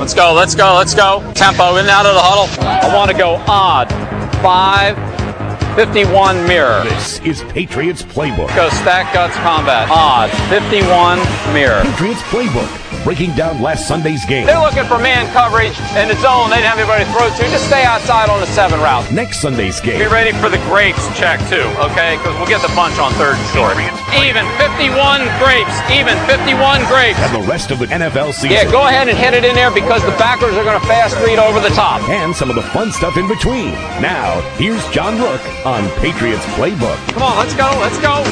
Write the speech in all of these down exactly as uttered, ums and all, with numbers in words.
Let's go, let's go, let's go. Tempo, in and out of the huddle. I want to go odd. Five, fifty-one mirror. This is Patriots Playbook. Go stack guts combat. Odd, fifty-one mirror. Patriots Playbook. Breaking down last Sunday's game. They're looking for man coverage in the zone. They didn't have anybody to throw to. Just stay outside on the seven route. Next Sunday's game. Be ready for the grapes check, too, okay? Because we'll get the bunch on third and short. Even fifty-one grapes. Even fifty-one grapes. And the rest of the N F L season. Yeah, go ahead and hit it in there because the backers are going to fast read over the top. And some of the fun stuff in between. Now, here's John Rook on Patriots Playbook. Come on, let's go, let's go.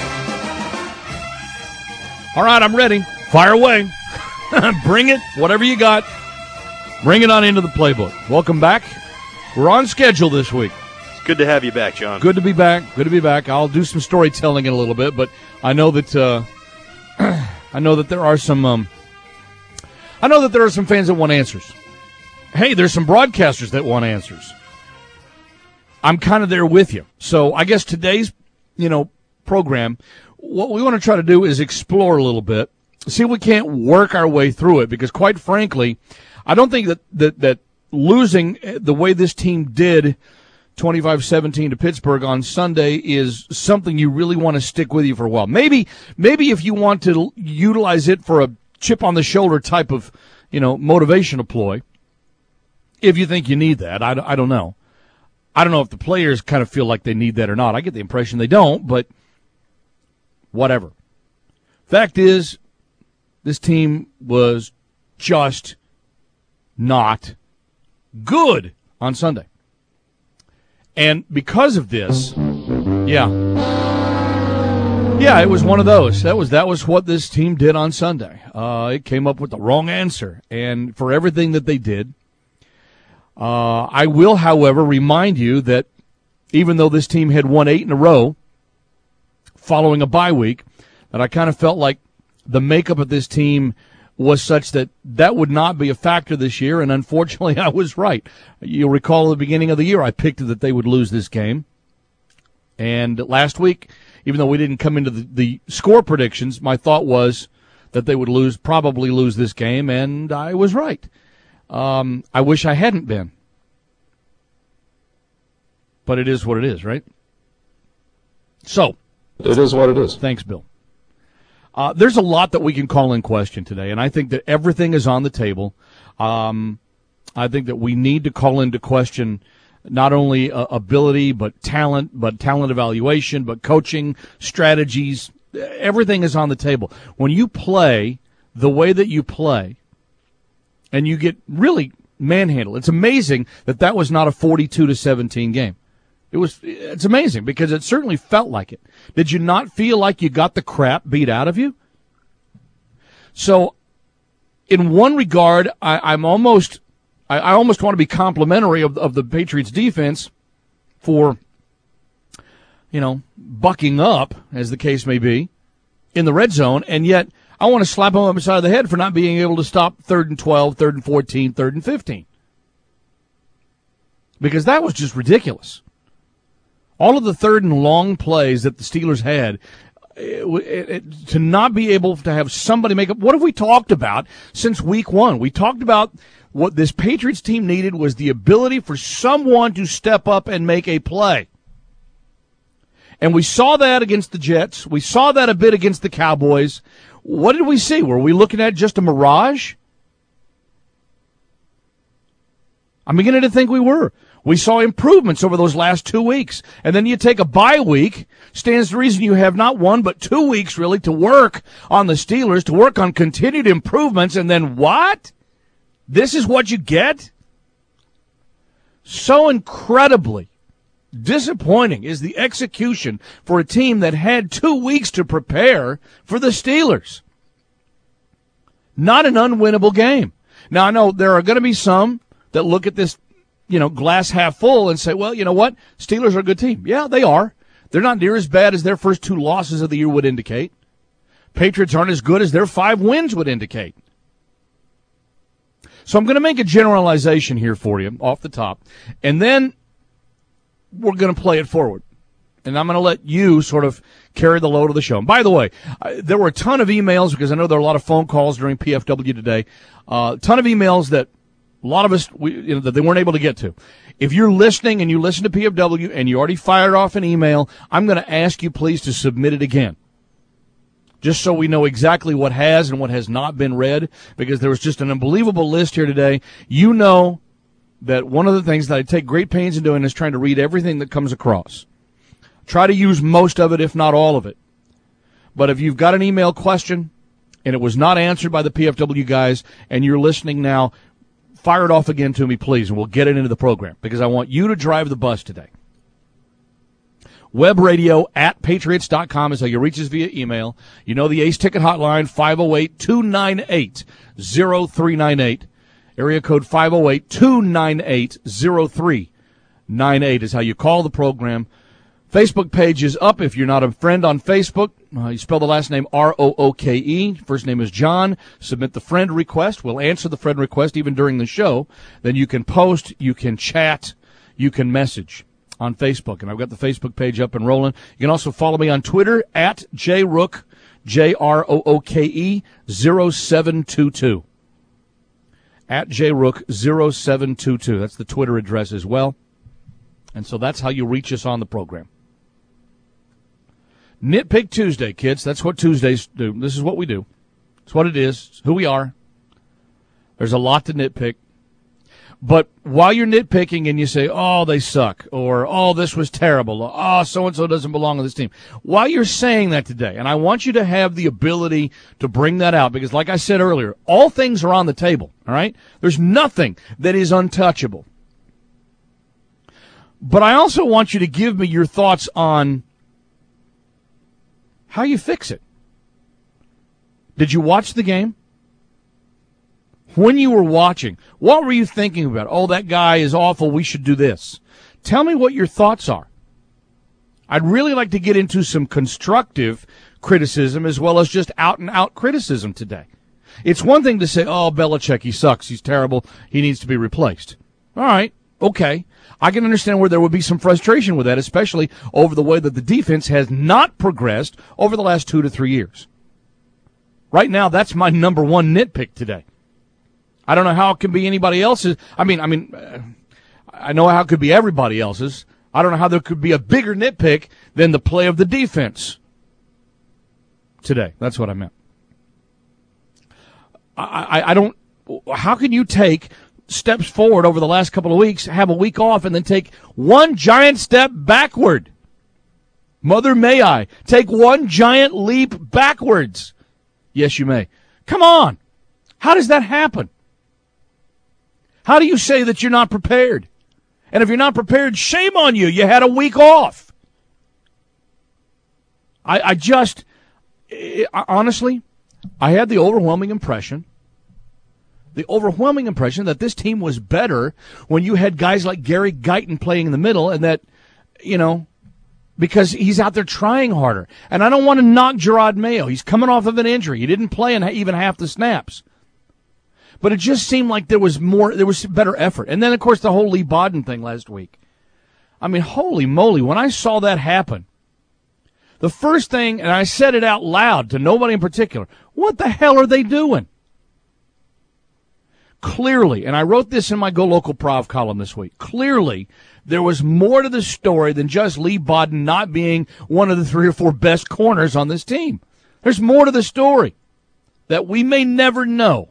All right, I'm ready. Fire away. Bring it, whatever you got. Bring it on into the playbook. Welcome back. We're on schedule this week. It's good to have you back, John. Good to be back. Good to be back. I'll do some storytelling in a little bit, but I know that uh, I know that there are some um, I know that there are some fans that want answers. Hey, there's some broadcasters that want answers. I'm kind of there with you. So I guess today's, you know, program, what we want to try to do is explore a little bit. See if we can't work our way through it, because quite frankly, I don't think that, that, that losing the way this team did twenty-five seventeen to Pittsburgh on Sunday is something you really want to stick with you for a while. Maybe, maybe if you want to utilize it for a chip on the shoulder type of, you know, motivational ploy, if you think you need that. I, I don't know. I don't know if the players kind of feel like they need that or not. I get the impression they don't, but whatever. Fact is, this team was just not good on Sunday. And because of this, yeah. Yeah, it was one of those. That was that was what this team did on Sunday. Uh, it came up with the wrong answer. And for everything that they did, uh, I will, however, remind you that even though this team had won eight in a row following a bye week, that I kind of felt like the makeup of this team was such that that would not be a factor this year, and unfortunately I was right. You'll recall at the beginning of the year I picked that they would lose this game. And last week, even though we didn't come into the, the score predictions, my thought was that they would lose, probably lose this game, and I was right. Um, I wish I hadn't been. But it is what it is, right? So. It is what it is. Thanks, Bill. Uh, there's a lot that we can call in question today, and I think that everything is on the table. Um, I think that we need to call into question not only uh, ability, but talent, but talent evaluation, but coaching, strategies. Everything is on the table. When you play the way that you play, and you get really manhandled, it's amazing that that was not a forty-two to seventeen game. It was, it's amazing because it certainly felt like it. Did you not feel like you got the crap beat out of you? So, in one regard, I, I'm almost, I, I almost want to be complimentary of, of the Patriots defense for, you know, bucking up, as the case may be, in the red zone, and yet I want to slap them upside the head for not being able to stop third and twelve, third and fourteen, third and fifteen. Because that was just ridiculous. All of the third and long plays that the Steelers had, it, it, it, to not be able to have somebody make up. What have we talked about since week one? We talked about what this Patriots team needed was the ability for someone to step up and make a play. And we saw that against the Jets. We saw that a bit against the Cowboys. What did we see? Were we looking at just a mirage? I'm beginning to think we were. We saw improvements over those last two weeks. And then you take a bye week, stands to reason you have not one but two weeks really to work on the Steelers, to work on continued improvements, and then what? This is what you get? So incredibly disappointing is the execution for a team that had two weeks to prepare for the Steelers. Not an unwinnable game. Now, I know there are going to be some that look at this, you know, glass half full and say, well, you know what? Steelers are a good team. Yeah, they are. They're not near as bad as their first two losses of the year would indicate. Patriots aren't as good as their five wins would indicate. So I'm going to make a generalization here for you off the top, and then we're going to play it forward. And I'm going to let you sort of carry the load of the show. And by the way, I, there were a ton of emails, because I know there are a lot of phone calls during P F W today, a uh, ton of emails that A lot of us, we, you know, that they weren't able to get to. If you're listening and you listen to P F W and you already fired off an email, I'm going to ask you please to submit it again. Just so we know exactly what has and what has not been read, because there was just an unbelievable list here today. You know that one of the things that I take great pains in doing is trying to read everything that comes across. Try to use most of it, if not all of it. But if you've got an email question and it was not answered by the P F W guys and you're listening now, fire it off again to me, please, and we'll get it into the program, because I want you to drive the bus today. Webradio at patriots dot com is how you reach us via email. You know the Ace Ticket Hotline, five oh eight, two nine eight, oh three nine eight. Area code five oh eight, two nine eight, oh three nine eight is how you call the program. Facebook page is up. If you're not a friend on Facebook, uh, you spell the last name R O O K E. First name is John. Submit the friend request. We'll answer the friend request even during the show. Then you can post, you can chat, you can message on Facebook. And I've got the Facebook page up and rolling. You can also follow me on Twitter at jrook, J R O O K E, zero seven two two. At jrook, zero seven two two. That's the Twitter address as well. And so that's how you reach us on the program. Nitpick Tuesday, kids. That's what Tuesdays do. This is what we do. It's what it is. It's who we are. There's a lot to nitpick. But while you're nitpicking and you say, oh, they suck, or, oh, this was terrible, or, oh, so-and-so doesn't belong on this team, while you're saying that today, and I want you to have the ability to bring that out, because like I said earlier, all things are on the table, all right? There's nothing that is untouchable. But I also want you to give me your thoughts on how you fix it. Did you watch the game? When you were watching, what were you thinking about? Oh, that guy is awful. We should do this. Tell me what your thoughts are. I'd really like to get into some constructive criticism as well as just out-and-out criticism today. It's one thing to say, oh, Belichick, he sucks. He's terrible. He needs to be replaced. All right, okay. I can understand where there would be some frustration with that, especially over the way that the defense has not progressed over the last two to three years. Right now, that's my number one nitpick today. I don't know how it can be anybody else's. I mean, I mean, uh, I know how it could be everybody else's. I don't know how there could be a bigger nitpick than the play of the defense today. That's what I meant. I, I, I don't. How can you take steps forward over the last couple of weeks, have a week off, and then take one giant step backward? Mother, may I take one giant leap backwards? Yes, you may. Come on. How does that happen? How do you say that you're not prepared? And if you're not prepared, shame on you. You had a week off. I, I just, I, honestly, I had the overwhelming impression The overwhelming impression that this team was better when you had guys like Gary Guyton playing in the middle, and that, you know, because he's out there trying harder. And I don't want to knock Gerard Mayo. He's coming off of an injury. He didn't play in even half the snaps. But it just seemed like there was more, there was better effort. And then, of course, the whole Lee Bodden thing last week. I mean, holy moly, when I saw that happen, the first thing, and I said it out loud to nobody in particular, what the hell are they doing? Clearly, and I wrote this in my Go Local Prov column this week, clearly there was more to the story than just Lee Bodden not being one of the three or four best corners on this team. There's more to the story that we may never know.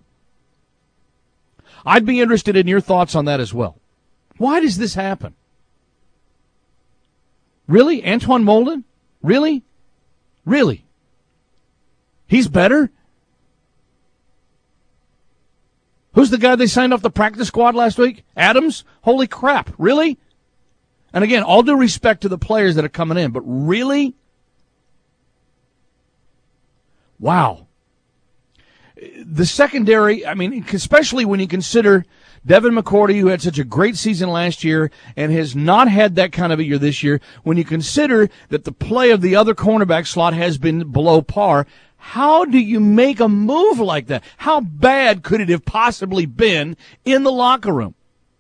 I'd be interested in your thoughts on that as well. Why does this happen? Really? Antoine Molden? Really? Really? He's better? Who's the guy they signed off the practice squad last week? Adams? Holy crap. Really? And again, all due respect to the players that are coming in, but really? Wow. The secondary, I mean, especially when you consider Devin McCourty, who had such a great season last year and has not had that kind of a year this year, when you consider that the play of the other cornerback slot has been below par, how do you make a move like that? How bad could it have possibly been in the locker room?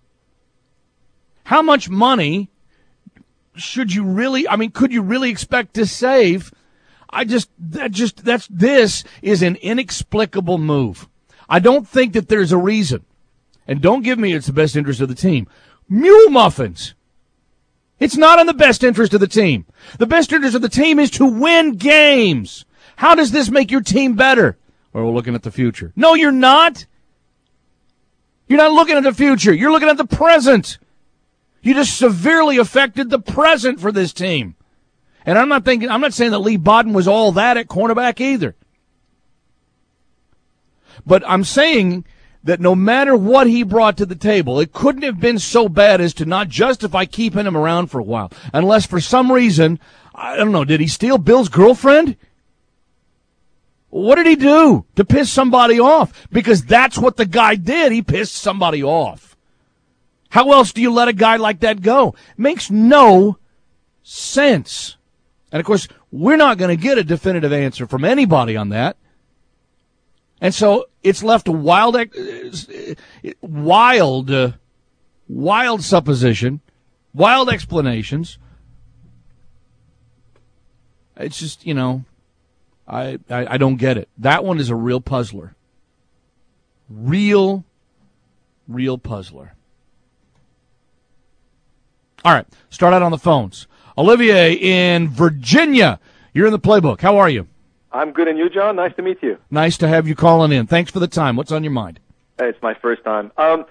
How much money should you really, I mean, could you really expect to save? I just, that just, that's, this is an inexplicable move. I don't think that there's a reason And don't give me it's the best interest of the team. Mule muffins. It's not in the best interest of the team. The best interest of the team is to win games. How does this make your team better? Or we're looking at the future. No, you're not. You're not looking at the future. You're looking at the present. You just severely affected the present for this team. And I'm not thinking, I'm not saying that Lee Bodden was all that at cornerback either. But I'm saying that no matter what he brought to the table, it couldn't have been so bad as to not justify keeping him around for a while. Unless for some reason, I don't know, did he steal Bill's girlfriend? What did he do to piss somebody off? Because that's what the guy did. He pissed somebody off. How else do you let a guy like that go? Makes no sense. And, of course, we're not going to get a definitive answer from anybody on that. And so it's left a wild, wild, uh, wild supposition, wild explanations. It's just, you know, I, I, I don't get it. That one is a real puzzler. Real, real puzzler. All right, start out on the phones. Olivier in Virginia, you're in the playbook. How are you? I'm good, and you, John? Nice to meet you. Nice to have you calling in. Thanks for the time. What's on your mind? It's my first time. Um,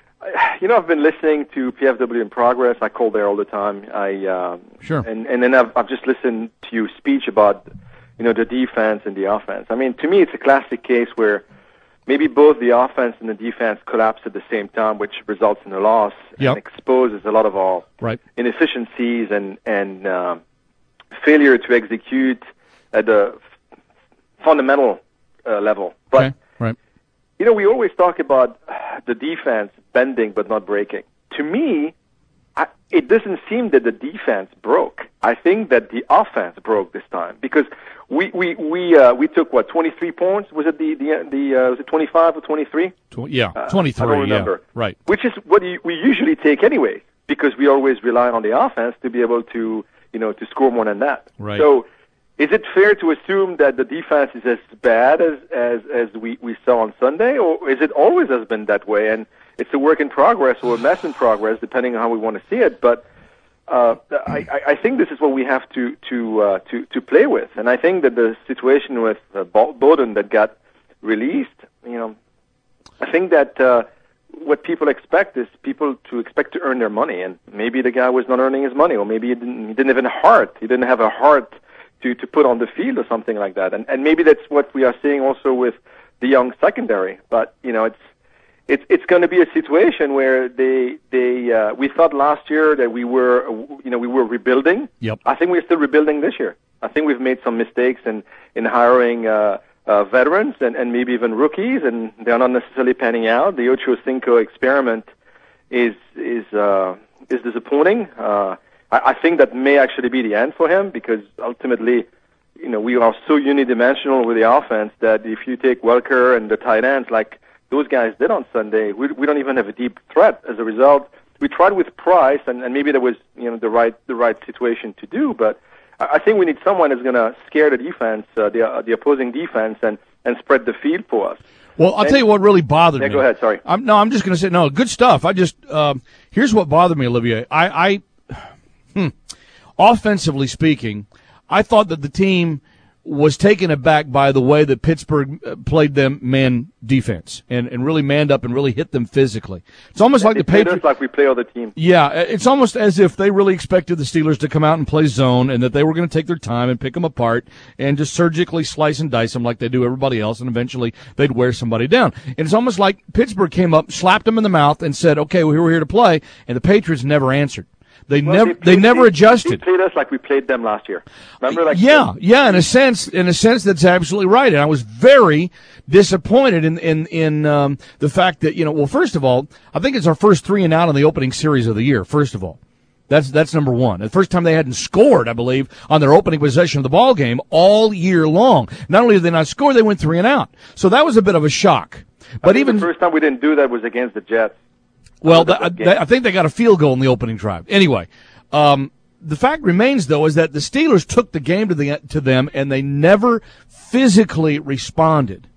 you know, I've been listening to P F W in Progress. I call there all the time. I um, sure. And and then I've, I've just listened to your speech about, you know, the defense and the offense. I mean, to me, it's a classic case where maybe both the offense and the defense collapse at the same time, which results in a loss yep. and exposes a lot of our right. inefficiencies and and uh, failure to execute at the fundamental uh, level. But, okay. right. you know, we always talk about the defense bending but not breaking. To me, I, it doesn't seem that the defense broke. I think that the offense broke this time because we we we uh, we took what twenty-three points. Was it the the the uh, was it twenty-five or twenty-three? Tw- yeah, twenty-three. Uh, I don't remember. Yeah, right. Which is what you, we usually take anyway because we always rely on the offense to be able to you know to score more than that. Right. So. Is it fair to assume that the defense is as bad as, as, as we, we saw on Sunday, or is it always has been that way? And it's a work in progress or a mess in progress, depending on how we want to see it. But uh, I, I think this is what we have to to, uh, to to play with. And I think that the situation with uh, Bowden that got released, you know, I think that uh, what people expect is people to expect to earn their money, and maybe the guy was not earning his money, or maybe he didn't, he didn't have a heart. He didn't have a heart. To, to put on the field or something like that, and and maybe that's what we are seeing also with the young secondary. But you know, it's it's it's going to be a situation where they they uh, we thought last year that we were you know we were rebuilding. Yep. I think we're still rebuilding this year. I think we've made some mistakes in in hiring uh, uh, veterans and, and maybe even rookies, and they're not necessarily panning out. The Ocho Cinco experiment is is uh, is disappointing. Uh, I think that may actually be the end for him because ultimately, you know, we are so unidimensional with the offense that if you take Welker and the tight ends like those guys did on Sunday, we, we don't even have a deep threat. As a result, we tried with Price, and, and maybe that was you know the right the right situation to do. But I think we need someone who's going to scare the defense, uh, the uh, the opposing defense, and, and spread the field for us. Well, I'll and, tell you what really bothered yeah, me. Go ahead. Sorry. I'm, no, I'm just going to say no. Good stuff. I just um, here's what bothered me, Olivier. I. I Hmm. Offensively speaking, I thought that the team was taken aback by the way that Pittsburgh played them man defense and, and really manned up and really hit them physically. It's almost and like the Patriots, Patriots, like we play other teams. Yeah, it's almost as if they really expected the Steelers to come out and play zone and that they were going to take their time and pick them apart and just surgically slice and dice them like they do everybody else, and eventually they'd wear somebody down. And it's almost like Pittsburgh came up, slapped them in the mouth, and said, "Okay, well, we're here to play," and the Patriots never answered. They well, never, they, played, they never they, adjusted. They played us like we played them last year. Remember, like yeah, yeah. In a sense, in a sense, that's absolutely right. And I was very disappointed in in in um, the fact that you know. Well, first of all, I think it's our first three and out in the opening series of the year. First of all, that's that's number one. The first time they hadn't scored, I believe, on their opening possession of the ball game all year long. Not only did they not score, they went three and out. So that was a bit of a shock. But I even the first time we didn't do that was against the Jets. Well, the, I, I think they got a field goal in the opening drive. Anyway, um, the fact remains, though, is that the Steelers took the game to the to them, and they never physically responded.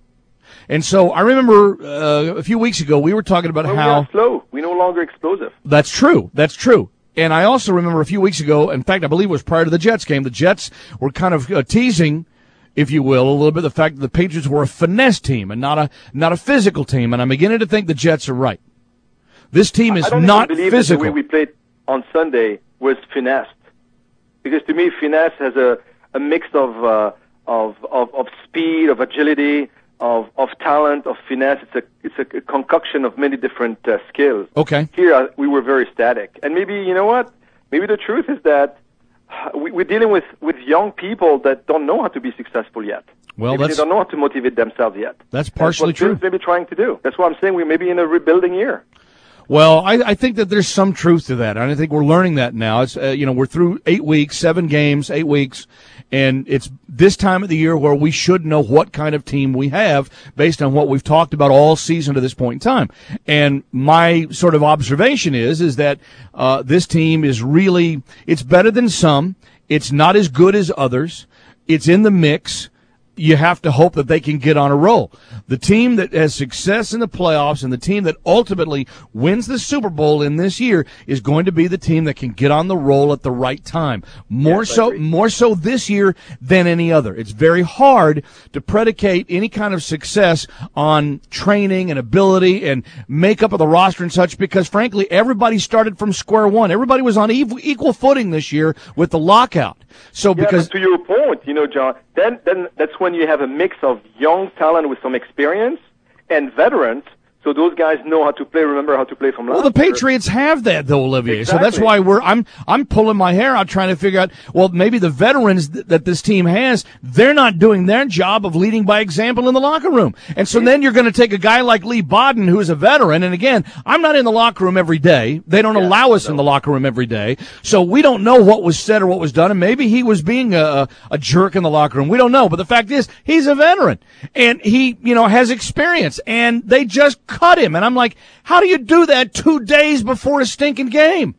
And so I remember uh, a few weeks ago we were talking about well, how we are slow. We're no longer explosive. That's true. That's true. And I also remember a few weeks ago, in fact, I believe it was prior to the Jets game, the Jets were kind of uh, teasing, if you will, a little bit the fact that the Patriots were a finesse team and not a not a physical team. And I'm beginning to think the Jets are right. This team is I don't not even believe physical. That the way we played on Sunday was finessed, because to me, finesse has a, a mix of, uh, of of of speed, of agility, of of talent, of finesse. It's a it's a concoction of many different uh, skills. Okay. Here uh, we were very static, and maybe you know what? Maybe the truth is that we, we're dealing with, with young people that don't know how to be successful yet. Well, maybe that's, they don't know how to motivate themselves yet. That's partially that's what true. Maybe trying to do. That's what I'm saying. We may be in a rebuilding year. Well, I, I think that there's some truth to that. I think we're learning that now. It's uh, you know we're through eight weeks, seven games, eight weeks, and it's this time of the year where we should know what kind of team we have based on what we've talked about all season to this point in time. And my sort of observation is is that uh, this team is really it's better than some. It's not as good as others. It's in the mix. You have to hope that they can get on a roll. The team that has success in the playoffs and the team that ultimately wins the Super Bowl in this year is going to be the team that can get on the roll at the right time. More yes, so, more so this year than any other. It's very hard to predicate any kind of success on training and ability and makeup of the roster and such because, frankly, everybody started from square one. Everybody was on equal footing this year with the lockout. So yeah, because but to your point, you know, John, then then that's when you have a mix of young talent with some experience and veterans. So those guys know how to play, remember how to play from last Well, the year. Patriots have that, though, Olivier. Exactly. So that's why we're I'm I'm pulling my hair out trying to figure out, well, maybe the veterans th- that this team has, they're not doing their job of leading by example in the locker room. And so then you're going to take a guy like Lee Bodden, who's a veteran, and again, I'm not in the locker room every day. They don't Yeah, allow us no. in the locker room every day. So we don't know what was said or what was done, and maybe he was being a, a jerk in the locker room. We don't know. But the fact is, he's a veteran, and he, you know, has experience, and they just cut him. And I'm like, how do you do that two days before a stinking game?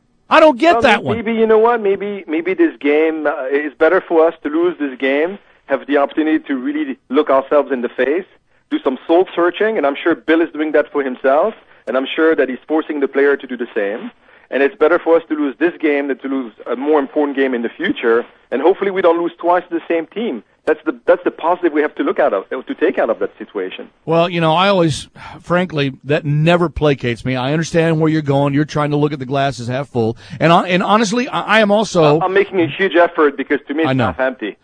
I don't get Well, that maybe, one. Maybe, you know what, maybe maybe this game uh, is better for us to lose this game, have the opportunity to really look ourselves in the face, do some soul searching, and I'm sure Bill is doing that for himself, and I'm sure that he's forcing the player to do the same. And it's better for us to lose this game than to lose a more important game in the future, and hopefully we don't lose twice to the same team. That's the that's the positive we have to look out of, to take out of that situation. Well, you know, I always, frankly, that never placates me. I understand where you're going. You're trying to look at the glasses half full. And uh, and honestly, I, I am also... I'm making a huge effort because to me I it's know. half empty.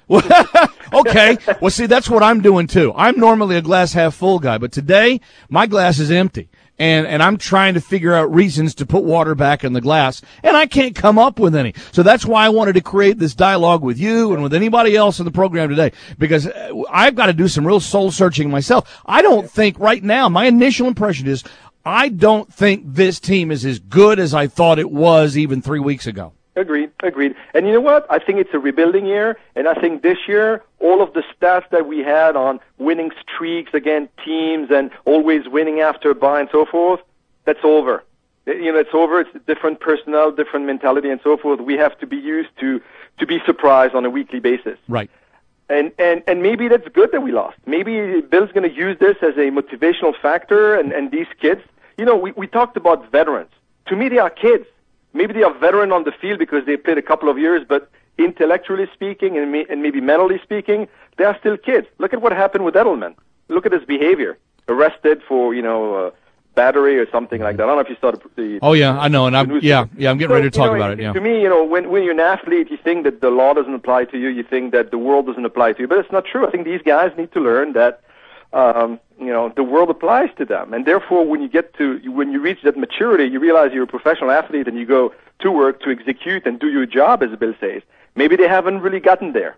Okay. Well, see, that's what I'm doing, too. I'm normally a glass half full guy, but today, my glass is empty. And, and I'm trying to figure out reasons to put water back in the glass, and I can't come up with any. So that's why I wanted to create this dialogue with you and with anybody else in the program today, because I've got to do some real soul searching myself. I don't think right now, my initial impression is, I don't think this team is as good as I thought it was even three weeks ago. Agreed, agreed. And you know what? I think it's a rebuilding year, and I think this year, all of the stats that we had on winning streaks against teams and always winning after a bye and so forth, that's over. You know, it's over. It's different personnel, different mentality and so forth. We have to be used to, to be surprised on a weekly basis. Right. And, and, and maybe that's good that we lost. Maybe Bill's going to use this as a motivational factor, and, and these kids, you know, we, we talked about veterans. To me, they are kids. Maybe they are veteran on the field because they played a couple of years, but intellectually speaking and, may, and maybe mentally speaking, they are still kids. Look at what happened with Edelman. Look at his behavior. Arrested for, you know, uh, battery or something like that. I don't know if you saw the... the Oh, yeah, I know, and I'm, yeah, yeah, I'm getting so, ready to talk you know, about it, yeah. To me, you know, when, when you're an athlete, you think that the law doesn't apply to you, you think that the world doesn't apply to you, but it's not true. I think these guys need to learn that, um, you know, the world applies to them. And therefore, when you get to, when you reach that maturity, you realize you're a professional athlete and you go to work to execute and do your job, as Bill says. Maybe they haven't really gotten there.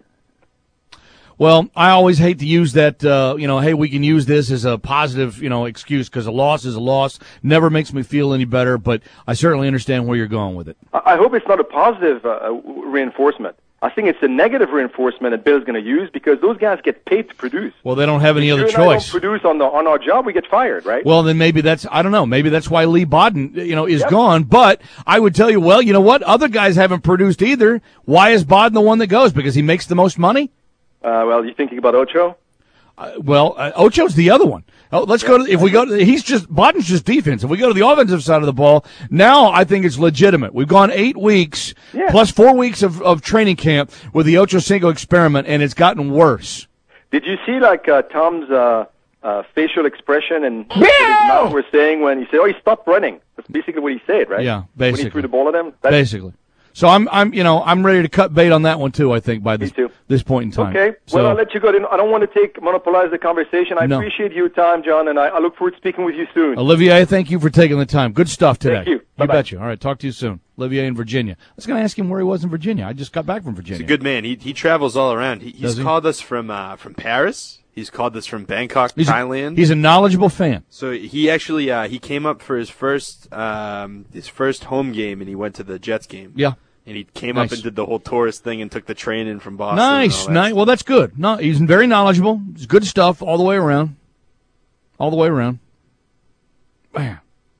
Well, I always hate to use that, uh, you know, hey, we can use this as a positive, you know, excuse because a loss is a loss. Never makes me feel any better, but I certainly understand where you're going with it. I hope it's not a positive uh, reinforcement. I think it's a negative reinforcement that Bill's going to use because those guys get paid to produce. Well, they don't have any if other you and I choice. don't produce on the on our job, we get fired, right? Well, then maybe that's, I don't know, maybe that's why Lee Bodden, you know, is Yep. gone. But I would tell you, well, you know what? Other guys haven't produced either. Why is Bodden the one that goes? Because he makes the most money? Uh, well, you thinking about Ocho? Uh, well, uh, Ocho's the other one. Oh, let's go to, if we go to, he's just, Bodden's just defense. If we go to the offensive side of the ball, now I think it's legitimate. We've gone eight weeks, yeah. plus four weeks of, of training camp with the Ocho Cinco experiment, and it's gotten worse. Did you see, like, uh, Tom's uh, uh, facial expression and yeah! what his mouth were saying when he said, oh, he stopped running? That's basically what he said, right? Yeah, basically. When he threw the ball at him? That's, basically. So I'm, I'm, you know, I'm ready to cut bait on that one too. I think by this this point in time. Okay. So, well, I'll let you go. I don't want to take monopolize the conversation. I no. appreciate your time, John, and I, I look forward to speaking with you soon. Olivier, thank you for taking the time. Good stuff today. Thank you. You Bye-bye. betcha. All right, talk to you soon. Olivier in Virginia. I was going to ask him where he was in Virginia. I just got back from Virginia. He's a good man. He he travels all around. He, he's Does he? called us from uh, from Paris. He's called us from Bangkok, he's Thailand. A, he's a knowledgeable fan. So he actually uh, he came up for his first um, his first home game, and he went to the Jets game. Yeah. And he came Nice. up and did the whole tourist thing and took the train in from Boston. Nice, and all that nice. Well, that's good. No, he's very knowledgeable. It's good stuff all the way around. All the way around. Man.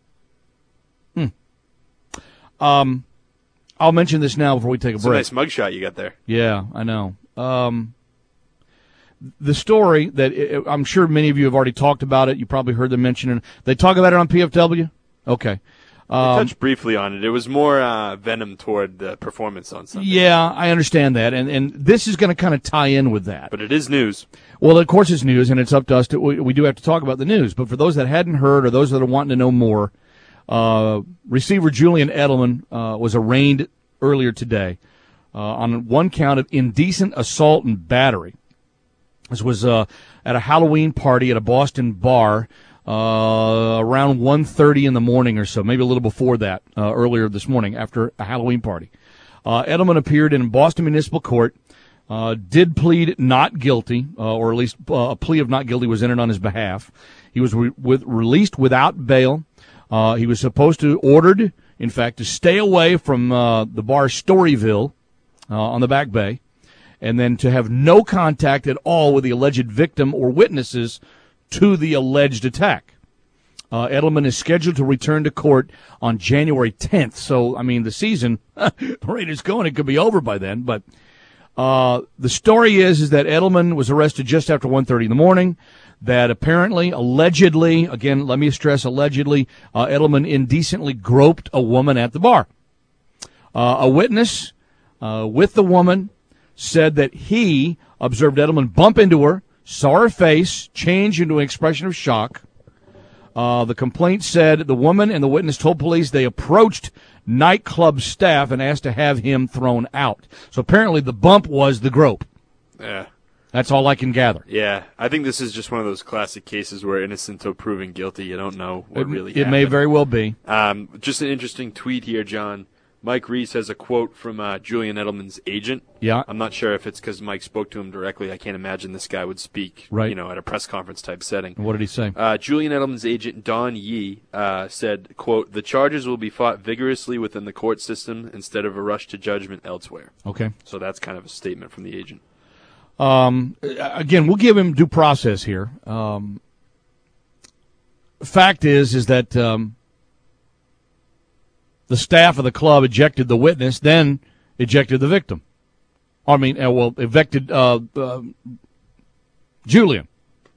Hmm. Um, I'll mention this now before we take a It's break. a nice mugshot you got there. Yeah, I know. Um, the story that it, I'm sure many of you have already talked about it. You probably heard them mention it. They talk about it on P F W? Okay. We Um, touched briefly on it. It was more uh, venom toward the performance on Sunday. yeah, I understand that. And, and this is going to kind of tie in with that. But it is news. Well, of course it's news, and it's up to us to, we, we do have to talk about the news. But for those that hadn't heard or those that are wanting to know more, uh, receiver Julian Edelman uh, was arraigned earlier today uh, on one count of indecent assault and battery. This was uh, at a Halloween party at a Boston bar uh, around one thirty in the morning or so, maybe a little before that, uh, earlier this morning after a Halloween party. Uh, Edelman appeared in Boston Municipal Court, uh, did plead not guilty, uh, or at least uh, a plea of not guilty was entered on his behalf. He was re- with, released without bail. Uh, he was supposed to, ordered, in fact, to stay away from uh, the bar Storyville uh, on the Back Bay, and then to have no contact at all with the alleged victim or witnesses to the alleged attack. Uh, Edelman is scheduled to return to court on January tenth. So, I mean, the season, the rate is going, it could be over by then. But uh, the story is is that Edelman was arrested just after one thirty in the morning, that apparently, allegedly, again, let me stress allegedly, uh, Edelman indecently groped a woman at the bar. Uh, a witness uh, with the woman said that he observed Edelman bump into her, saw her face change into an expression of shock. Uh, the complaint said the woman and the witness told police they approached nightclub staff and asked to have him thrown out. So apparently the bump was the grope. Yeah. That's all I can gather. Yeah. I think this is just one of those classic cases where innocent until proven guilty. You don't know what It, really it happened. may very well be. Um, just an interesting tweet here, John. Mike Reese has a quote from uh, Julian Edelman's agent. Yeah. I'm not sure if it's because Mike spoke to him directly. I can't imagine this guy would speak, Right. you know, at a press conference type setting. What did he say? Uh, Julian Edelman's agent, Don Yee, uh, said, quote, "The charges will be fought vigorously within the court system instead of a rush to judgment elsewhere." Okay. So that's kind of a statement from the agent. Um, again, we'll give him due process here. Um, fact is, is that um, the staff of the club ejected the witness, then ejected the victim. I mean, uh, well, evicted uh, uh, Julian.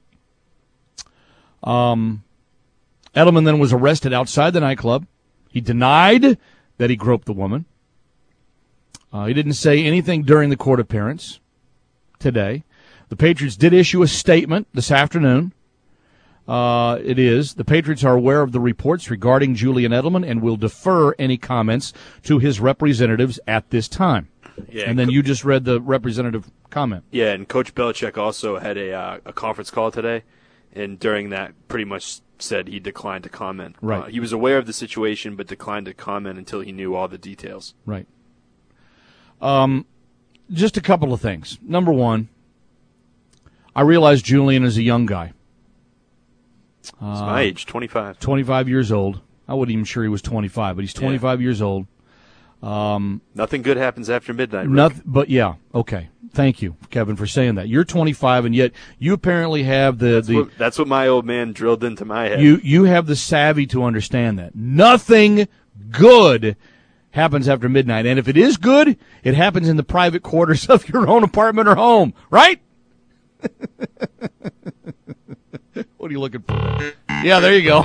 Um, Edelman then was arrested outside the nightclub. He denied that he groped the woman. Uh, he didn't say anything during the court appearance today. The Patriots did issue a statement this afternoon. Uh, it is, the Patriots are aware of the reports regarding Julian Edelman and will defer any comments to his representatives at this time. Yeah, and then you just read the representative comment. Yeah, and Coach Belichick also had a uh, a conference call today, and during that pretty much said he declined to comment. Right. Uh, he was aware of the situation but declined to comment until he knew all the details. Right. Um, just a couple of things. Number one, I realize Julian is a young guy. He's my age, twenty-five. twenty-five years old. I wasn't even sure he was twenty-five, but he's twenty-five yeah. years old. Um, Nothing good happens after midnight, Rick. Nothing, but yeah, okay. Thank you, Kevin, for saying that. You're twenty-five, and yet you apparently have the that's the. What, that's what my old man drilled into my head. You you have the savvy to understand that nothing good happens after midnight, and if it is good, it happens in the private quarters of your own apartment or home, right? What are you looking for? Yeah, there you go.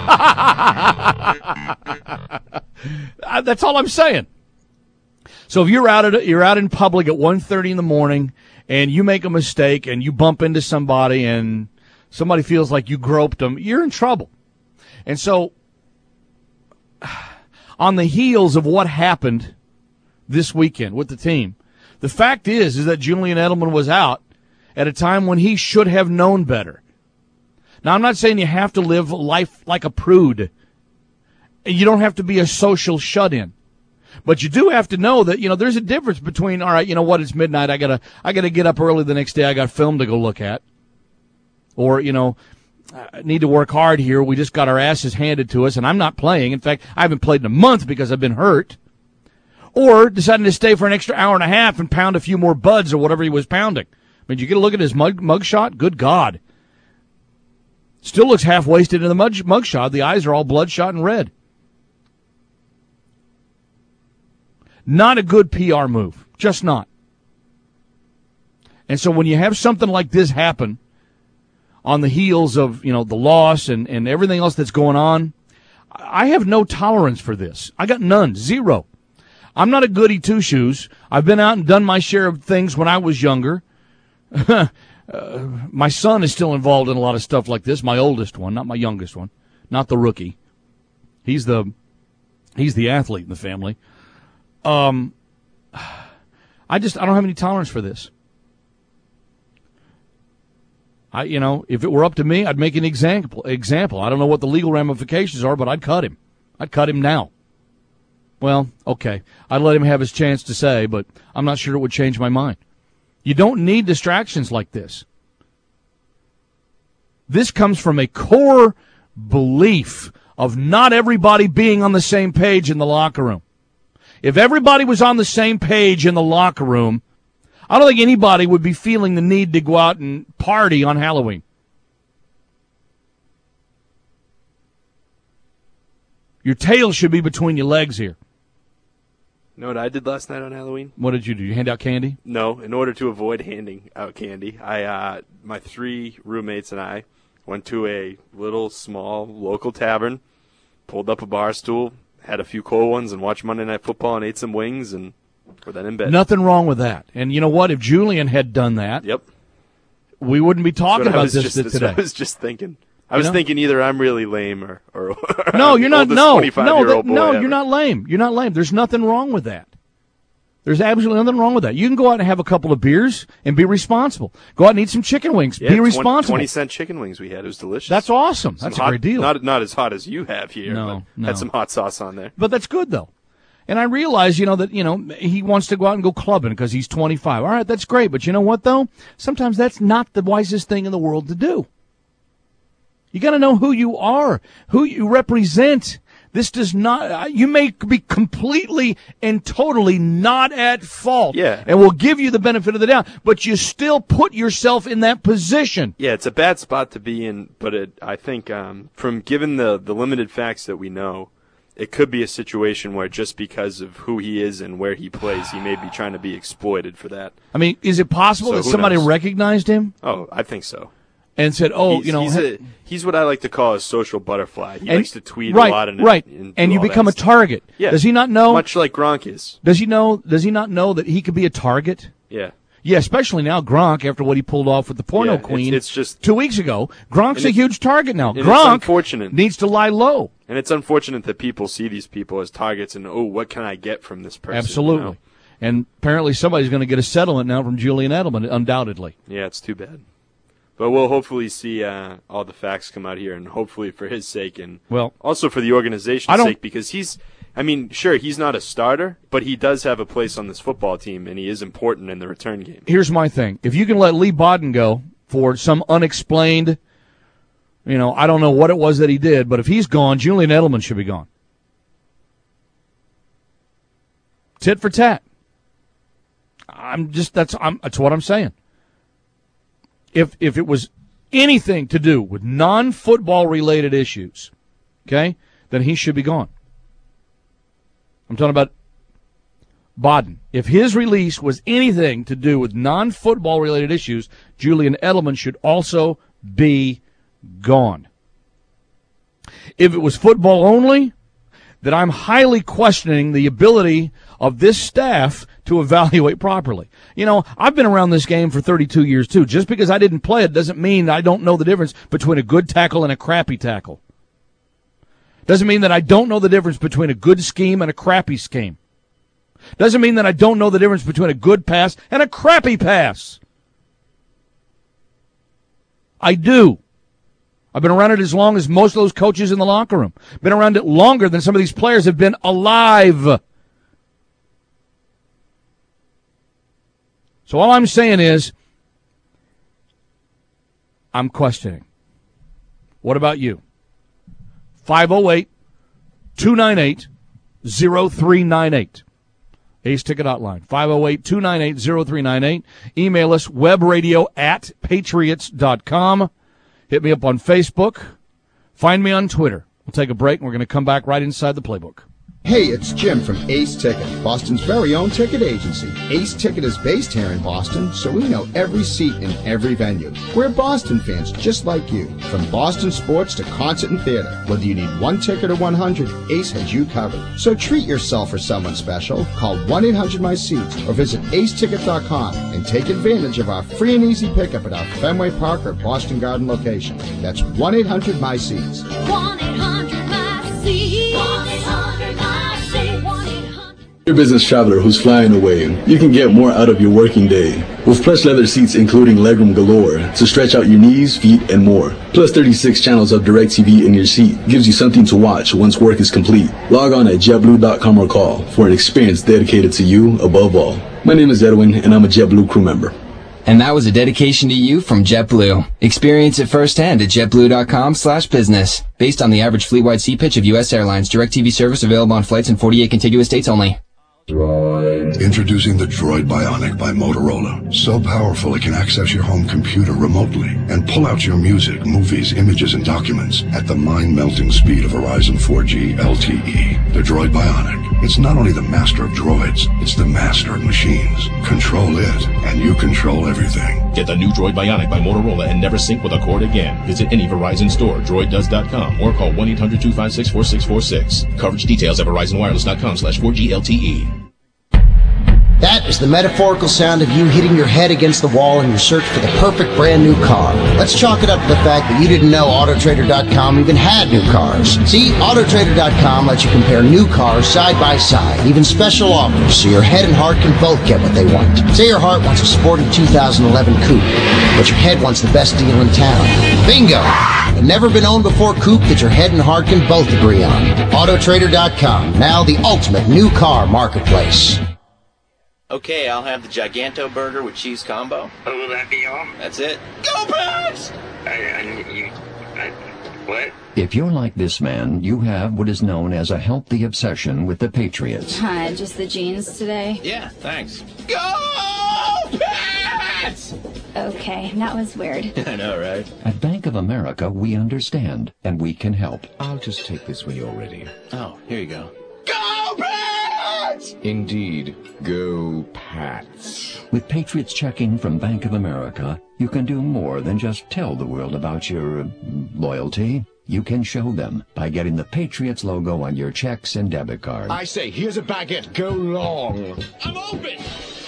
That's all I'm saying. So if you're out at you're out in public at one thirty in the morning and you make a mistake and you bump into somebody and somebody feels like you groped them, you're in trouble. And so on the heels of what happened this weekend with the team, the fact is is that Julian Edelman was out at a time when he should have known better. Now, I'm not saying you have to live life like a prude. You don't have to be a social shut-in. But you do have to know that, you know, there's a difference between, all right, you know what, it's midnight, I gotta, I gotta get up early the next day, I got film to go look at. Or, you know, I need to work hard here, we just got our asses handed to us, and I'm not playing. In fact, I haven't played in a month because I've been hurt. Or deciding to stay for an extra hour and a half and pound a few more buds or whatever he was pounding. I mean, did you get a look at his mug, mug shot? Good God. Still looks half-wasted in the mug, mug shot. The eyes are all bloodshot and red. Not a good P R move. Just not. And so when you have something like this happen on the heels of, you know, the loss and, and everything else that's going on, I have no tolerance for this. I got none. Zero. I'm not a goody two-shoes. I've been out and done my share of things when I was younger. uh, my son is still involved in a lot of stuff like this. My oldest one, not my youngest one, not the rookie. He's the he's the athlete in the family. Um, I just I don't have any tolerance for this. I you know if it were up to me, I'd make an example. Example. I don't know what the legal ramifications are, but I'd cut him. I'd cut him now. Well, okay. I'd let him have his chance to say, but I'm not sure it would change my mind. You don't need distractions like this. This comes from a core belief of not everybody being on the same page in the locker room. If everybody was on the same page in the locker room, I don't think anybody would be feeling the need to go out and party on Halloween. Your tail should be between your legs here. You know what I did last night on Halloween? What did you do? You hand out candy? No, in order to avoid handing out candy, I uh, my three roommates and I went to a little, small, local tavern, pulled up a bar stool, had a few cold ones, and watched Monday Night Football and ate some wings, and were then in bed. Nothing wrong with that. And you know what? If Julian had done that, yep, we wouldn't be talking about this just, today. That's what I was just thinking. I was you know? thinking either I'm really lame or, or, or no, you're not. No, no, that, no, ever. You're not lame. You're not lame. There's nothing wrong with that. There's absolutely nothing wrong with that. You can go out and have a couple of beers and be responsible. Go out and eat some chicken wings. Yeah, be responsible. Twenty cent chicken wings we had. It was delicious. That's awesome. Some that's hot, a great deal. Not not as hot as you have here. No, but no. Had some hot sauce on there. But that's good though. And I realize, you know, that, you know, he wants to go out and go clubbing because he's twenty-five. All right, that's great. But you know what, though? Sometimes that's not the wisest thing in the world to do. You got to know who you are, who you represent. This does not, you may be completely and totally not at fault. Yeah. And we'll give you the benefit of the doubt, but you still put yourself in that position. Yeah, it's a bad spot to be in, but it, I think um, from given the, the limited facts that we know, it could be a situation where just because of who he is and where he plays, he may be trying to be exploited for that. I mean, is it possible so that somebody knows? recognized him? Oh, I think so. And said, "Oh, he's, you know, he's, a, he's what I like to call a social butterfly. He and, likes to tweet right, a lot, and right, and, and you all become a stuff. target. Yeah. Does he not know? Much like Gronk is. Does he know? Does he not know that he could be a target? Yeah, yeah. Especially now, Gronk, after what he pulled off with the porno yeah, queen, it's, it's just two weeks ago. Gronk's a huge target now. And Gronk it's unfortunate. needs to lie low. And it's unfortunate that people see these people as targets and, oh, what can I get from this person? Absolutely. You know? And apparently somebody's going to get a settlement now from Julian Edelman, undoubtedly. Yeah, it's too bad. But we'll hopefully see uh, all the facts come out here, and hopefully for his sake and well, also for the organization's sake, because he's, I mean, sure, he's not a starter, but he does have a place on this football team, and he is important in the return game. Here's my thing. If you can let Lee Bodden go for some unexplained, you know, I don't know what it was that he did, but if he's gone, Julian Edelman should be gone. Tit for tat. I'm just, that's, I'm, that's what I'm saying. If if it was anything to do with non-football related issues, okay, then he should be gone. I'm talking about Bodden. If his release was anything to do with non-football related issues, Julian Edelman should also be gone. If it was football only, then I'm highly questioning the ability of this staff to evaluate properly. You know, I've been around this game for thirty-two years, too. Just because I didn't play it doesn't mean I don't know the difference between a good tackle and a crappy tackle. Doesn't mean that I don't know the difference between a good scheme and a crappy scheme. Doesn't mean that I don't know the difference between a good pass and a crappy pass. I do. I've been around it as long as most of those coaches in the locker room. Been around it longer than some of these players have been alive. So all I'm saying is, I'm questioning. What about you? five oh eight, two nine eight, oh three nine eight. Ace Ticket Hotline, five oh eight, two nine eight, oh three nine eight. Email us, webradio at patriots dot com. Hit me up on Facebook. Find me on Twitter. We'll take a break, and we're going to come back right inside the playbook. Hey, it's Jim from Ace Ticket, Boston's very own ticket agency. Ace Ticket is based here in Boston, so we know every seat in every venue. We're Boston fans just like you. From Boston sports to concert and theater, whether you need one ticket or one hundred, Ace has you covered. So treat yourself or someone special. Call one eight hundred my seats or visit ace ticket dot com and take advantage of our free and easy pickup at our Fenway Park or Boston Garden location. That's one eight hundred my seats. one eight hundred my seats. one eight hundred my seats. You're a business traveler who's flying away. You can get more out of your working day with plush leather seats including legroom galore to stretch out your knees, feet, and more. Plus thirty-six channels of DirecTV in your seat gives you something to watch once work is complete. Log on at jet blue dot com or call for an experience dedicated to you above all. My name is Edwin, and I'm a JetBlue crew member. And that was a dedication to you from JetBlue. Experience it firsthand at jet blue dot com slash business. Based on the average fleet-wide seat pitch of U S Airlines, DirecTV service available on flights in forty-eight contiguous states only. Droid. Introducing the Droid Bionic by Motorola. So powerful it can access your home computer remotely and pull out your music, movies, images, and documents at the mind-melting speed of Verizon four G L T E. The Droid Bionic. It's not only the master of droids, it's the master of machines. Control it, and you control everything. Get the new Droid Bionic by Motorola and never sync with a cord again. Visit any Verizon store, droid does dot com, or call one eight hundred two five six four six four six. Coverage details at verizon wireless dot com slash four G L T E. That is the metaphorical sound of you hitting your head against the wall in your search for the perfect brand new car. Let's chalk it up to the fact that you didn't know Auto Trader dot com even had new cars. See, Auto Trader dot com lets you compare new cars side by side, even special offers, so your head and heart can both get what they want. Say your heart wants a sporty two thousand eleven coupe, but your head wants the best deal in town. Bingo! A never been owned before coupe that your head and heart can both agree on. Auto Trader dot com, now the ultimate new car marketplace. Okay, I'll have the Giganto burger with cheese combo. Oh, will that be all? That's it. Go Pats! I, I, you, I, what? If you're like this man, you have what is known as a healthy obsession with the Patriots. Hi, just the jeans today? Yeah, thanks. Go Pats! Okay, that was weird. I know, right? At Bank of America, we understand, and we can help. I'll just take this when you're ready. Oh, here you go. Go Pats! Indeed, go Pats. With Patriots checking from Bank of America, you can do more than just tell the world about your uh, loyalty. You can show them by getting the Patriots logo on your checks and debit cards. I say, here's a baguette. Go long. I'm open!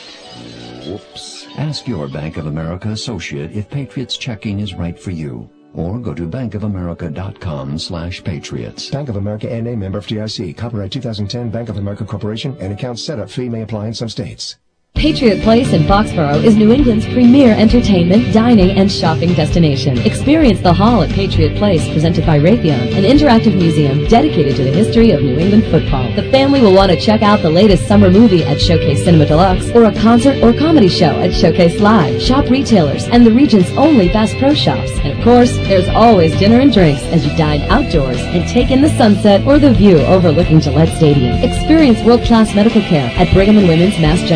Whoops. Ask your Bank of America associate if Patriots checking is right for you. Or go to bank of america dot com slash patriots. Bank of America N A member F D I C. Copyright two thousand ten Bank of America Corporation. And account setup fee may apply in some states. Patriot Place in Foxborough is New England's premier entertainment, dining, and shopping destination. Experience the Hall at Patriot Place, presented by Raytheon, an interactive museum dedicated to the history of New England football. The family will want to check out the latest summer movie at Showcase Cinema Deluxe, or a concert or comedy show at Showcase Live. Shop retailers and the region's only Bass Pro Shops. And of course, there's always dinner and drinks as you dine outdoors and take in the sunset or the view overlooking Gillette Stadium. Experience world-class medical care at Brigham and Women's Mass General Healthcare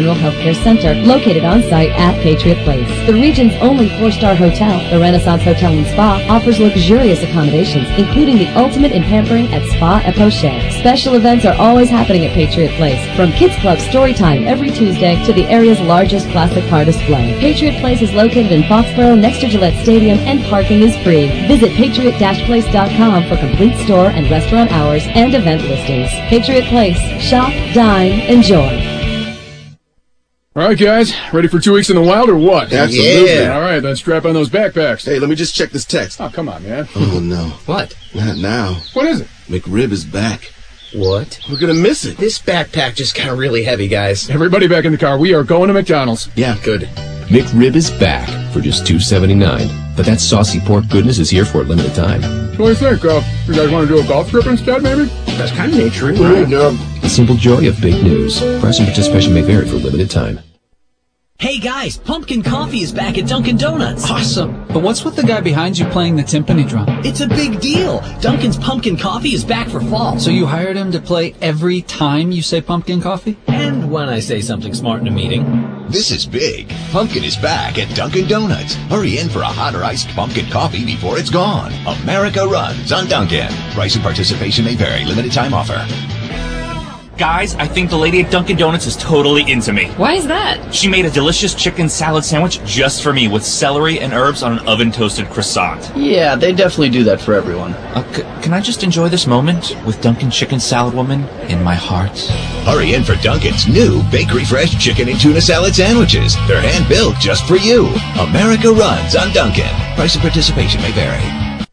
Service Center, located on site at Patriot Place. The region's only four-star hotel, the Renaissance Hotel and Spa, offers luxurious accommodations, including the ultimate in pampering at Spa et Poche. Special events are always happening at Patriot Place, from Kids Club Story Time every Tuesday to the area's largest classic car display. Patriot Place is located in Foxborough next to Gillette Stadium, and parking is free. Visit patriot dash place dot com for complete store and restaurant hours and event listings. Patriot Place. Shop, dine, enjoy. All right, guys, ready for two weeks in the wild or what? Absolutely. Yeah. All right, then strap on those backpacks. Hey, let me just check this text. Oh, come on, man. Oh, no. What? Not now. What is it? McRib is back. What? We're going to miss it. This backpack just got really heavy, guys. Everybody back in the car. We are going to McDonald's. Yeah. Good. McRib is back for just two seventy-nine. But that saucy pork goodness is here for a limited time. What do you think? Uh, you guys want to do a golf trip instead, maybe? That's kind of naturing, right? right? The simple joy of big news. Price and participation may vary for a limited time. Hey guys, pumpkin coffee is back at Dunkin' Donuts. Awesome. But what's with the guy behind you playing the timpani drum? It's a big deal. Dunkin's pumpkin coffee is back for fall. So you hired him to play every time you say pumpkin coffee? And when I say something smart in a meeting. This is big. Pumpkin is back at Dunkin' Donuts. Hurry in for a hot or iced pumpkin coffee before it's gone. America runs on Dunkin'. Price and participation may vary. Limited time offer. Guys, I think the lady at Dunkin' Donuts is totally into me. Why is that? She made a delicious chicken salad sandwich just for me with celery and herbs on an oven-toasted croissant. Yeah, they definitely do that for everyone. Uh, c- can I just enjoy this moment with Dunkin' Chicken Salad Woman in my heart? Hurry in for Dunkin's new Bakery Fresh chicken and tuna salad sandwiches. They're hand-built just for you. America runs on Dunkin'. Price and participation may vary.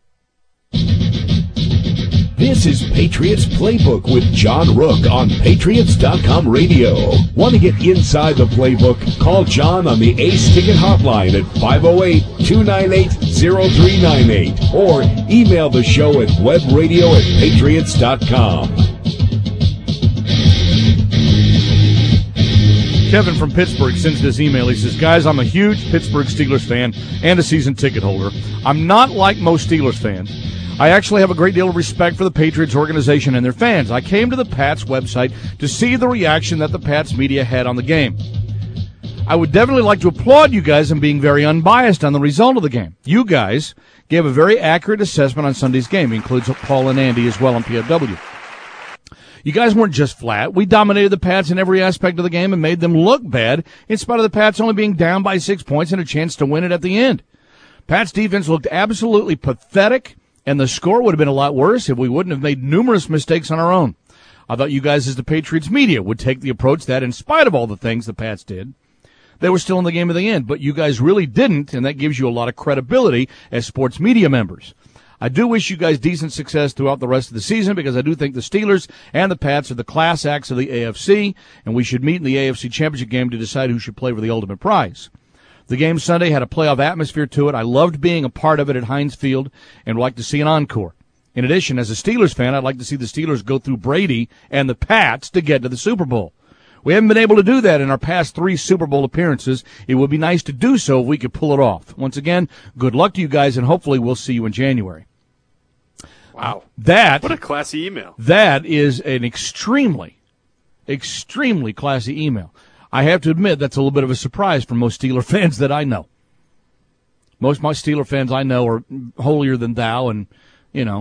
This is Patriots Playbook with John Rook on Patriots dot com radio. Want to get inside the playbook? Call John on the Ace Ticket Hotline at five oh eight, two nine eight, oh three nine eight or email the show at webradio at patriots dot com. Kevin from Pittsburgh sends this email. He says, guys, I'm a huge Pittsburgh Steelers fan and a season ticket holder. I'm not like most Steelers fans. I actually have a great deal of respect for the Patriots organization and their fans. I came to the Pats website to see the reaction that the Pats media had on the game. I would definitely like to applaud you guys in being very unbiased on the result of the game. You guys gave a very accurate assessment on Sunday's game. It includes Paul and Andy as well on P F W. You guys weren't just flat. We dominated the Pats in every aspect of the game and made them look bad in spite of the Pats only being down by six points and a chance to win it at the end. Pats defense looked absolutely pathetic, and the score would have been a lot worse if we wouldn't have made numerous mistakes on our own. I thought you guys as the Patriots media would take the approach that in spite of all the things the Pats did, they were still in the game at the end. But you guys really didn't, and that gives you a lot of credibility as sports media members. I do wish you guys decent success throughout the rest of the season because I do think the Steelers and the Pats are the class acts of the A F C, and we should meet in the A F C Championship game to decide who should play for the ultimate prize. The game Sunday had a playoff atmosphere to it. I loved being a part of it at Heinz Field and would like to see an encore. In addition, as a Steelers fan, I'd like to see the Steelers go through Brady and the Pats to get to the Super Bowl. We haven't been able to do that in our past three Super Bowl appearances. It would be nice to do so if we could pull it off. Once again, good luck to you guys, and hopefully we'll see you in January. Wow. That, what a classy email. That is an extremely, extremely classy email. I have to admit that's a little bit of a surprise for most Steeler fans that I know. Most of my Steeler fans I know are holier than thou and, you know,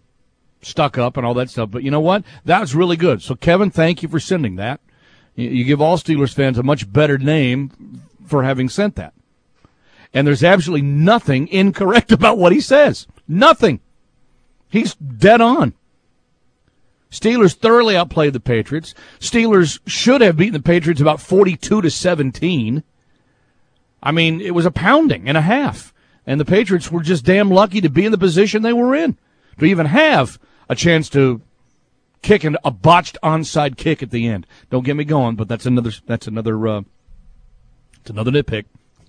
stuck up and all that stuff. But you know what? That was really good. So, Kevin, thank you for sending that. You give all Steelers fans a much better name for having sent that. And there's absolutely nothing incorrect about what he says. Nothing. He's dead on. Steelers thoroughly outplayed the Patriots. Steelers should have beaten the Patriots about forty-two to seventeen. I mean, it was a pounding and a half. And the Patriots were just damn lucky to be in the position they were in, to even have a chance to kick an, a botched onside kick at the end. Don't get me going, but that's another that's another uh, it's another nitpick.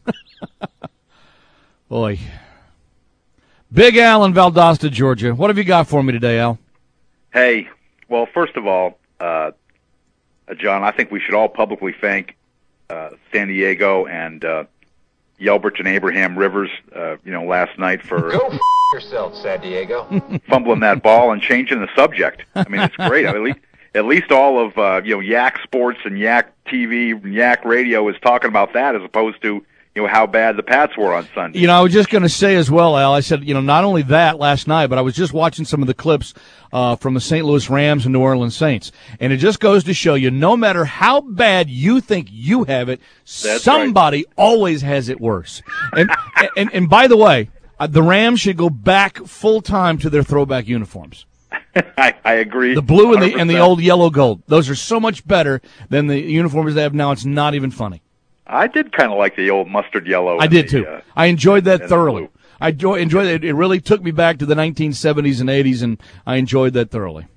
Boy. Big Al in Valdosta, Georgia. What have you got for me today, Al? Hey, well, first of all, uh, John, I think we should all publicly thank uh, San Diego and uh, Yelbert and Abraham Rivers, uh, you know, last night for Go f*** yourself, San Diego. fumbling that ball and changing the subject. I mean, it's great. I mean, at least, at least all of uh, you know Yak Sports and Yak T V, and Yak Radio is talking about that as opposed to you know how bad the Pats were on Sunday. You know, I was just going to say as well, Al. I said, you know, not only that last night, but I was just watching some of the clips uh, from the Saint Louis Rams and New Orleans Saints, and it just goes to show you, no matter how bad you think you have it, That's somebody right. always has it worse. And, and and by the way, uh, the Rams should go back full time to their throwback uniforms. I, I agree. The blue and the one hundred percent. and the old yellow gold. Those are so much better than the uniforms they have now. It's not even funny. I did kind of like the old mustard yellow. I did the, too. Uh, I enjoyed that and thoroughly. I enjoy, enjoyed it. It really took me back to the nineteen seventies and eighties, and I enjoyed that thoroughly.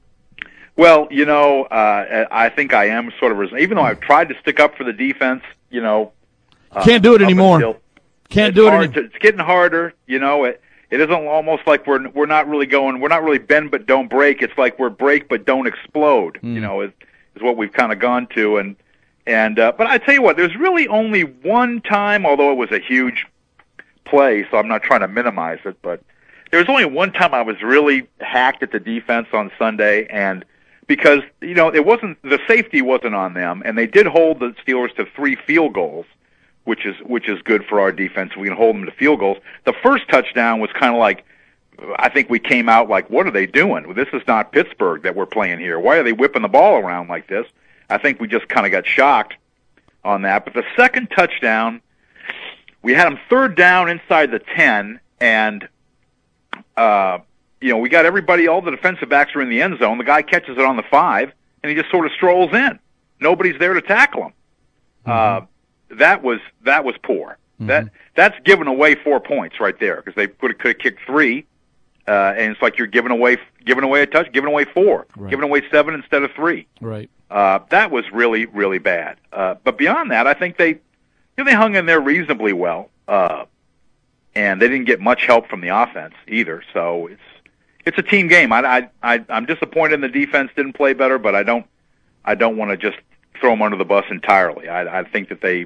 Well, you know, uh, I think I am sort of, res- even though I've tried to stick up for the defense, you know. Uh, Can't do it up anymore. until- Can't it's do it hard anymore. to- It's getting harder, you know. It, it isn't almost like we're we're not really going, we're not really bend but don't break. It's like we're break but don't explode, Mm. you know, is, is what we've kind of gone to. And, and uh, but I tell you what, there's really only one time, although it was a huge play, so I'm not trying to minimize it, but there was only one time I was really hacked at the defense on Sunday, and because, you know, it wasn't, the safety wasn't on them, and they did hold the Steelers to three field goals, which is which is good for our defense. We can hold them to field goals. The first touchdown was kind of like, I think we came out like, what are they doing? This is not Pittsburgh that we're playing here. Why are they whipping the ball around like this? I think we just kind of got shocked on that. But the second touchdown, we had them third down inside the ten, and uh, you know, we got everybody, all the defensive backs are in the end zone. The guy catches it on the five, and he just sort of strolls in. Nobody's there to tackle him. Mm-hmm. Uh, that was that was poor. Mm-hmm. That that's giving away four points right there because they could have kicked three, uh, and it's like you're giving away giving away a touch, giving away four, Right. giving away seven instead of three. Right. Uh, that was really really bad. Uh, but beyond that, I think they you know, they hung in there reasonably well, uh, and they didn't get much help from the offense either. So it's it's a team game. I, I, I I'm disappointed in the defense didn't play better, but I don't I don't want to just throw them under the bus entirely. I, I think that they,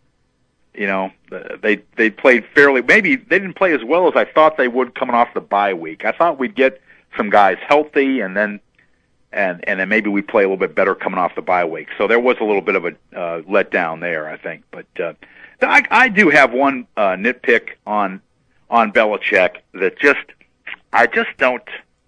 you know, they they played fairly. Maybe they didn't play as well as I thought they would coming off the bye week. I thought we'd get some guys healthy, and then and and then maybe we play a little bit better coming off the bye week. So there was a little bit of a uh, letdown there, I think. But uh, I, I do have one uh, nitpick on on Belichick that just I just don't.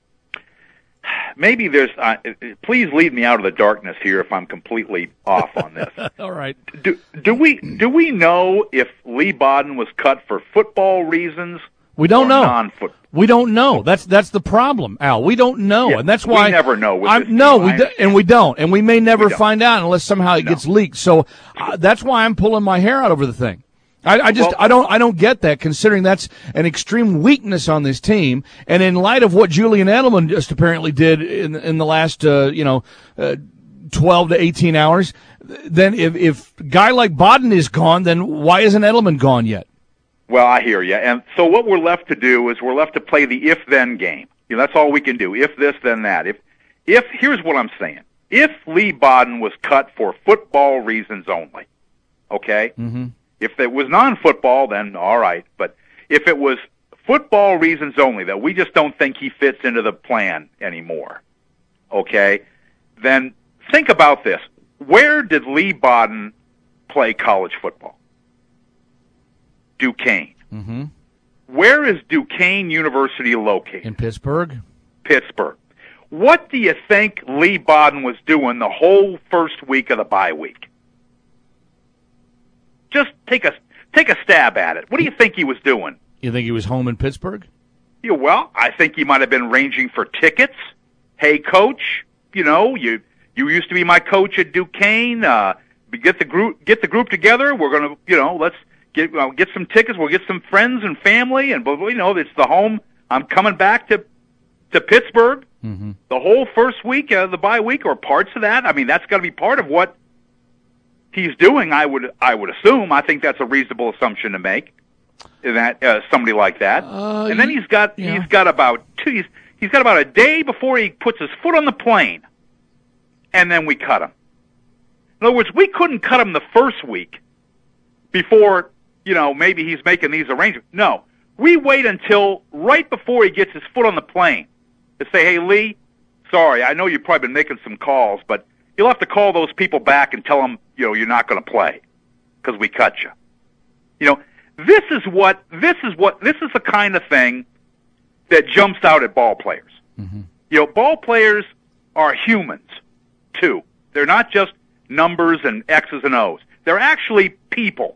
Maybe there's. Uh, please lead me out of the darkness here if I'm completely off on this. All right. Do do we do we know if Lee Bodden was cut for football reasons? We don't or know. Non-football. We don't know. That's that's the problem, Al. We don't know, Yeah, and that's we why never know with I, this no, team. we I do, and we don't, and we may never We don't. find out unless somehow it No. gets leaked. So uh, that's why I'm pulling my hair out over the thing. I, I just Well- I don't I don't get that, considering that's an extreme weakness on this team, and in light of what Julian Edelman just apparently did in in the last uh, you know uh, twelve to eighteen hours, then if if a guy like Bodden is gone, then why isn't Edelman gone yet? Well, I hear you. And so what we're left to do is we're left to play the if-then game. You know, that's all we can do. If this, then that. If, if here's what I'm saying. If Lee Bodden was cut for football reasons only, okay? Mm-hmm. If it was non-football, then all right. But if it was football reasons only, that we just don't think he fits into the plan anymore, okay, then think about this. Where did Lee Bodden play college football? Duquesne. Mm-hmm. Where is Duquesne University located? In Pittsburgh. Pittsburgh. What do you think Lee Bodden was doing the whole first week of the bye week? Just take a take a stab at it. What do you think he was doing? You think he was home in Pittsburgh? Yeah, well, I think he might have been ranging for tickets. Hey, coach, you know, you you used to be my coach at Duquesne. Uh, get the group get the group together. We're gonna, you know, let's get uh, get some tickets. We'll get some friends and family, and you know, it's the home. I'm coming back to to Pittsburgh. Mm-hmm. The whole first week of the bye week, or parts of that. I mean, that's got to be part of what he's doing. I would I would assume. I think that's a reasonable assumption to make. That uh, somebody like that, Uh, and then he's got yeah. he's got about two. He's, he's got about a day before he puts his foot on the plane, and then we cut him. In other words, we couldn't cut him the first week before, you know, maybe he's making these arrangements. No, we wait until right before he gets his foot on the plane to say, hey, Lee, sorry, I know you've probably been making some calls, but you'll have to call those people back and tell them, you know, you're not going to play because we cut you. You know, this is what this is what this is the kind of thing that jumps out at ball players. Mm-hmm. You know, ball players are humans too. They're not just numbers and X's and O's. They're actually people.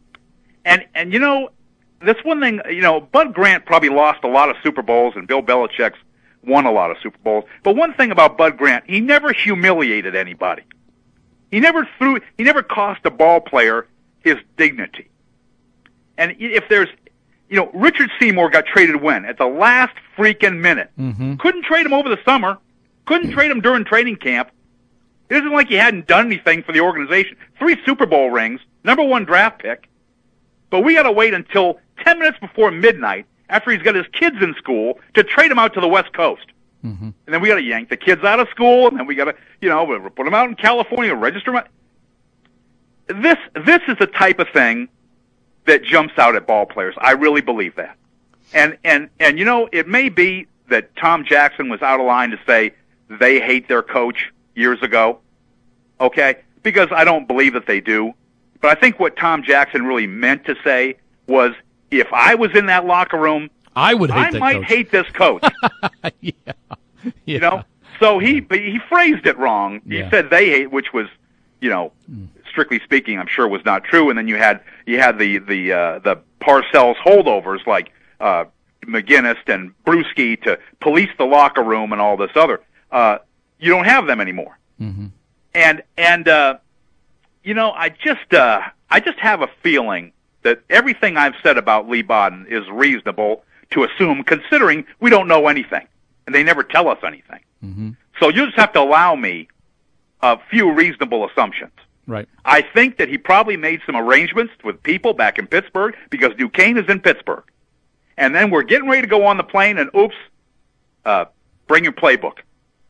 And and you know, this one thing, you know, Bud Grant probably lost a lot of Super Bowls, and Bill Belichick's won a lot of Super Bowls. But one thing about Bud Grant, he never humiliated anybody. He never threw, he never cost a ball player his dignity. And if there's, you know, Richard Seymour got traded when? At the last freaking minute. Mm-hmm. Couldn't trade him over the summer. Couldn't trade him during training camp. It isn't like he hadn't done anything for the organization. Three Super Bowl rings, number one draft pick. But we got to wait until ten minutes before midnight, after he's got his kids in school, to trade him out to the West Coast. Mm-hmm. And then we got to yank the kids out of school, and then we got to, you know, put them out in California, register them. This, this is the type of thing that jumps out at ball players. I really believe that. And, and, and, you know, it may be that Tom Jackson was out of line to say they hate their coach years ago, okay? Because I don't believe that they do. But I think what Tom Jackson really meant to say was, if I was in that locker room, I would hate I that might coach. hate this coach. yeah. yeah. You know? So he but he phrased it wrong. He Yeah. said they hate, which was, you know, strictly speaking, I'm sure was not true. And then you had you had the the uh, the Parcells holdovers like uh, McGinnis and Brewski to police the locker room and all this other. Uh, you don't have them anymore. Mm-hmm. And and uh, you know, I just uh, I just have a feeling that everything I've said about Lee Bodden is reasonable to assume, considering we don't know anything, and they never tell us anything. Mm-hmm. So you just have to allow me a few reasonable assumptions. Right. I think that he probably made some arrangements with people back in Pittsburgh because Duquesne is in Pittsburgh. And then we're getting ready to go on the plane, and oops, uh, bring your playbook.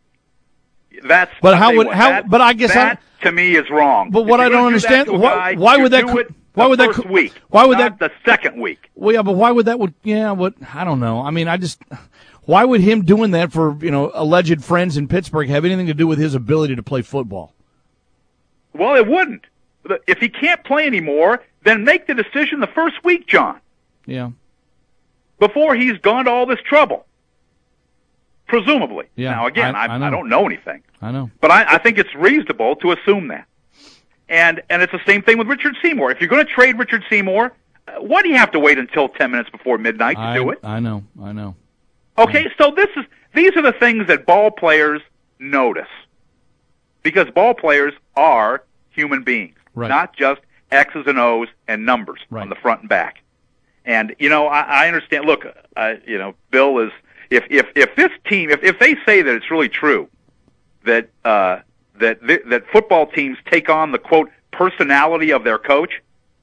That's But I'll how tell you would what, how? that, But I guess that I, to me is wrong. But what If I you're don't gonna do that understand, to a why, guy, why you would that? do co- it Why the would that? first co- week? Why would not that? the second week? Well, yeah, but why would that? Would yeah? What I don't know. I mean, I just why would him doing that for you know alleged friends in Pittsburgh have anything to do with his ability to play football? Well, it wouldn't. If he can't play anymore, then make the decision the first week, John, Yeah. before he's gone to all this trouble. Presumably. Yeah, Now, again, I- I, I know. I don't know anything. I know. But I, I think it's reasonable to assume that. And and it's the same thing with Richard Seymour. If you're going to trade Richard Seymour, uh, why do you have to wait until ten minutes before midnight to I, do it? I know. I know. Okay, so this is these are the things that ball players notice. Because ball players are human beings, Right. not just X's and O's and numbers on the front and back. And you know, I, I understand. Look, uh, you know, Bill is if if if this team if if they say that it's really true that uh, that th- that football teams take on the quote personality of their coach,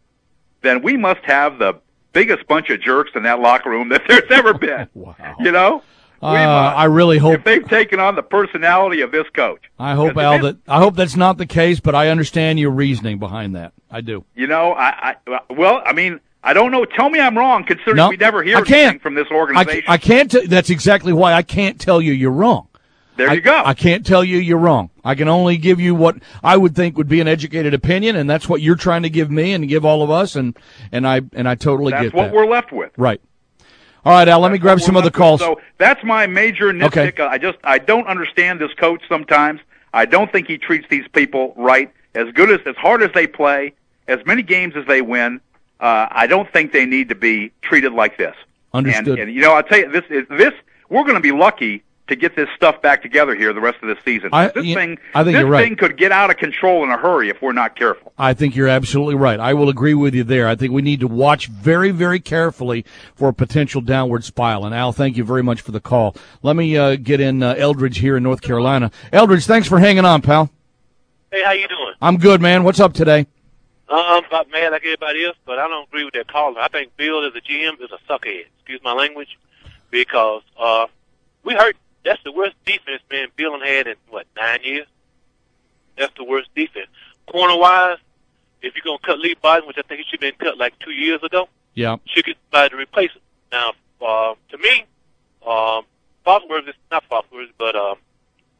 then we must have the biggest bunch of jerks in that locker room that there's ever been. Wow. You know, Uh, I really hope if they've taken on the personality of this coach. I hope Because Al if that I hope that's not the case, but I understand your reasoning behind that. I do. You know, I, I well, I mean, I don't know. Tell me I'm wrong, considering No, we never hear I anything can't. from this I, organization. ca- I can't. T- that's exactly why I can't tell you you're wrong. There I, you go. I can't tell you you're wrong. I can only give you what I would think would be an educated opinion, and that's what you're trying to give me and give all of us, and and I and I totally That's get what that. we're left with. Right. All right, Al. Let me grab We're some other left with. calls. So that's my major nitpick. Okay. I just I don't understand this coach sometimes. I don't think he treats these people right. As good as as hard as they play, as many games as they win, uh, I don't think they need to be treated like this. Understood. And, and you know, I'll tell you this is this we're going to be lucky to get this stuff back together here the rest of this season. I- this yeah, thing, I think this you're right. thing could get out of control in a hurry if we're not careful. I think you're absolutely right. I will agree with you there. I think we need to watch very, very carefully for a potential downward spiral. And Al, thank you very much for the call. Let me uh, get in uh, Eldridge here in North Carolina. Eldridge, thanks for hanging on, pal. Hey, how you doing? I'm good, man. What's up today? Um, about mad like everybody else, but I don't agree with that caller. I think Bill as a G M is a suckhead. Excuse my language, because uh, we heard that's the worst defense man Bill had in what nine years. That's the worst defense. Corner wise, if you're gonna cut Lee Bodden, which I think he should have been cut like two years ago, Yeah. should get somebody to replace him. Now, uh, to me, um, Foxworth is not Foxworth, but um,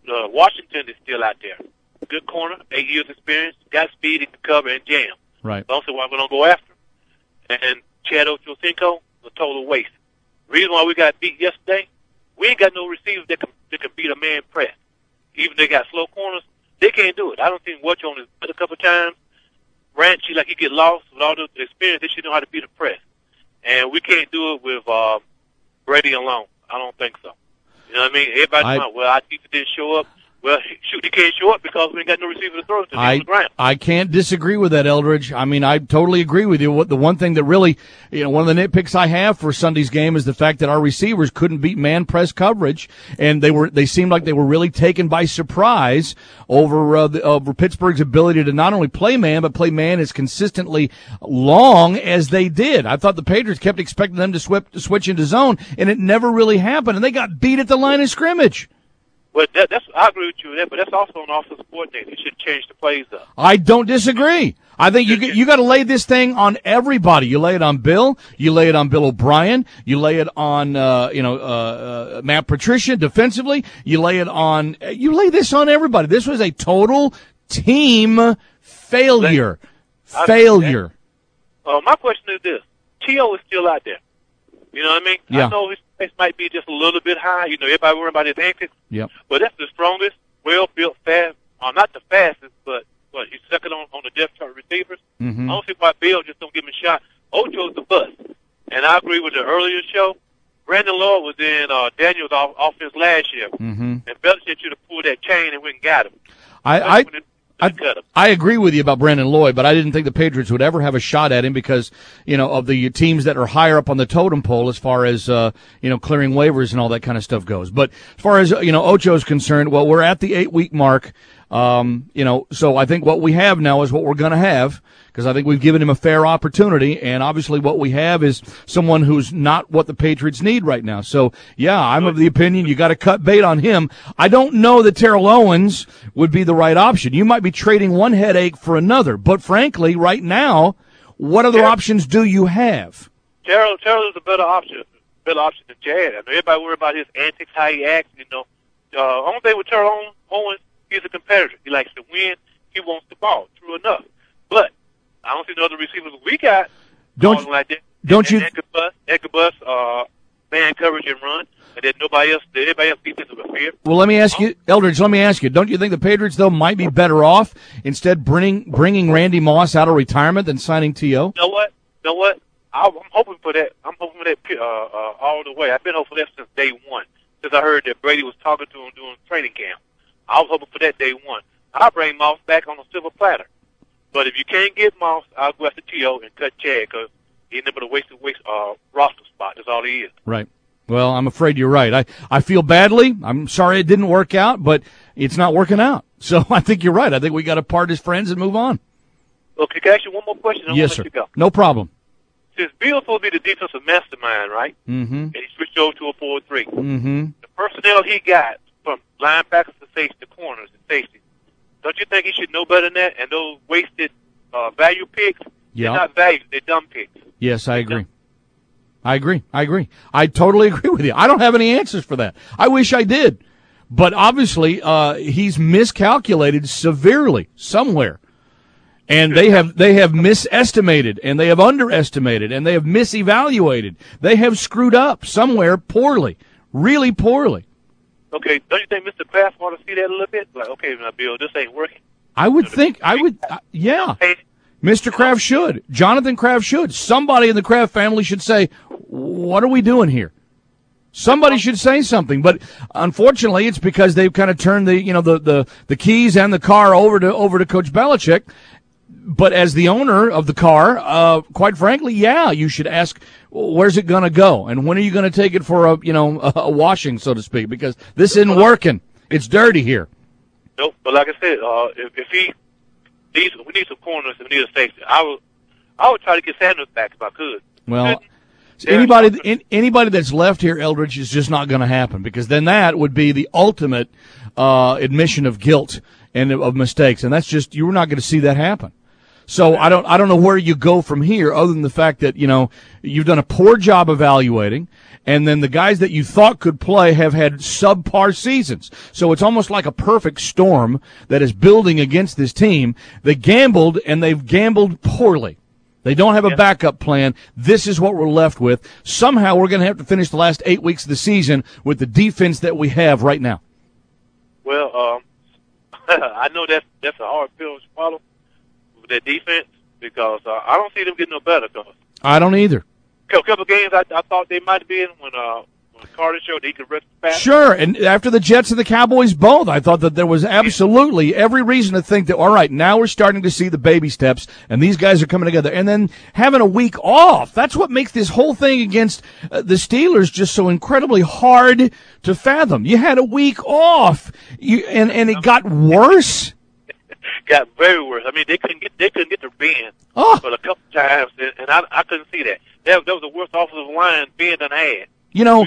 uh, Washington is still out there. Good corner, eight years experience, got speed, he can cover and jam. Right. Don't say why we don't go after him. And Chad Ochocinco, a total waste. Reason why we got beat yesterday, we ain't got no receivers that can, that can beat a man press. Even they got slow corners, they can't do it. I don't think Watch on his butt a couple of times. Ranchy, like he get lost with all the experience, they should know how to beat a press. And we can't do it with uh, Brady alone. I don't think so. You know what I mean? Everybody's I, like, well, our defense didn't show up. Well, shoot, he can't show up because we ain't got no receiver to throw to I, on the ground. I can't disagree with that, Eldridge. I mean, I totally agree with you. What the one thing that really, you know, one of the nitpicks I have for Sunday's game is the fact that our receivers couldn't beat man press coverage, and they were they seemed like they were really taken by surprise over uh, the, over Pittsburgh's ability to not only play man but play man as consistently long as they did. I thought the Patriots kept expecting them to, swip, to switch into zone, and it never really happened, and they got beat at the line of scrimmage. But that, that's I agree with you with that, but that's also an offensive coordinator. He should change the plays up. I don't disagree. I think you you got to lay this thing on everybody. You lay it on Bill. You lay it on Bill O'Brien. You lay it on uh, you know uh, uh, Matt Patricia defensively. You lay it on. You lay this on everybody. This was a total team failure. Failure. Uh, my question is this: T O is still out there. You know what I mean? Yeah. I know his pace might be just a little bit high. You know, everybody worrying about his antics. Yep. But that's the strongest, well-built, fast. Uh, not the fastest, but but he's second on, on the depth chart receivers. Mm-hmm. I don't see why Bill just don't give him a shot. Ocho's the bust. And I agree with the earlier show. Brandon Lloyd was in uh, Daniel's off- offense last year. Mm-hmm. And Belichick should have pulled that chain and went and got him. I, I, I, I agree with you about Brandon Lloyd, but I didn't think the Patriots would ever have a shot at him because, you know, of the teams that are higher up on the totem pole as far as, uh, you know, clearing waivers and all that kind of stuff goes. But as far as, you know, Ocho's concerned, well, we're at the eight-week mark. Um, you know, so I think what we have now is what we're going to have because I think we've given him a fair opportunity, and obviously what we have is someone who's not what the Patriots need right now. So, yeah, I'm of the opinion you got to cut bait on him. I don't know that Terrell Owens would be the right option. You might be trading one headache for another, but frankly, right now, what other Terrell, options do you have? Terrell, Terrell is a better option, better option than Chad. I know everybody worry about his antics, how he acts. You know, uh, only thing with Terrell Owens, he's a competitor. He likes to win. He wants the ball. True enough, but I don't see no other receivers we got. Don't like that. Don't and, you? And Ekabus, Ekabus, uh, man coverage and run, and then nobody else. Everybody else defensive fear. Well, let me ask you, Eldridge. Let me ask you. Don't you think the Patriots though might be better off instead bringing bringing Randy Moss out of retirement than signing T O? You know what? You know what? I'm hoping for that. I'm hoping for that uh, uh, all the way. I've been hoping for that since day one. Since I heard that Brady was talking to him during training camp, I was hoping for that day one. I'll bring Moss back on a silver platter. But if you can't get Moss, I'll go after T O and cut Chad because he's never a wasted waste uh, roster spot. That's all he is. Right. Well, I'm afraid you're right. I, I feel badly. I'm sorry it didn't work out, but it's not working out. So I think you're right. I think we got to part as friends and move on. Okay, can I ask you one more question? I Yes, let sir. You go. No problem. Since Bill's supposed to be the defensive mastermind, right? Mm-hmm. And he switched over to a four three. Mm-hmm. The personnel he got from linebackers to safety, to corners and safety, don't you think he should know better than that? And those wasted uh, value picks, Yeah. they're not valued. They're dumb picks. Yes, I agree. I agree. I agree. I totally agree with you. I don't have any answers for that. I wish I did. But obviously, uh, he's miscalculated severely somewhere. And they have, they have misestimated and they have underestimated and they have misevaluated. They have screwed up somewhere poorly, really poorly. Okay, don't you think Mister Kraft ought to see that a little bit? Like, okay, now, Bill, this ain't working. I would think, I would, uh, yeah. Mister Kraft should. Jonathan Kraft should. Somebody in the Kraft family should say, what are we doing here? Somebody should say something, but unfortunately, it's because they've kind of turned the, you know, the, the, the keys and the car over to, over to Coach Belichick. But as the owner of the car, uh, quite frankly, yeah, you should ask, where's it going to go? And when are you going to take it for a, you know, a, a washing, so to speak? Because this isn't working. It's dirty here. Nope. But like I said, uh, if, if he needs, we need some corners and we need a safety. I would, I would try to get Sanders back if I could. Well, so anybody, in, anybody that's left here, Eldridge, is just not going to happen because then that would be the ultimate, uh, admission of guilt and of mistakes. And that's just, you're not going to see that happen. So I don't I don't know where you go from here other than the fact that, you know, you've done a poor job evaluating, and then the guys that you thought could play have had subpar seasons. So it's almost like a perfect storm that is building against this team. They gambled, and they've gambled poorly. They don't have a backup plan. This is what we're left with. Somehow we're going to have to finish the last eight weeks of the season with the defense that we have right now. Well, um, I know that's, that's a hard pill to swallow with that defense because uh, I don't see them getting no better. Cause I don't either. A couple of games I, I thought they might have been when, uh, when Carter showed he could rest fast. Sure, and after the Jets and the Cowboys both, I thought that there was absolutely every reason to think that, all right, now we're starting to see the baby steps, and these guys are coming together. And then having a week off, that's what makes this whole thing against uh, the Steelers just so incredibly hard to fathom. You had a week off, you, and, and it got worse. Got very worse. I mean, they couldn't get they couldn't get their bend oh. but a couple times, and, and I, I couldn't see that. That, that was the worst offensive line Ben done had. You know,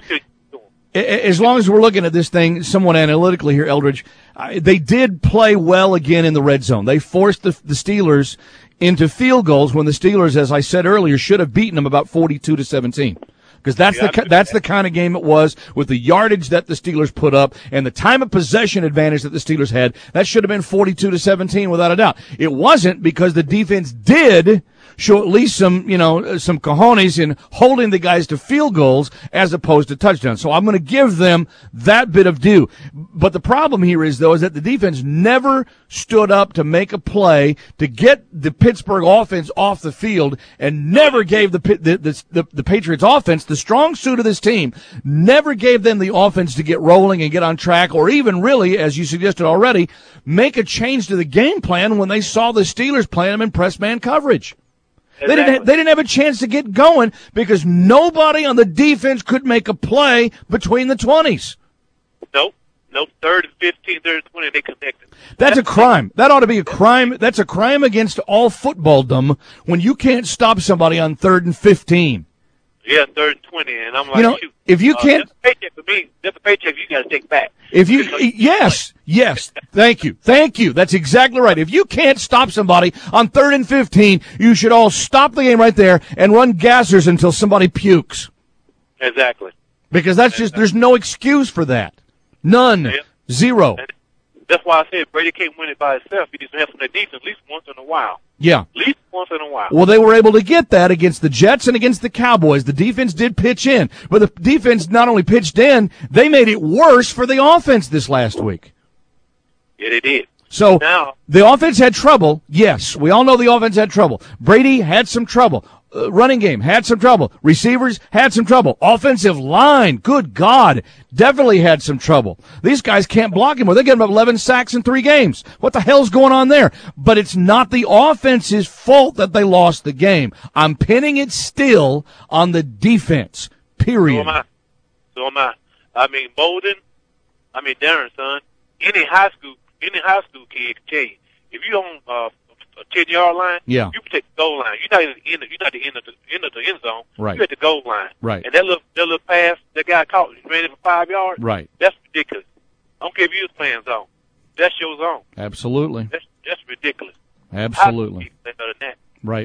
as long as we're looking at this thing somewhat analytically here, Eldridge, uh, they did play well again in the red zone. They forced the, the Steelers into field goals when the Steelers, as I said earlier, should have beaten them about forty-two to seventeen. Because that's yeah, the that's the kind of game it was with the yardage that the Steelers put up and the time of possession advantage that the Steelers had. That should have been forty-two to seventeen without a doubt. It wasn't because the defense did show at least some, you know, some cojones in holding the guys to field goals as opposed to touchdowns. So I'm going to give them that bit of due. But the problem here is, though, is that the defense never stood up to make a play to get the Pittsburgh offense off the field and never gave the the the, the, the Patriots offense, the strong suit of this team, never gave them the offense to get rolling and get on track, or even really, as you suggested already, make a change to the game plan when they saw the Steelers playing them in press man coverage. They didn't, have, they didn't have a chance to get going because nobody on the defense could make a play between the twenties. Nope. Nope. Third and fifteen, third and twenty, they connected. That's a crime. That ought to be a crime. That's a crime against all footballdom when you can't stop somebody on third and fifteen. Yeah, third and twenty, and I'm like, you know, shoot. If you uh, can't, that's a paycheck for me. That's a paycheck you got to take back. If you, yes, yes, thank you, thank you. That's exactly right. If you can't stop somebody on third and fifteen, you should all stop the game right there and run gassers until somebody pukes. Exactly. Because that's just, there's no excuse for that. None. Yeah. Zero. And that's why I said Brady can't win it by himself. He needs to have some defense at least once in a while. Yeah. At least once in a while. Well, they were able to get that against the Jets and against the Cowboys. The defense did pitch in, but the defense not only pitched in, they made it worse for the offense this last week. Yeah, they did. So now, the offense had trouble. Yes, we all know the offense had trouble. Brady had some trouble. Uh, running game had some trouble. Receivers had some trouble. Offensive line, good God, definitely had some trouble. These guys can't block him. They get him up eleven sacks in three games. What the hell's going on there? But it's not the offense's fault that they lost the game. I'm pinning it still on the defense, period. So am I. So am I. I mean, Bolden, I mean, Darren, son, any high school, any high school kid can tell you, if you on uh, a ten-yard line, yeah. you protect the goal line. You're not in the end. You're not the end of the end of the end zone. Right. You're at the goal line. Right. And that little that little pass that guy caught, ran it for five yards. Right. That's ridiculous. I don't care if you was playing zone. That's your zone. Absolutely. That's that's ridiculous. Absolutely. Better than that. Right.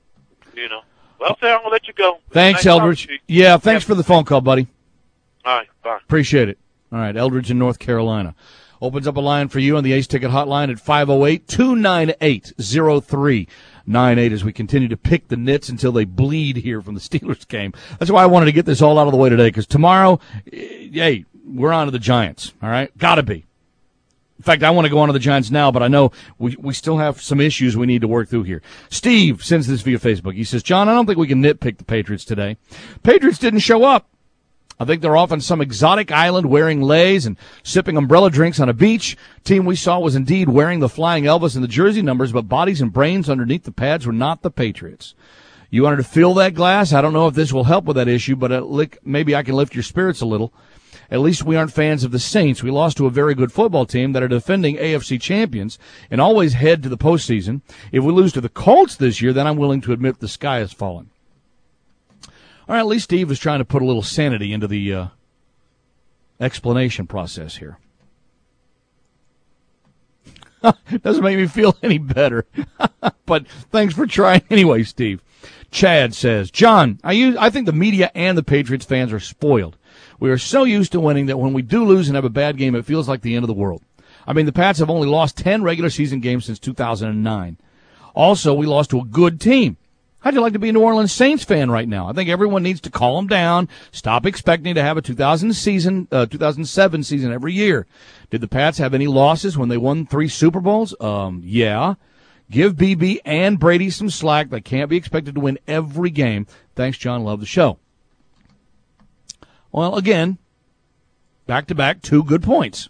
You know. Well, sir, I'm gonna let you go. Thanks, nice Eldridge. Yeah, thanks for the phone call, buddy. All right. Bye. Appreciate it. All right, Eldridge in North Carolina. Opens up a line for you on the Ace Ticket Hotline at five oh eight, two nine eight, oh three nine eight as we continue to pick the nits until they bleed here from the Steelers game. That's why I wanted to get this all out of the way today, because tomorrow, hey, we're on to the Giants, all right? Got to be. In fact, I want to go on to the Giants now, but I know we, we still have some issues we need to work through here. Steve sends this via Facebook. He says, John, I don't think we can nitpick the Patriots today. Patriots didn't show up. I think they're off on some exotic island wearing leis and sipping umbrella drinks on a beach. Team we saw was indeed wearing the Flying Elvis and the jersey numbers, but bodies and brains underneath the pads were not the Patriots. You wanted to fill that glass? I don't know if this will help with that issue, but maybe I can lift your spirits a little. At least we aren't fans of the Saints. We lost to a very good football team that are defending A F C champions and always head to the postseason. If we lose to the Colts this year, then I'm willing to admit the sky has fallen. All right, at least Steve was trying to put a little sanity into the uh, explanation process here. Doesn't make me feel any better. But thanks for trying anyway, Steve. Chad says, John, I use, I think the media and the Patriots fans are spoiled. We are so used to winning that when we do lose and have a bad game, it feels like the end of the world. I mean, the Pats have only lost ten regular season games since two thousand nine. Also, we lost to a good team. How'd you like to be a New Orleans Saints fan right now? I think everyone needs to calm down, stop expecting to have a two thousand season, uh, two thousand seven season every year. Did the Pats have any losses when they won three Super Bowls? Um, yeah. Give B B and Brady some slack. They can't be expected to win every game. Thanks, John. Love the show. Well, again, back-to-back, two good points.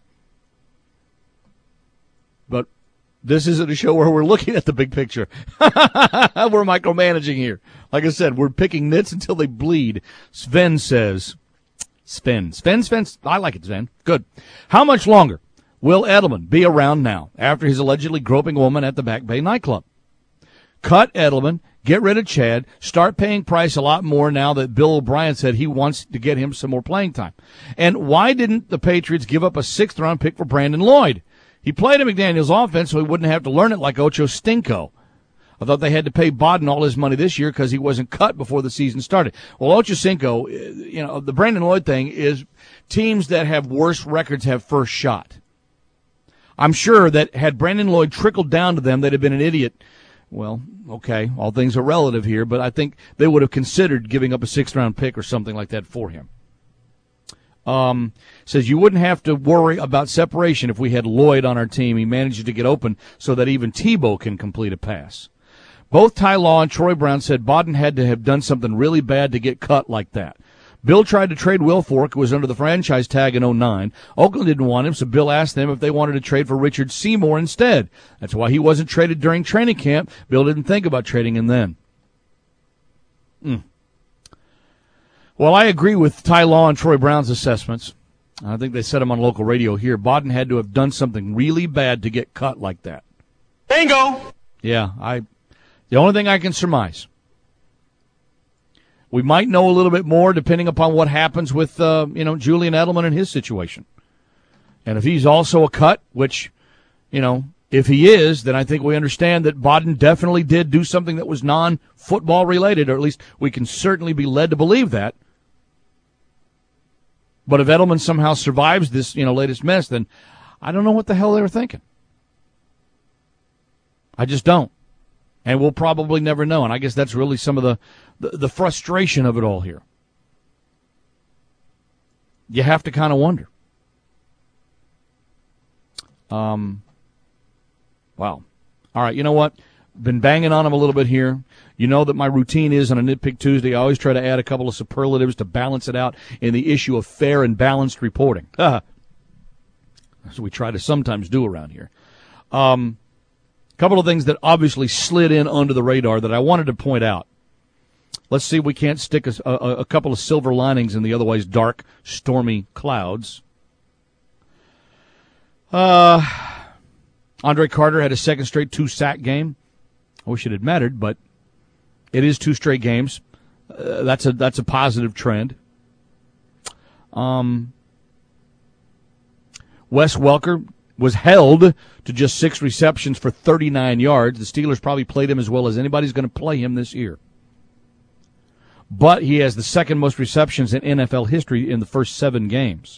But this isn't a show where we're looking at the big picture. We're micromanaging here. Like I said, we're picking nits until they bleed. Sven says, Sven, Sven, Sven, I like it, Sven. Good. How much longer will Edelman be around now after his allegedly groping woman at the Back Bay nightclub? Cut Edelman, get rid of Chad, start paying Price a lot more now that Bill O'Brien said he wants to get him some more playing time. And why didn't the Patriots give up a sixth-round pick for Brandon Lloyd? He played in McDaniel's offense so he wouldn't have to learn it like Ocho Stinko. I thought they had to pay Bodden all his money this year because he wasn't cut before the season started. Well, Ocho Cinco, you know, the Brandon Lloyd thing is teams that have worse records have first shot. I'm sure that had Brandon Lloyd trickled down to them, they'd have been an idiot. Well, okay, all things are relative here, but I think they would have considered giving up a sixth-round pick or something like that for him. Um, says you wouldn't have to worry about separation if we had Lloyd on our team. He manages to get open so that even Tebow can complete a pass. Both Ty Law and Troy Brown said Bodden had to have done something really bad to get cut like that. Bill tried to trade Will Fork, who was under the franchise tag in oh nine. Oakland didn't want him, so Bill asked them if they wanted to trade for Richard Seymour instead. That's why he wasn't traded during training camp. Bill didn't think about trading him then. Mm. Well, I agree with Ty Law and Troy Brown's assessments. I think they said them on local radio here. Bodden had to have done something really bad to get cut like that. Bingo! Yeah, I. The only thing I can surmise. We might know a little bit more depending upon what happens with, uh, you know, Julian Edelman and his situation. And if he's also a cut, which, you know, if he is, then I think we understand that Bodden definitely did do something that was non-football related, or at least we can certainly be led to believe that. But if Edelman somehow survives this, you know, latest mess, then I don't know what the hell they were thinking. I just don't. And we'll probably never know. And I guess that's really some of the, the, the frustration of it all here. You have to kind of wonder. Um, wow. All right, you know what? Been banging on him a little bit here. You know that my routine is on a Nitpick Tuesday. I always try to add a couple of superlatives to balance it out in the issue of fair and balanced reporting. That's what we try to sometimes do around here. Um, a couple of things that obviously slid in under the radar that I wanted to point out. Let's see if we can't stick a, a, a couple of silver linings in the otherwise dark, stormy clouds. Uh, Andre Carter had a second straight two-sack game. I wish it had mattered, but it is two straight games. Uh, that's a that's a positive trend. Um, Wes Welker was held to just six receptions for thirty-nine yards. The Steelers probably played him as well as anybody's going to play him this year. But he has the second most receptions in N F L history in the first seven games.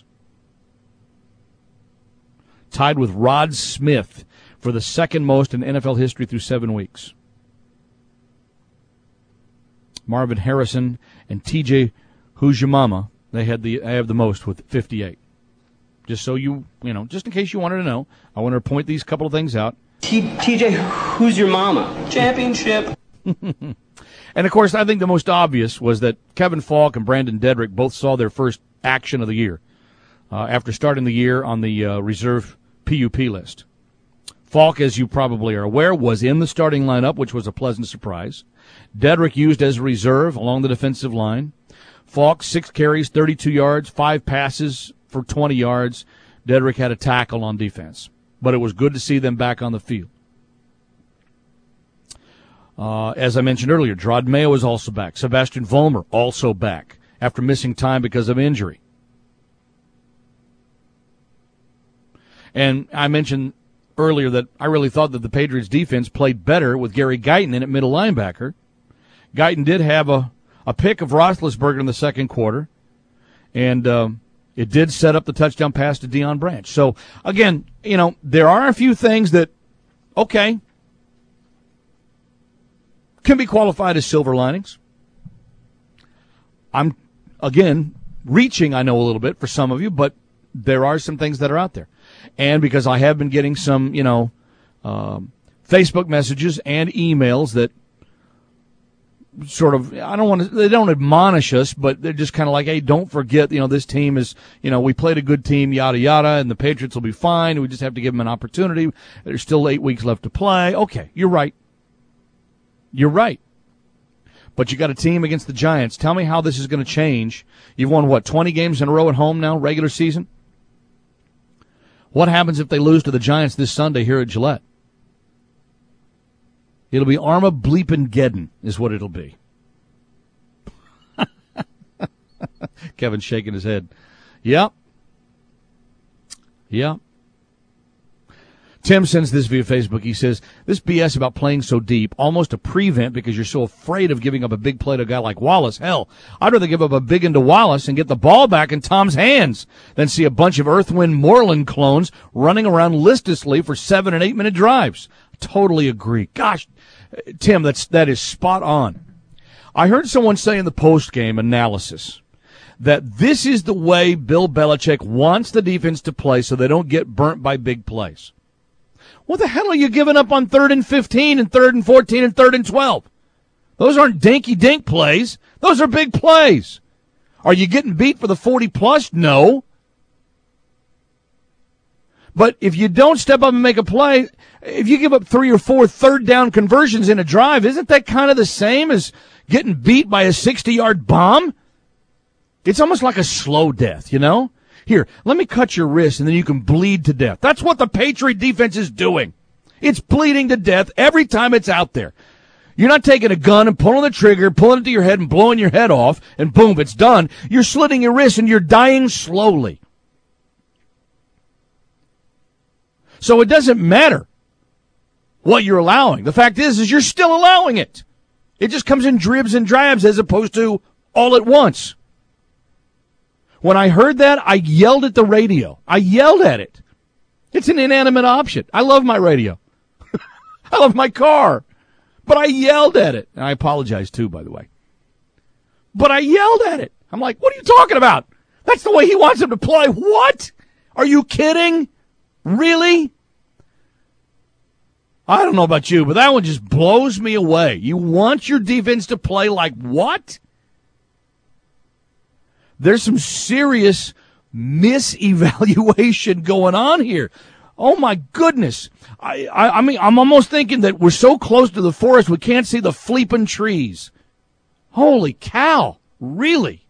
Tied with Rod Smith for the second most in N F L history through seven weeks. Marvin Harrison and T J Hujimama, they had the they have the most with fifty-eight. Just so you, you know, just in case you wanted to know, I wanted to point these couple of things out. T- TJ, who's your mama? Championship. And, of course, I think the most obvious was that Kevin Falk and Brandon Dedrick both saw their first action of the year uh, after starting the year on the uh, reserve P U P list. Falk, as you probably are aware, was in the starting lineup, which was a pleasant surprise. Dedrick used as a reserve along the defensive line. Falk, six carries, thirty-two yards, five passes for twenty yards. Dedrick had a tackle on defense. But it was good to see them back on the field. Uh, as I mentioned earlier, Gerard Mayo is also back. Sebastian Vollmer also back after missing time because of injury. And I mentioned earlier that I really thought that the Patriots defense played better with Gary Guyton in at middle linebacker. Guyton did have a, a pick of Roethlisberger in the second quarter, and um, it did set up the touchdown pass to Deion Branch. So, again, you know, there are a few things that, okay, can be qualified as silver linings. I'm, again, reaching, I know, a little bit for some of you, but there are some things that are out there. And because I have been getting some, you know, um, Facebook messages and emails that sort of, I don't want to, they don't admonish us, but they're just kind of like, hey, don't forget, you know, this team is, you know, we played a good team, yada, yada, and the Patriots will be fine. We just have to give them an opportunity. There's still eight weeks left to play. Okay, you're right. You're right. But you got a team against the Giants. Tell me how this is going to change. You've won, what, twenty games in a row at home now, regular season? What happens if they lose to the Giants this Sunday here at Gillette? It'll be Arma Bleepin' Geddon is what it'll be. Kevin's shaking his head. Yep. Yep. Tim sends this via Facebook. He says, this B S about playing so deep, almost a prevent because you're so afraid of giving up a big play to a guy like Wallace. Hell, I'd rather give up a big one to Wallace and get the ball back in Tom's hands than see a bunch of Earth, Wind, Moreland clones running around listlessly for seven and eight minute drives. Totally agree. Gosh, Tim, that's, that is spot on. I heard someone say in the post-game analysis that this is the way Bill Belichick wants the defense to play so they don't get burnt by big plays. What the hell are you giving up on third and fifteen and third and fourteen and third and twelve? Those aren't dinky-dink plays. Those are big plays. Are you getting beat for the forty-plus? No. But if you don't step up and make a play, if you give up three or four third down conversions in a drive, isn't that kind of the same as getting beat by a sixty-yard bomb? It's almost like a slow death, you know? Here, let me cut your wrist and then you can bleed to death. That's what the Patriot defense is doing. It's bleeding to death every time it's out there. You're not taking a gun and pulling the trigger, pulling it to your head and blowing your head off, and boom, it's done. You're slitting your wrist and you're dying slowly. So it doesn't matter what you're allowing. The fact is, is you're still allowing it. It just comes in dribs and drabs as opposed to all at once. When I heard that, I yelled at the radio. I yelled at it. It's an inanimate object. I love my radio. I love my car. But I yelled at it. And I apologize, too, by the way. But I yelled at it. I'm like, what are you talking about? That's the way he wants him to play. What? Are you kidding? Really? I don't know about you, but that one just blows me away. You want your defense to play like what? There's some serious misevaluation going on here. Oh, my goodness. I, I, I mean, I'm almost thinking that we're so close to the forest we can't see the fleeping trees. Holy cow. Really?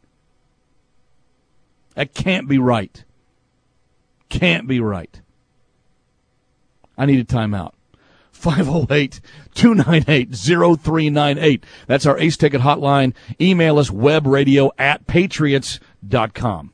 That can't be right. Can't be right. I need a timeout. five oh eight, two nine eight, oh three nine eight. That's our Ace Ticket hotline. Email us webradio at patriots dot com.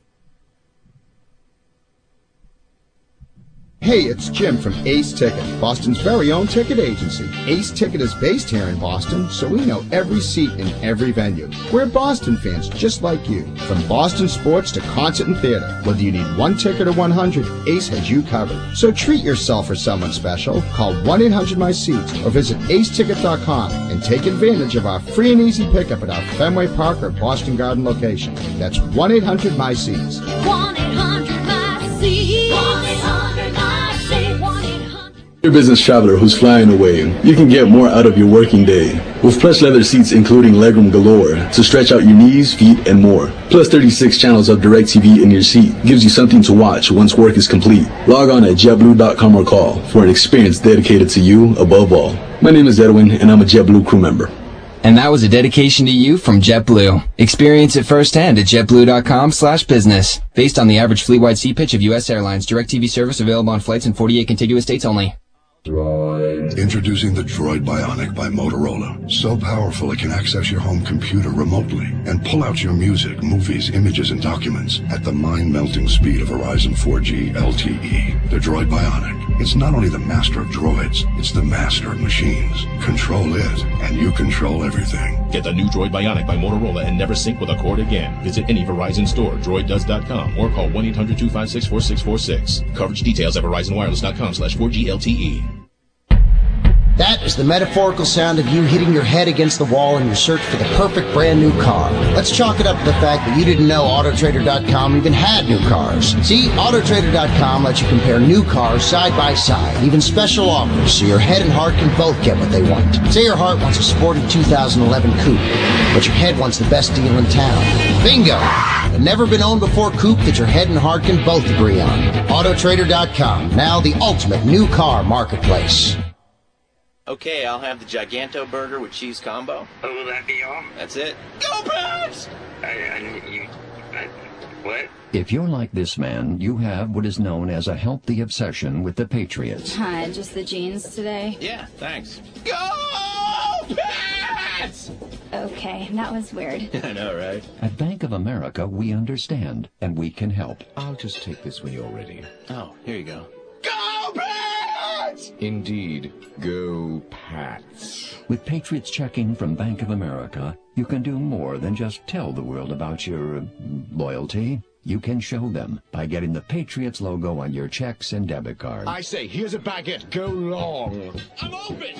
Hey, it's Jim from Ace Ticket, Boston's very own ticket agency. Ace Ticket is based here in Boston, so we know every seat in every venue. We're Boston fans just like you. From Boston sports to concert and theater, whether you need one ticket or one hundred, Ace has you covered. So treat yourself or someone special. Call one eight hundred my seats or visit ace ticket dot com and take advantage of our free and easy pickup at our Fenway Park or Boston Garden location. That's one eight hundred my seats. one eight hundred my seats. one eight hundred my seats. You're a business traveler who's flying away. You can get more out of your working day with plush leather seats including legroom galore to stretch out your knees, feet, and more. Plus thirty-six channels of DirecTV in your seat gives you something to watch once work is complete. Log on at jet blue dot com or call for an experience dedicated to you above all. My name is Edwin, and I'm a JetBlue crew member. And that was a dedication to you from JetBlue. Experience it firsthand at jet blue dot com slash business. Based on the average fleet-wide seat pitch of U S Airlines. DirecTV service available on flights in forty-eight contiguous states only. Droid. Introducing the Droid Bionic by Motorola. So powerful it can access your home computer remotely and pull out your music, movies, images, and documents at the mind-melting speed of Verizon four G L T E. The Droid Bionic. It's not only the master of droids, it's the master of machines. Control it, and you control everything. Get the new Droid Bionic by Motorola and never sync with a cord again. Visit any Verizon store, droid does dot com, or call one eight hundred two five six four six four six. Coverage details at verizon wireless dot com slash four G L T E. That is the metaphorical sound of you hitting your head against the wall in your search for the perfect brand new car. Let's chalk it up to the fact that you didn't know Auto Trader dot com even had new cars. See, Auto Trader dot com lets you compare new cars side by side, even special offers, so your head and heart can both get what they want. Say your heart wants a sporty two thousand eleven coupe, but your head wants the best deal in town. Bingo! A never been owned before coupe that your head and heart can both agree on. Auto Trader dot com, now the ultimate new car marketplace. Okay, I'll have the Giganto burger with cheese combo. Oh, will that be all? That's it. Go Pats! I, I, you, I, what? If you're like this man, you have what is known as a healthy obsession with the Patriots. Hi, just the jeans today? Yeah, thanks. Go Pats! Okay, that was weird. I know, right? At Bank of America, we understand, and we can help. I'll just take this when you're ready. Oh, here you go. Go Pats! Indeed. Go Pats. With Patriots Checking from Bank of America, you can do more than just tell the world about your uh, loyalty. You can show them by getting the Patriots logo on your checks and debit cards. I say, here's a baguette. Go long. I'm open!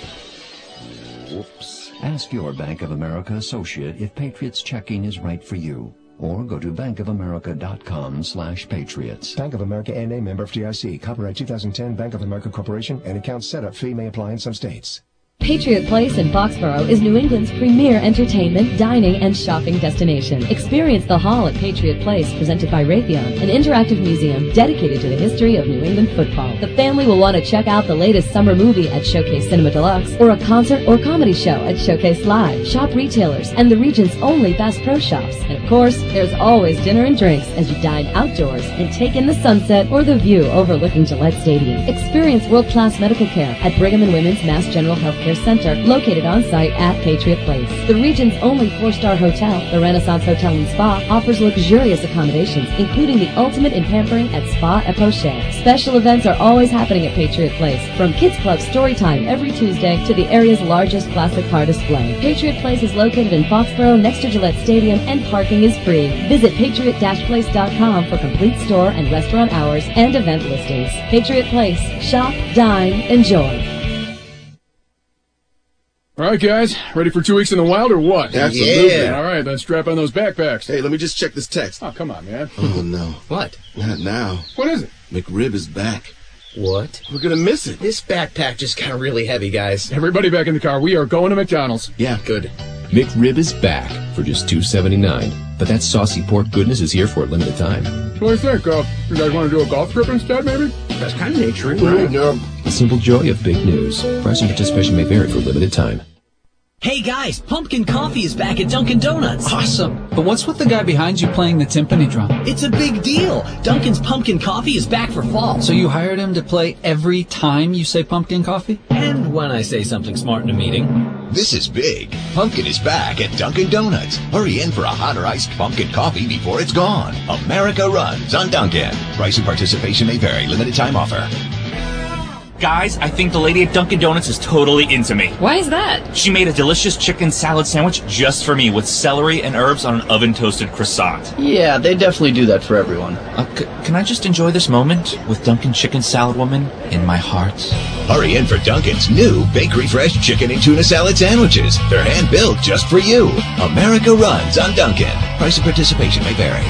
Whoops. Ask your Bank of America associate if Patriots Checking is right for you. Or go to bank of america dot com slash patriots. Bank of America N A member F D I C. Copyright two thousand ten Bank of America Corporation. And account setup fee may apply in some states. Patriot Place in Foxborough is New England's premier entertainment, dining, and shopping destination. Experience the Hall at Patriot Place, presented by Raytheon, an interactive museum dedicated to the history of New England football. The family will want to check out the latest summer movie at Showcase Cinema Deluxe, or a concert or comedy show at Showcase Live. Shop retailers and the region's only Bass Pro Shops. And of course, there's always dinner and drinks as you dine outdoors and take in the sunset or the view overlooking Gillette Stadium. Experience world-class medical care at Brigham and Women's Mass General Healthcare Center, located on site at Patriot Place. The region's only four-star hotel, the Renaissance Hotel and Spa, offers luxurious accommodations, including the ultimate in pampering at Spa et Poche. Special events are always happening at Patriot Place, from Kids Club Story Time every Tuesday to the area's largest classic car display. Patriot Place is located in Foxborough next to Gillette Stadium, and parking is free. Visit patriot dash place dot com for complete store and restaurant hours and event listings. Patriot Place. Shop, dine, enjoy. All right, guys, ready for two weeks in the wild or what? Absolutely. Yeah. All right, then strap on those backpacks. Hey, let me just check this text. Oh, come on, man. Oh, no. What? Not now. What is it? McRib is back. What? We're going to miss it. This backpack just got really heavy, guys. Everybody back in the car. We are going to McDonald's. Yeah. Good. McRib is back for just two seventy-nine. But that saucy pork goodness is here for a limited time. What do you think? Uh, you guys want to do a golf trip instead, maybe? That's kind of nature, right? No. The simple joy of big news. Price and participation may vary for a limited time. Hey guys, pumpkin coffee is back at Dunkin' Donuts. Awesome. But what's with the guy behind you playing the timpani drum? It's a big deal. Dunkin's pumpkin coffee is back for fall. So you hired him to play every time you say pumpkin coffee? And when I say something smart in a meeting. This is big. Pumpkin is back at Dunkin' Donuts. Hurry in for a hot or iced pumpkin coffee before it's gone. America runs on Dunkin'. Price and participation may vary. Limited time offer. Guys, I think the lady at Dunkin' Donuts is totally into me. Why is that? She made a delicious chicken salad sandwich just for me with celery and herbs on an oven-toasted croissant. Yeah, they definitely do that for everyone. Uh, c- can I just enjoy this moment with Dunkin' Chicken Salad Woman in my heart? Hurry in for Dunkin's new Bakery Fresh chicken and tuna salad sandwiches. They're hand-built just for you. America runs on Dunkin'. Price and participation may vary.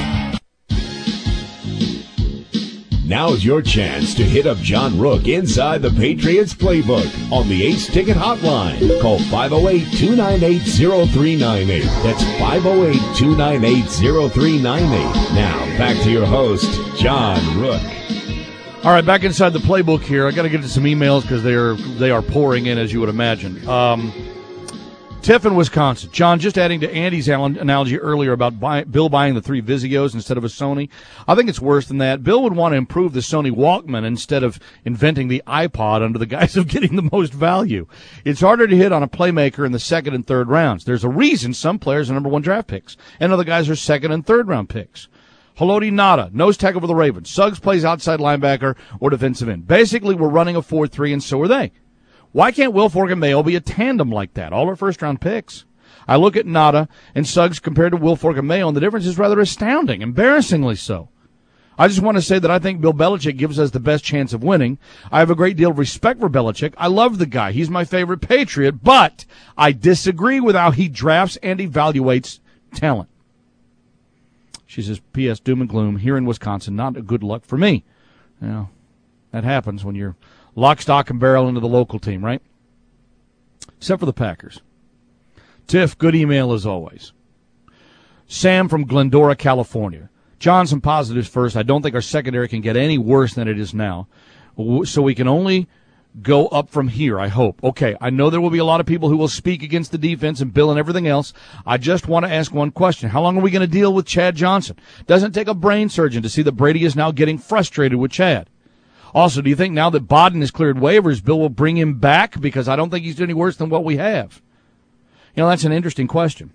Now's your chance to hit up John Rook inside the Patriots playbook on the Ace Ticket Hotline. Call five oh eight, two nine eight, oh three nine eight. That's five oh eight, two nine eight, oh three nine eight. Now, back to your host, John Rook. All right, back inside the playbook here. I got to get to some emails because they are they are pouring in, as you would imagine. Um, Tiff in Wisconsin. John, just adding to Andy's analogy earlier about buy, Bill buying the three Vizios instead of a Sony, I think it's worse than that. Bill would want to improve the Sony Walkman instead of inventing the iPod under the guise of getting the most value. It's harder to hit on a playmaker in the second and third rounds. There's a reason some players are number one draft picks, and other guys are second and third round picks. Haloti Ngata, nose tackle for the Ravens. Suggs plays outside linebacker or defensive end. Basically, we're running a four three, and so are they. Why can't Wilfork and Mayo be a tandem like that? All our first-round picks. I look at Ngata and Suggs compared to Wilfork and Mayo, and the difference is rather astounding, embarrassingly so. I just want to say that I think Bill Belichick gives us the best chance of winning. I have a great deal of respect for Belichick. I love the guy. He's my favorite Patriot, but I disagree with how he drafts and evaluates talent. She says, P S. Doom and gloom here in Wisconsin, not a good luck for me. You know, that happens when you're lock, stock, and barrel into the local team, right? Except for the Packers. Tiff, good email as always. Sam from Glendora, California. John, some positives first. I don't think our secondary can get any worse than it is now. So we can only go up from here, I hope. Okay, I know there will be a lot of people who will speak against the defense and Bill and everything else. I just want to ask one question. How long are we going to deal with Chad Johnson? Doesn't take a brain surgeon to see that Brady is now getting frustrated with Chad. Also, do you think now that Bodden has cleared waivers, Bill will bring him back? Because I don't think he's doing any worse than what we have. You know, that's an interesting question.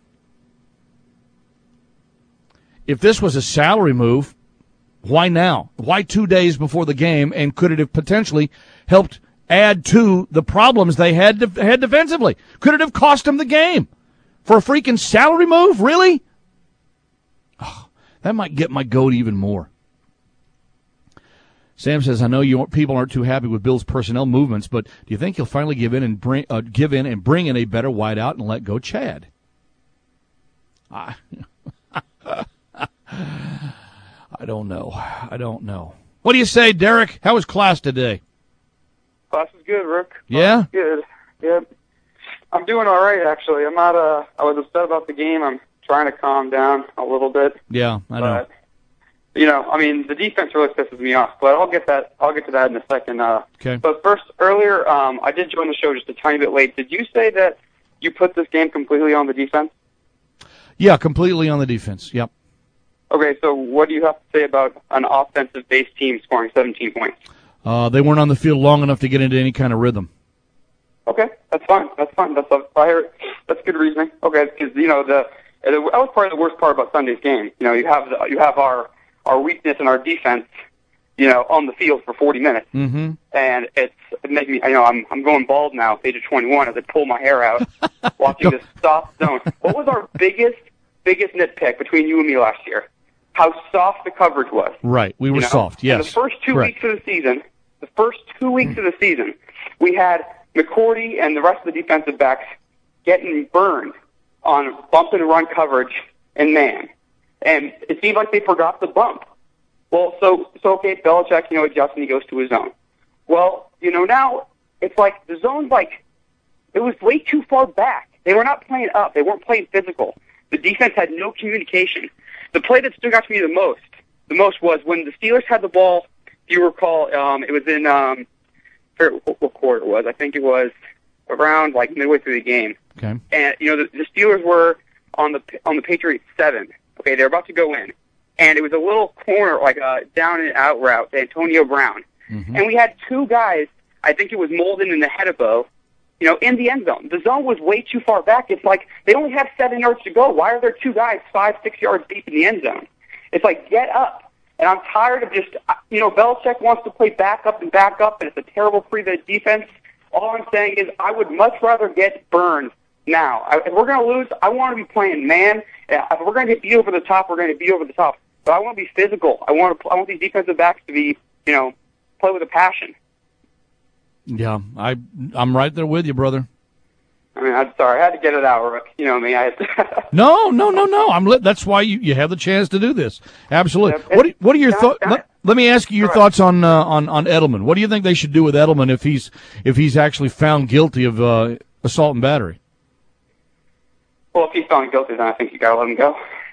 If this was a salary move, why now? Why two days before the game? And could it have potentially helped add to the problems they had de- had defensively? Could it have cost them the game for a freaking salary move? Really? Oh, that might get my goat even more. Sam says, I know you people aren't too happy with Bill's personnel movements, but do you think he'll finally give in and bring uh, give in and bring in a better wideout and let go Chad? I, I don't know. I don't know. What do you say, Derek? How was class today? Class was good, Rick. Yeah? Good. Yep. I'm doing all right, actually. I'm not, uh, I was upset about the game. I'm trying to calm down a little bit. Yeah, I know. But, you know, I mean, the defense really pisses me off, but I'll get that, I'll get to that in a second. Uh, okay. But first, earlier, um, I did join the show just a tiny bit late. Did you say that you put this game completely on the defense? Yeah, completely on the defense. Yep. Okay, so what do you have to say about an offensive-based team scoring seventeen points? Uh, they weren't on the field long enough to get into any kind of rhythm. Okay, that's fine. That's fine. That's a fire. That's good reasoning. Okay, because you know the that was part of the worst part about Sunday's game. You know, you have the, you have our our weakness in our defense, you know, on the field for forty minutes, mm-hmm. and it's it making me. You know, I'm I'm going bald now, page twenty-one, as I pull my hair out, watching this soft zone. What was our biggest biggest nitpick between you and me last year? How soft the coverage was. Right, we were you know? soft. Yes. And the first two Correct. weeks of the season, the first two weeks of the season, we had McCourty and the rest of the defensive backs getting burned on bump and run coverage and man. And it seemed like they forgot the bump. Well, so, so okay, Belichick, you know, adjusts and he goes to his zone. Well, you know, now it's like the zone's like, it was way too far back. They were not playing up. They weren't playing physical. The defense had no communication. The play that stood out to me the most, the most was when the Steelers had the ball. If you recall, um, it was in, um, I forget what, what quarter it was. I think it was around like midway through the game. Okay. And you know, the, the Steelers were on the on the Patriots seven. Okay, they're about to go in, and it was a little corner, like a down and out route to Antonio Brown, mm-hmm. and we had two guys. I think it was Molden and the Hedebo, you know, in the end zone. The zone was way too far back. It's like they only have seven yards to go. Why are there two guys five, six yards deep in the end zone? It's like, get up. And I'm tired of just, you know, Belichick wants to play back up and back up, and it's a terrible pre-bid defense. All I'm saying is I would much rather get burned now. I, if we're going to lose, I want to be playing man. If we're going to get beat over the top, we're going to be over the top. But I want to be physical. I want to. I want these defensive backs to be, you know, play with a passion. Yeah, I, I'm right there with you, brother. I mean, I'm sorry. I had to get it out, Rick. You know me. I had to no, no, no, no. I'm. Li- that's why you, you have the chance to do this. Absolutely. Yeah, what What are your thoughts? Let, let me ask you your thoughts on uh, on on Edelman. What do you think they should do with Edelman if he's if he's actually found guilty of uh, assault and battery? Well, if he's found guilty, then I think you got to let him go.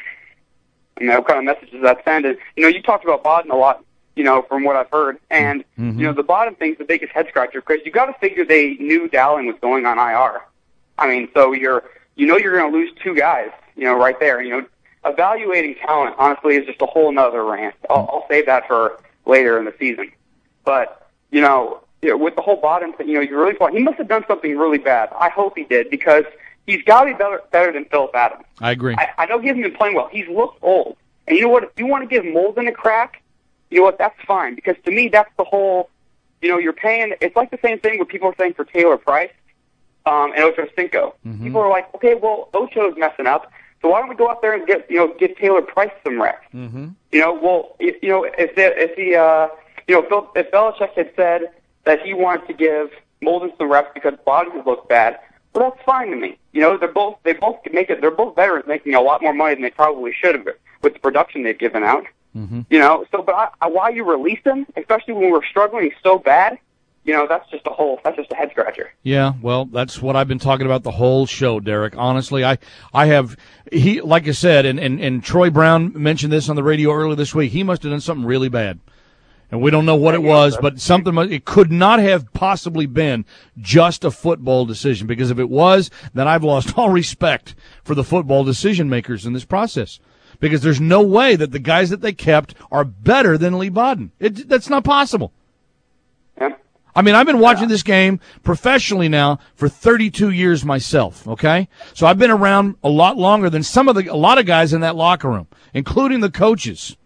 I mean, what kind of message does that send? And, you know, you talked about Bodden a lot, you know, from what I've heard. And, mm-hmm. you know, the Bodden thing's the biggest head scratcher because you got to figure they knew Dowling was going on I R. I mean, so you're, you know, you're going to lose two guys, you know, right there. You know, evaluating talent, honestly, is just a whole nother rant. I'll, I'll save that for later in the season. But, you know, you know with the whole Bodden thing, you know, you really, he must have done something really bad. I hope he did because he's got to be better, better than Philip Adams. I agree. I, I know he hasn't been playing well. He's looked old. And you know what? If you want to give Molden a crack, you know what? That's fine. Because to me, that's the whole, you know, you're paying, it's like the same thing what people are saying for Taylor Price um, and Ocho Cinco. Mm-hmm. People are like, okay, well, Ocho's messing up, so why don't we go out there and get, you know, give Taylor Price some reps? Mm-hmm. You know, well, if, you know, if the, if the, uh, you know, Bill, if Belichick had said that he wanted to give Molden some reps because bodies look bad, well, that's fine to me. You know, they're both they both make it. They're both veterans making a lot more money than they probably should have with the production they've given out. Mm-hmm. You know, so but I, I, why you release him, especially when we're struggling so bad? You know, that's just a whole that's just a head scratcher. Yeah, well, that's what I've been talking about the whole show, Derek. Honestly, I I have he like I said, and and, and Troy Brown mentioned this on the radio earlier this week. He must have done something really bad. And we don't know what it was, but something, it could not have possibly been just a football decision, because if it was, then I've lost all respect for the football decision makers in this process, because there's no way that the guys that they kept are better than Lee Bodden. It, that's not possible. Yeah. I mean, I've been watching this game professionally now for thirty-two years myself, okay? So I've been around a lot longer than some of the, a lot of guys in that locker room, including the coaches.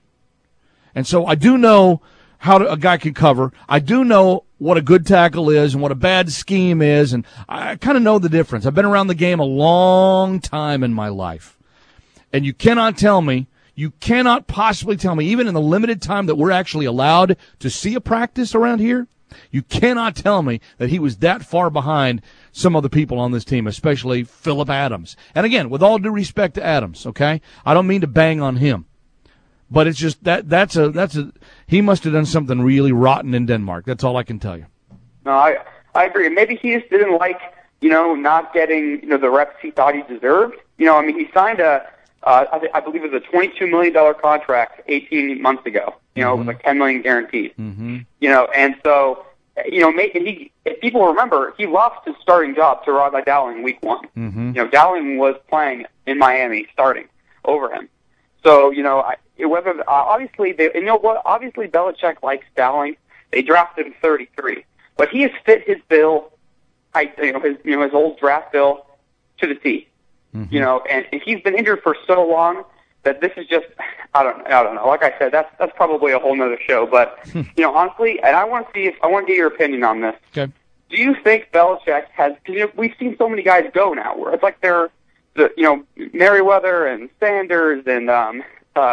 And so I do know how to, a guy can cover. I do know what a good tackle is and what a bad scheme is, and I kind of know the difference. I've been around the game a long time in my life. And you cannot tell me, you cannot possibly tell me, even in the limited time that we're actually allowed to see a practice around here, you cannot tell me that he was that far behind some of the people on this team, especially Phillip Adams. And again, with all due respect to Adams, okay, I don't mean to bang on him. But it's just that that's a that's a he must have done something really rotten in Denmark. That's all I can tell you. No, I I agree. Maybe he just didn't like, you know, not getting, you know, the reps he thought he deserved. You know, I mean, he signed a uh, I, th- I believe it was a twenty-two million dollars contract eighteen months ago. You know, mm-hmm. It was like ten million dollars guaranteed. Mm-hmm. You know, and so you know, make, he if people remember, he lost his starting job to Rodney Dowling week one. Mm-hmm. You know, Dowling was playing in Miami, starting over him. So, you know, I, whether uh, obviously, they, you know what? Obviously, Belichick likes Dowling. They drafted him thirty-three, but he has fit his bill, I, you know, his you know his old draft bill to the T. Mm-hmm. You know, and, and he's been injured for so long that this is just I don't I don't know. Like I said, that's that's probably a whole nother show. But you know, honestly, and I want to see if I want to get your opinion on this. Okay. Do you think Belichick has? Because you know, we've seen so many guys go now, where it's like they're the you know Merriweather and Sanders and um uh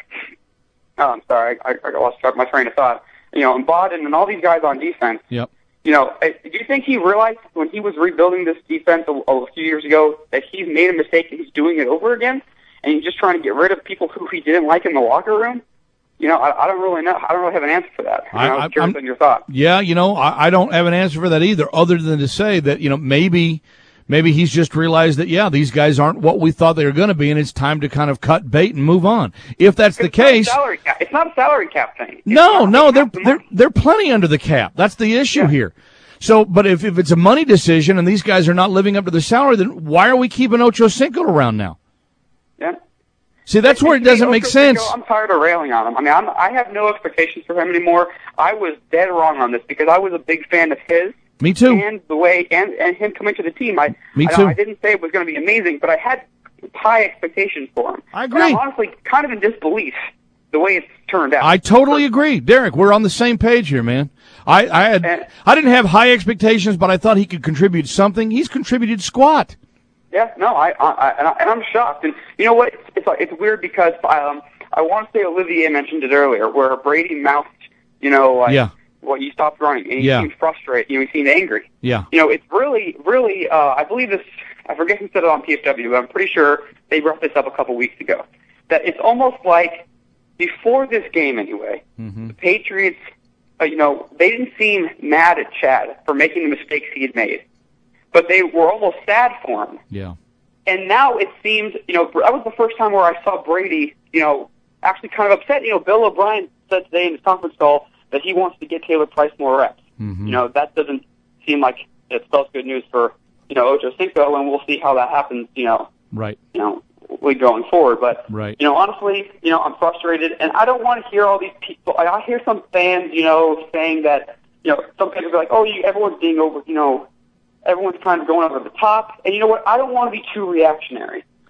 oh, I'm sorry I, I lost track of my train of thought. You know, and Bodden and all these guys on defense. Yep. You know, do you think he realized when he was rebuilding this defense a, a few years ago that he's made a mistake and he's doing it over again, and he's just trying to get rid of people who he didn't like in the locker room? You know, I, I don't really know. I don't really have an answer for that. You know, I, I was curious I'm, on your thoughts. Yeah, you know, I, I don't have an answer for that either, other than to say that, you know, maybe maybe he's just realized that, yeah, these guys aren't what we thought they were going to be, and it's time to kind of cut bait and move on. If that's the it's case, not a salary cap. It's not a salary cap thing. It's no, no, they're the they're they're plenty under the cap. That's the issue yeah. here. So, but if if it's a money decision and these guys are not living up to the salary, then why are we keeping Ocho Cinco around now? Yeah. See, that's where it doesn't make sense. I'm tired of railing on him. I mean, I'm, I have no expectations for him anymore. I was dead wrong on this because I was a big fan of his. Me too. And the way, and, and him coming to the team. I, Me I, too. I didn't say it was going to be amazing, but I had high expectations for him. I agree. And I'm honestly kind of in disbelief the way it's turned out. I totally agree, Derek. We're on the same page here, man. I, I had, and, I didn't have high expectations, but I thought he could contribute something. He's contributed squat. Yeah, no, I, I, and, I and I'm shocked. And you know what? It's it's, it's weird because um, I want to say Olivier mentioned it earlier, where Brady mouthed, you know, like, yeah. well, you stopped running, and he yeah. seemed frustrated. You know, he seemed angry. Yeah. You know, it's really, really. Uh, I believe this. I forget who said it on P F W, but I'm pretty sure they brought this up a couple weeks ago. That it's almost like before this game, anyway, mm-hmm. the Patriots, uh, you know, they didn't seem mad at Chad for making the mistakes he had made. But they were almost sad for him. Yeah. And now it seems, you know, that was the first time where I saw Brady, you know, actually kind of upset. You know, Bill O'Brien said today in his conference call that he wants to get Taylor Price more reps. Mm-hmm. You know, that doesn't seem like it spells good news for, you know, Ocho Cinco, and we'll see how that happens, you know, right. you know, going forward. But, right. you know, honestly, you know, I'm frustrated, and I don't want to hear all these people. I, I hear some fans, you know, saying that, you know, some people are like, oh, you, everyone's being over, you know, everyone's kind of going over the top. And you know what? I don't want to be too reactionary.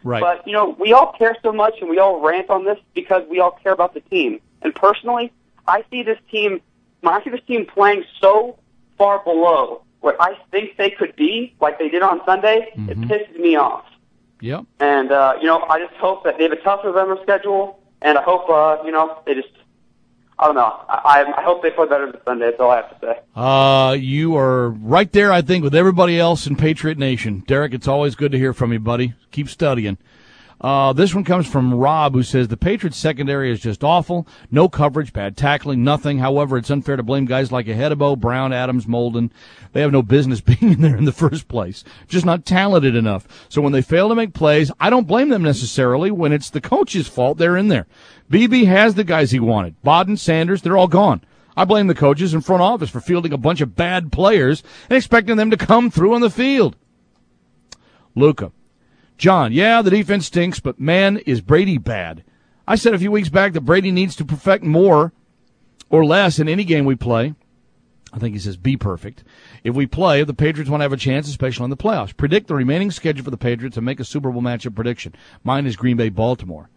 Right. But, you know, we all care so much and we all rant on this because we all care about the team. And personally, I see this team, when I see this team playing so far below what I think they could be, like they did on Sunday, Mm-hmm. it pisses me off. Yep. And, uh, you know, I just hope that they have a tough November schedule, and I hope, uh, you know, they just, I don't know, I, I hope they play better than Sunday, that's all I have to say. Uh, you are right there, I think, with everybody else in Patriot Nation. Derek, it's always good to hear from you, buddy. Keep studying. Uh, this one comes from Rob, who says, the Patriots secondary is just awful. No coverage, bad tackling, nothing. However, it's unfair to blame guys like Ahedebo, Brown, Adams, Molden. They have no business being in there in the first place. Just not talented enough. So when they fail to make plays, I don't blame them necessarily. When it's the coach's fault, they're in there. B B has the guys he wanted. Bodden, Sanders, they're all gone. I blame the coaches in front office for fielding a bunch of bad players and expecting them to come through on the field. Luca. John, yeah, the defense stinks, but man, is Brady bad. I said a few weeks back that Brady needs to perfect more or less in any game we play. I think he says be perfect. If we play, the Patriots want to have a chance, especially in the playoffs. Predict the remaining schedule for the Patriots and make a Super Bowl matchup prediction. Mine is Green Bay, Baltimore.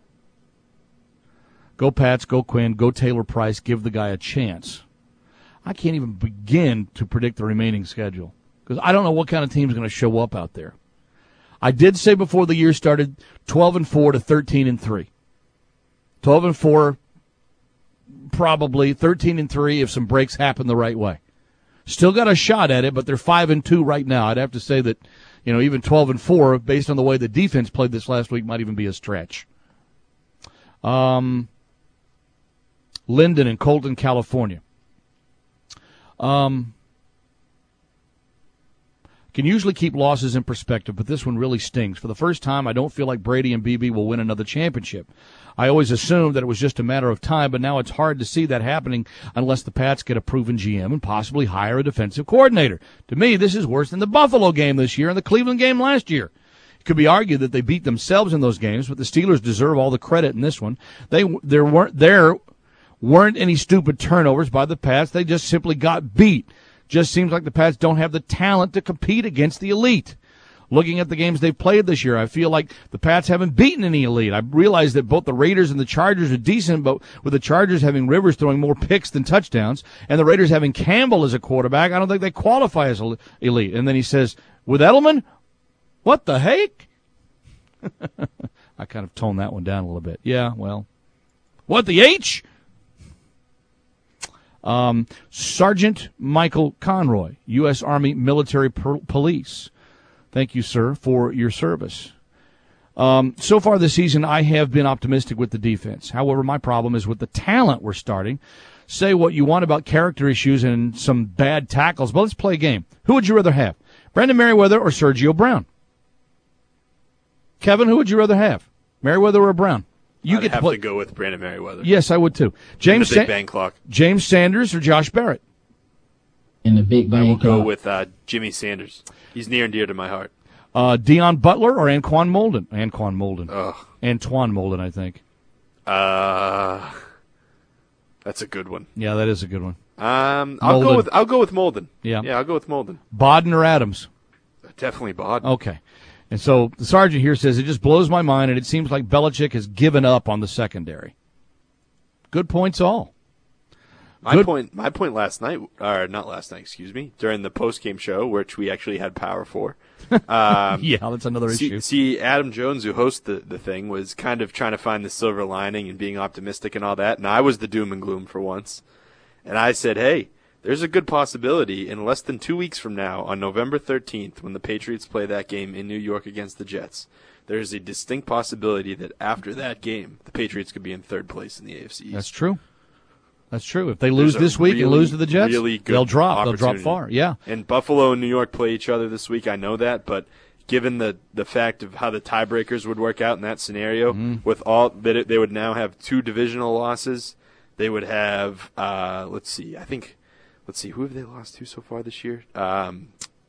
Go Pats, go Quinn, go Taylor Price, give the guy a chance. I can't even begin to predict the remaining schedule because I don't know what kind of team is going to show up out there. I did say before the year started, twelve and four to thirteen and three. Twelve and four, probably thirteen and three if some breaks happen the right way. Still got a shot at it, but they're five and two right now. I'd have to say that, you know, even twelve and four, based on the way the defense played this last week, might even be a stretch. Um, Linden in Colton, California. Um. Can usually keep losses in perspective, but this one really stings. For the first time, I don't feel like Brady and B B will win another championship. I always assumed that it was just a matter of time, but now it's hard to see that happening unless the Pats get a proven G M and possibly hire a defensive coordinator. To me, this is worse than the Buffalo game this year and the Cleveland game last year. It could be argued that they beat themselves in those games, but the Steelers deserve all the credit in this one. They there weren't there weren't any stupid turnovers by the Pats. They just simply got beat. Just seems like the Pats don't have the talent to compete against the elite. Looking at the games they've played this year, I feel like the Pats haven't beaten any elite. I realize that both the Raiders and the Chargers are decent, but with the Chargers having Rivers throwing more picks than touchdowns, and the Raiders having Campbell as a quarterback, I don't think they qualify as elite. And then he says, with Edelman, what the heck? I kind of toned that one down a little bit. Yeah, well, what the H? Um, Sergeant Michael Conroy, U S Army Military per- Police. Thank you, sir, for your service. Um, so far this season, I have been optimistic with the defense. However, my problem is with the talent we're starting. Say what you want about character issues and some bad tackles, but let's play a game. Who would you rather have, Brandon Merriweather or Sergio Brown? Kevin, who would you rather have, Merriweather or Brown? You I'd get have to, play. to go with Brandon Merriweather. Yes, I would too. James In the Big Sa- Bang Clock. James Sanders or Josh Barrett? In the Big Bang I will Clock. go with uh, Jimmy Sanders. He's near and dear to my heart. Uh, Deion Butler or Anquan Molden? Anquan Molden. Ugh. Antoine Molden, I think. Uh, that's a good one. Yeah, that is a good one. Um, I'll Molden. go with I'll go with Molden. Yeah, yeah, I'll go with Molden. Bodden or Adams? Definitely Bodden. Okay. And so the sergeant here says, it just blows my mind, and it seems like Belichick has given up on the secondary. Good points all. My Good. point my point last night, or not last night, excuse me, during the post-game show, which we actually had power for. Um, yeah, that's another see, issue. See, Adam Jones, who hosts the, the thing, was kind of trying to find the silver lining and being optimistic and all that, and I was the doom and gloom for once. And I said, hey, there's a good possibility in less than two weeks from now, on November thirteenth, when the Patriots play that game in New York against the Jets, there is a distinct possibility that after that game, the Patriots could be in third place in the A F C East. That's true. That's true. If they lose There's a this week really, and lose to the Jets, really good they'll drop. They'll drop opportunity. far. Yeah. And Buffalo and New York play each other this week. I know that, but given the, the fact of how the tiebreakers would work out in that scenario, Mhm. with all that, it, they would now have two divisional losses. They would have, uh, let's see, I think, let's see, who have they lost to so far this year? Um,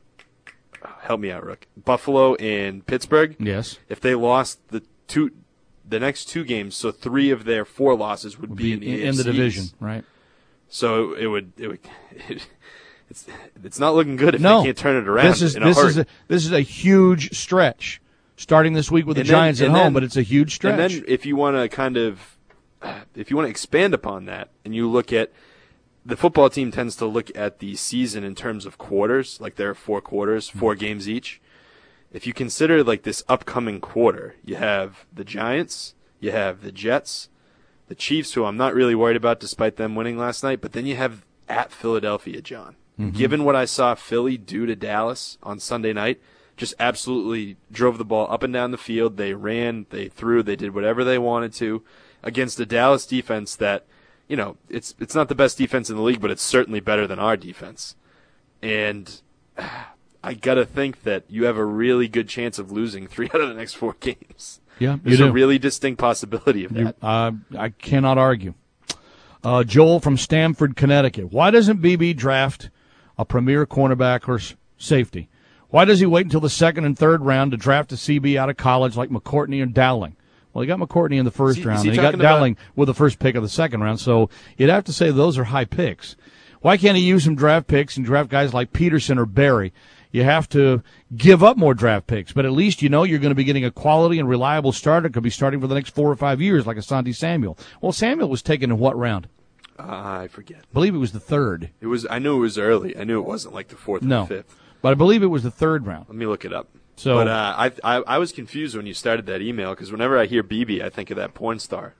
help me out, Rook. Buffalo and Pittsburgh. Yes. If they lost the two, the next two games, so three of their four losses would, Would be, be in the, in A F C the division, East. right? So it would, it would, it, it's it's not looking good if no. they can't turn it around This is in a this hurry. is a, this is a huge stretch. starting this week with the And then- Giants at and home, then- but it's a huge stretch. And then if you want to kind of, if you want to expand upon that, and you look at, the football team tends to look at the season in terms of quarters, like there are four quarters, four Mm-hmm. games each. If you consider like this upcoming quarter, you have the Giants, you have the Jets, the Chiefs, who I'm not really worried about despite them winning last night, but then you have at Philadelphia, John. Mhm. Given what I saw Philly do to Dallas on Sunday night, just absolutely drove the ball up and down the field. They ran, they threw, they did whatever they wanted to against the Dallas defense that, you know, it's it's not the best defense in the league, but it's certainly better than our defense. And I got to think that you have a really good chance of losing three out of the next four games. Yeah, you There's do. a really distinct possibility of that. You- uh, I cannot argue. Uh, Joel from Stamford, Connecticut. Why doesn't B B draft a premier cornerback or s- safety? Why does he wait until the second and third round to draft a C B out of college like McCourtney and Dowling? Well, he got McCourtney in the first Is he- round, is he and he got talking about- Dowling with the first pick of the second round, so you'd have to say those are high picks. Why can't he use some draft picks and draft guys like Peterson or Barry? You have to give up more draft picks, but at least you know you're going to be getting a quality and reliable starter. Could be starting for the next four or five years, like Asante Samuel. Well, Samuel was taken in what round? Uh, I forget. I believe it was the third. It was. I knew it was early. I knew it wasn't like the fourth No, or fifth. but I believe it was the third round. Let me look it up. So- but uh, I, I I was confused when you started that email because whenever I hear B B, I think of that porn star.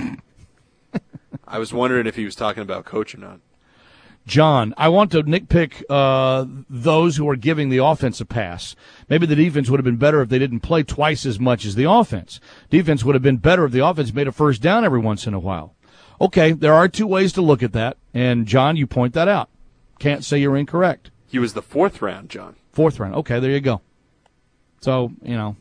I was wondering if he was talking about Coach or not. John, I want to nitpick uh, those who are giving the offense a pass. Maybe the defense would have been better if they didn't play twice as much as the offense. Defense would have been better if the offense made a first down every once in a while. Okay, there are two ways to look at that, and John, you point that out. Can't say you're incorrect. He was the fourth round, John. Fourth round. Okay, there you go. So, you know,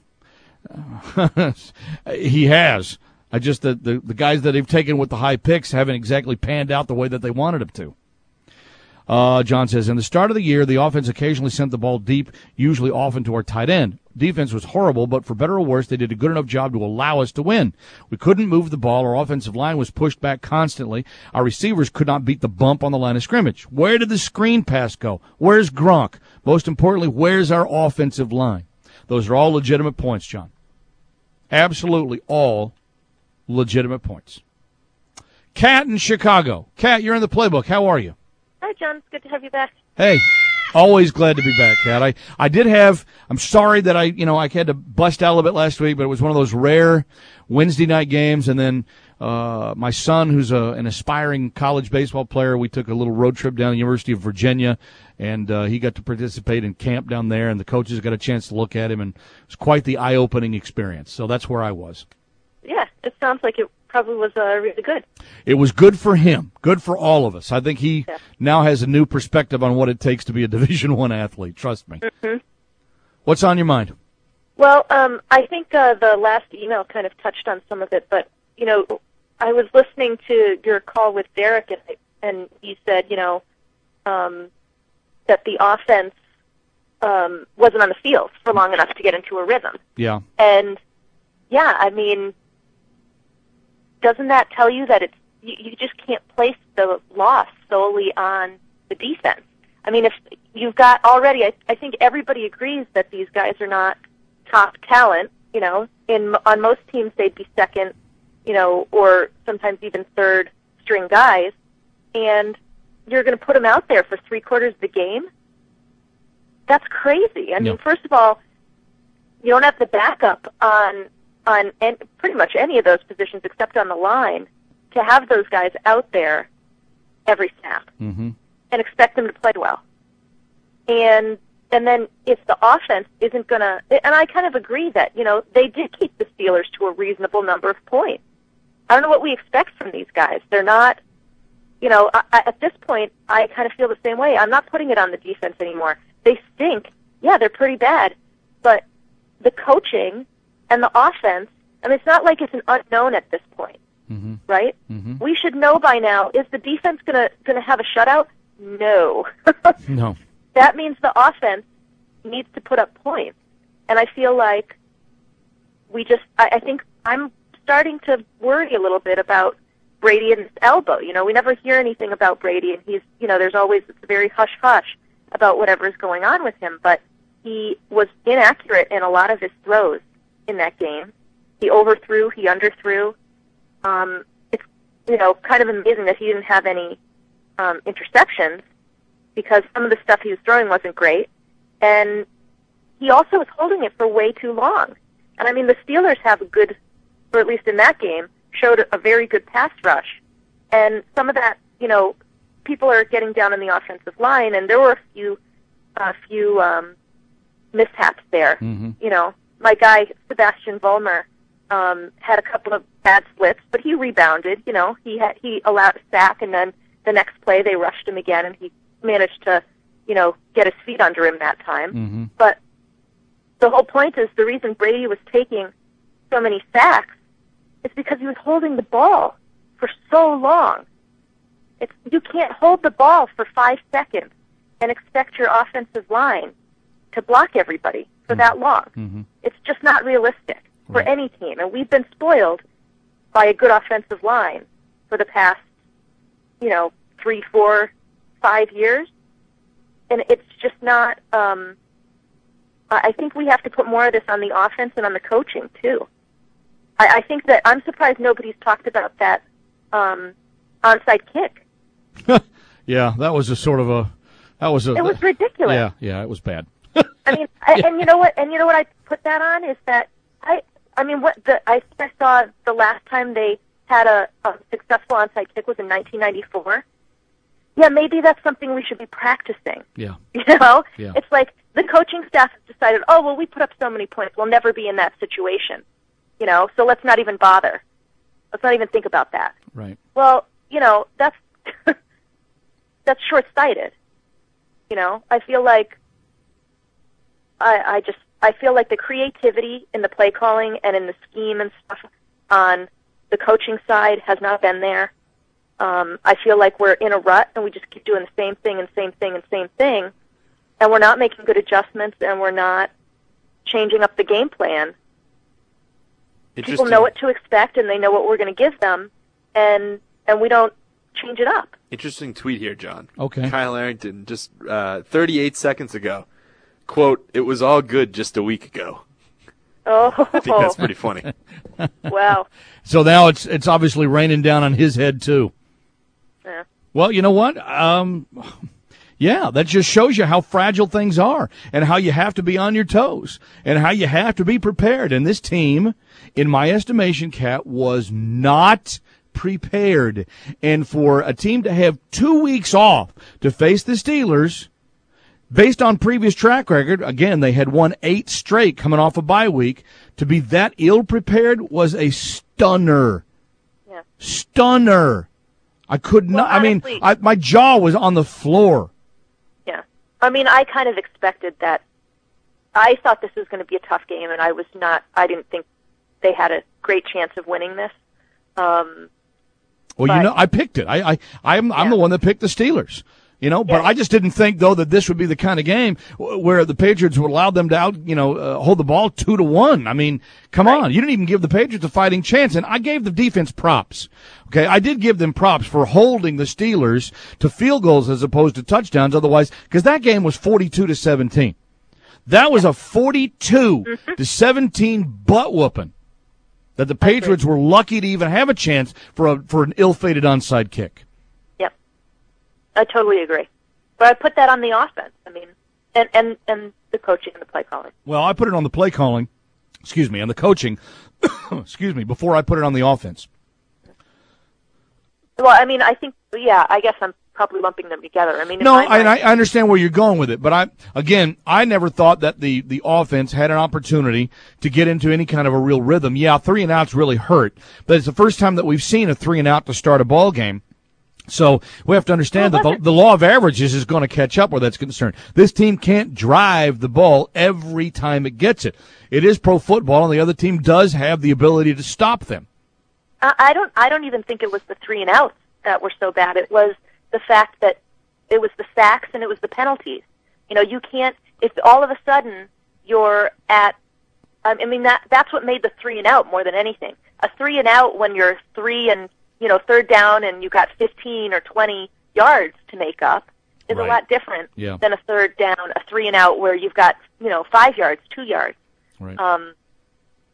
he has. I just, the, the, the guys that they've taken with the high picks haven't exactly panned out the way that they wanted them to. Uh, John says, in the start of the year, the offense occasionally sent the ball deep, usually often to our tight end. Defense was horrible, but for better or worse, they did a good enough job to allow us to win. We couldn't move the ball. Our offensive line was pushed back constantly. Our receivers could not beat the bump on the line of scrimmage. Where did the screen pass go? Where's Gronk? Most importantly, where's our offensive line? Those are all legitimate points, John. Absolutely all legitimate points. Kat in Chicago. Kat, you're in the playbook. How are you? Hi, John. It's good to have you back. Hey, always glad to be back, Kat. I, I did have, I'm sorry that I, you know, I had to bust out a little bit last week, but it was one of those rare Wednesday night games. And then uh, my son, who's a, an aspiring college baseball player, we took a little road trip down to the University of Virginia, and uh, he got to participate in camp down there, and the coaches got a chance to look at him, and it was quite the eye-opening experience. So that's where I was. Yeah, it sounds like it probably was uh, really good. It was good for him, good for all of us. I think he Yeah. now has a new perspective on what it takes to be a Division One athlete. Trust me. Mm-hmm. What's on your mind? Well, um, I think uh, the last email kind of touched on some of it, but, you know, I was listening to your call with Derek, and, and you said, you know, um, that the offense um, wasn't on the field for long enough to get into a rhythm. Yeah. And, yeah, I mean, doesn't that tell you that it's you, you just can't place the loss solely on the defense? I mean, if you've got already, I, I think everybody agrees that these guys are not top talent. You know, in on most teams they'd be second, you know, or sometimes even third string guys, and you're going to put them out there for three quarters of the game. That's crazy. I mean, first of all, you don't have the backup on on en- pretty much any of those positions except on the line to have those guys out there every snap Mm-hmm. and expect them to play well. And and then if the offense isn't going to, and I kind of agree that, you know, they did keep the Steelers to a reasonable number of points. I don't know what we expect from these guys. They're not, you know, I, I, at this point, I kind of feel the same way. I'm not putting it on the defense anymore. They stink. Yeah, they're pretty bad. But the coaching and the offense, I mean, it's not like it's an unknown at this point, Mm-hmm. right? Mm-hmm. We should know by now, is the defense going to going to have a shutout? No. No. That means the offense needs to put up points. And I feel like we just, I, I think I'm starting to worry a little bit about Brady and his elbow. You know, we never hear anything about Brady, and he's, you know, there's always, it's very hush-hush about whatever is going on with him, but he was inaccurate in a lot of his throws in that game. He overthrew, he underthrew. Um, it's, you know, kind of amazing that he didn't have any um, interceptions because some of the stuff he was throwing wasn't great. And he also was holding it for way too long. And, I mean, the Steelers have a good, or at least in that game, showed a very good pass rush. And some of that, you know, people are getting down on the offensive line, and there were a few, a few um, mishaps there. Mm-hmm. You know, my guy, Sebastian Vollmer, um, had a couple of bad slips, but he rebounded. You know, he had, he allowed a sack, and then the next play they rushed him again, and he managed to, you know, get his feet under him that time. Mm-hmm. But the whole point is the reason Brady was taking so many sacks is because he was holding the ball for so long. It's, you can't hold the ball for five seconds and expect your offensive line to block everybody for that long. Mm-hmm. It's just not realistic for Right. any team. And we've been spoiled by a good offensive line for the past, you know, three, four, five years. And it's just not, um, I I think we have to put more of this on the offense and on the coaching, too. I, I think that I'm surprised nobody's talked about that um, onside kick. Yeah, that was a sort of a that was a It was ridiculous. Yeah, yeah, it was bad. I mean, I, and you know what? And you know what I put that on is that I, I mean, what the I think I saw the last time they had a, a successful onside kick was in nineteen ninety-four. Yeah, maybe that's something we should be practicing. Yeah. You know, Yeah. it's like the coaching staff has decided, oh well, we put up so many points, we'll never be in that situation. You know, so let's not even bother. Let's not even think about that. Right. Well, you know, that's that's short-sighted. You know, I feel like I, I just I feel like the creativity in the play calling and in the scheme and stuff on the coaching side has not been there. Um, I feel like we're in a rut and we just keep doing the same thing and same thing and same thing, and we're not making good adjustments and we're not changing up the game plan. People know what to expect and they know what we're going to give them, and and we don't change it up. Interesting tweet here, John. Okay. Kyle Arrington, just uh, thirty-eight seconds ago, quote, "It was all good just a week ago." Oh, I think that's pretty funny. Wow. So now it's it's obviously raining down on his head too. Yeah. Well, you know what? Um, yeah, that just shows you how fragile things are and how you have to be on your toes and how you have to be prepared. And this team, in my estimation, Kat, was not prepared. And for a team to have two weeks off to face the Steelers, based on previous track record, again, they had won eight straight coming off a bye week, to be that ill-prepared was a stunner. Yeah. Stunner. I could not, Well, I mean, honestly- I, my jaw was on the floor. Yeah. I mean, I kind of expected that. I thought this was going to be a tough game, and I was not, I didn't think they had a great chance of winning this. Um, Well, but- you know, I picked it. I, I, I'm, I'm the one that picked the Steelers. You know, but Yeah. I just didn't think, though, that this would be the kind of game w- where the Patriots would allow them to out, you know, uh, hold the ball two to one. I mean, come on. You didn't even give the Patriots a fighting chance. And I gave the defense props. Okay. I did give them props for holding the Steelers to field goals as opposed to touchdowns. Otherwise, because that game was forty-two to seventeen. That was a forty-two to seventeen butt whooping that the Patriots were lucky to even have a chance for a, for an ill-fated onside kick. Yep. I totally agree. But I put that on the offense. I mean, and, and, and the coaching and the play calling. Well, I put it on the play calling, excuse me, on the coaching, excuse me, before I put it on the offense. Well, I mean, I think, yeah, I guess I'm probably lumping them together. I mean, in No, my I, mind- I I understand where you're going with it, but I, again, I never thought that the, the offense had an opportunity to get into any kind of a real rhythm. Yeah, three and outs really hurt, but it's the first time that we've seen a three and out to start a ball game. So we have to understand that the, the law of averages is going to catch up where that's concerned. This team can't drive the ball every time it gets it. It is pro football, and the other team does have the ability to stop them. I I don't. I don't even think it was the three and outs that were so bad. It was the fact that it was the sacks and it was the penalties. You know, you can't. If all of a sudden you're at, I mean that that's what made the three and out more than anything. A three and out when you're three and you know third down and you got fifteen or twenty yards to make up is Right. a lot different Yeah. than a third down, a three and out where you've got you know five yards, two yards. Right. Um,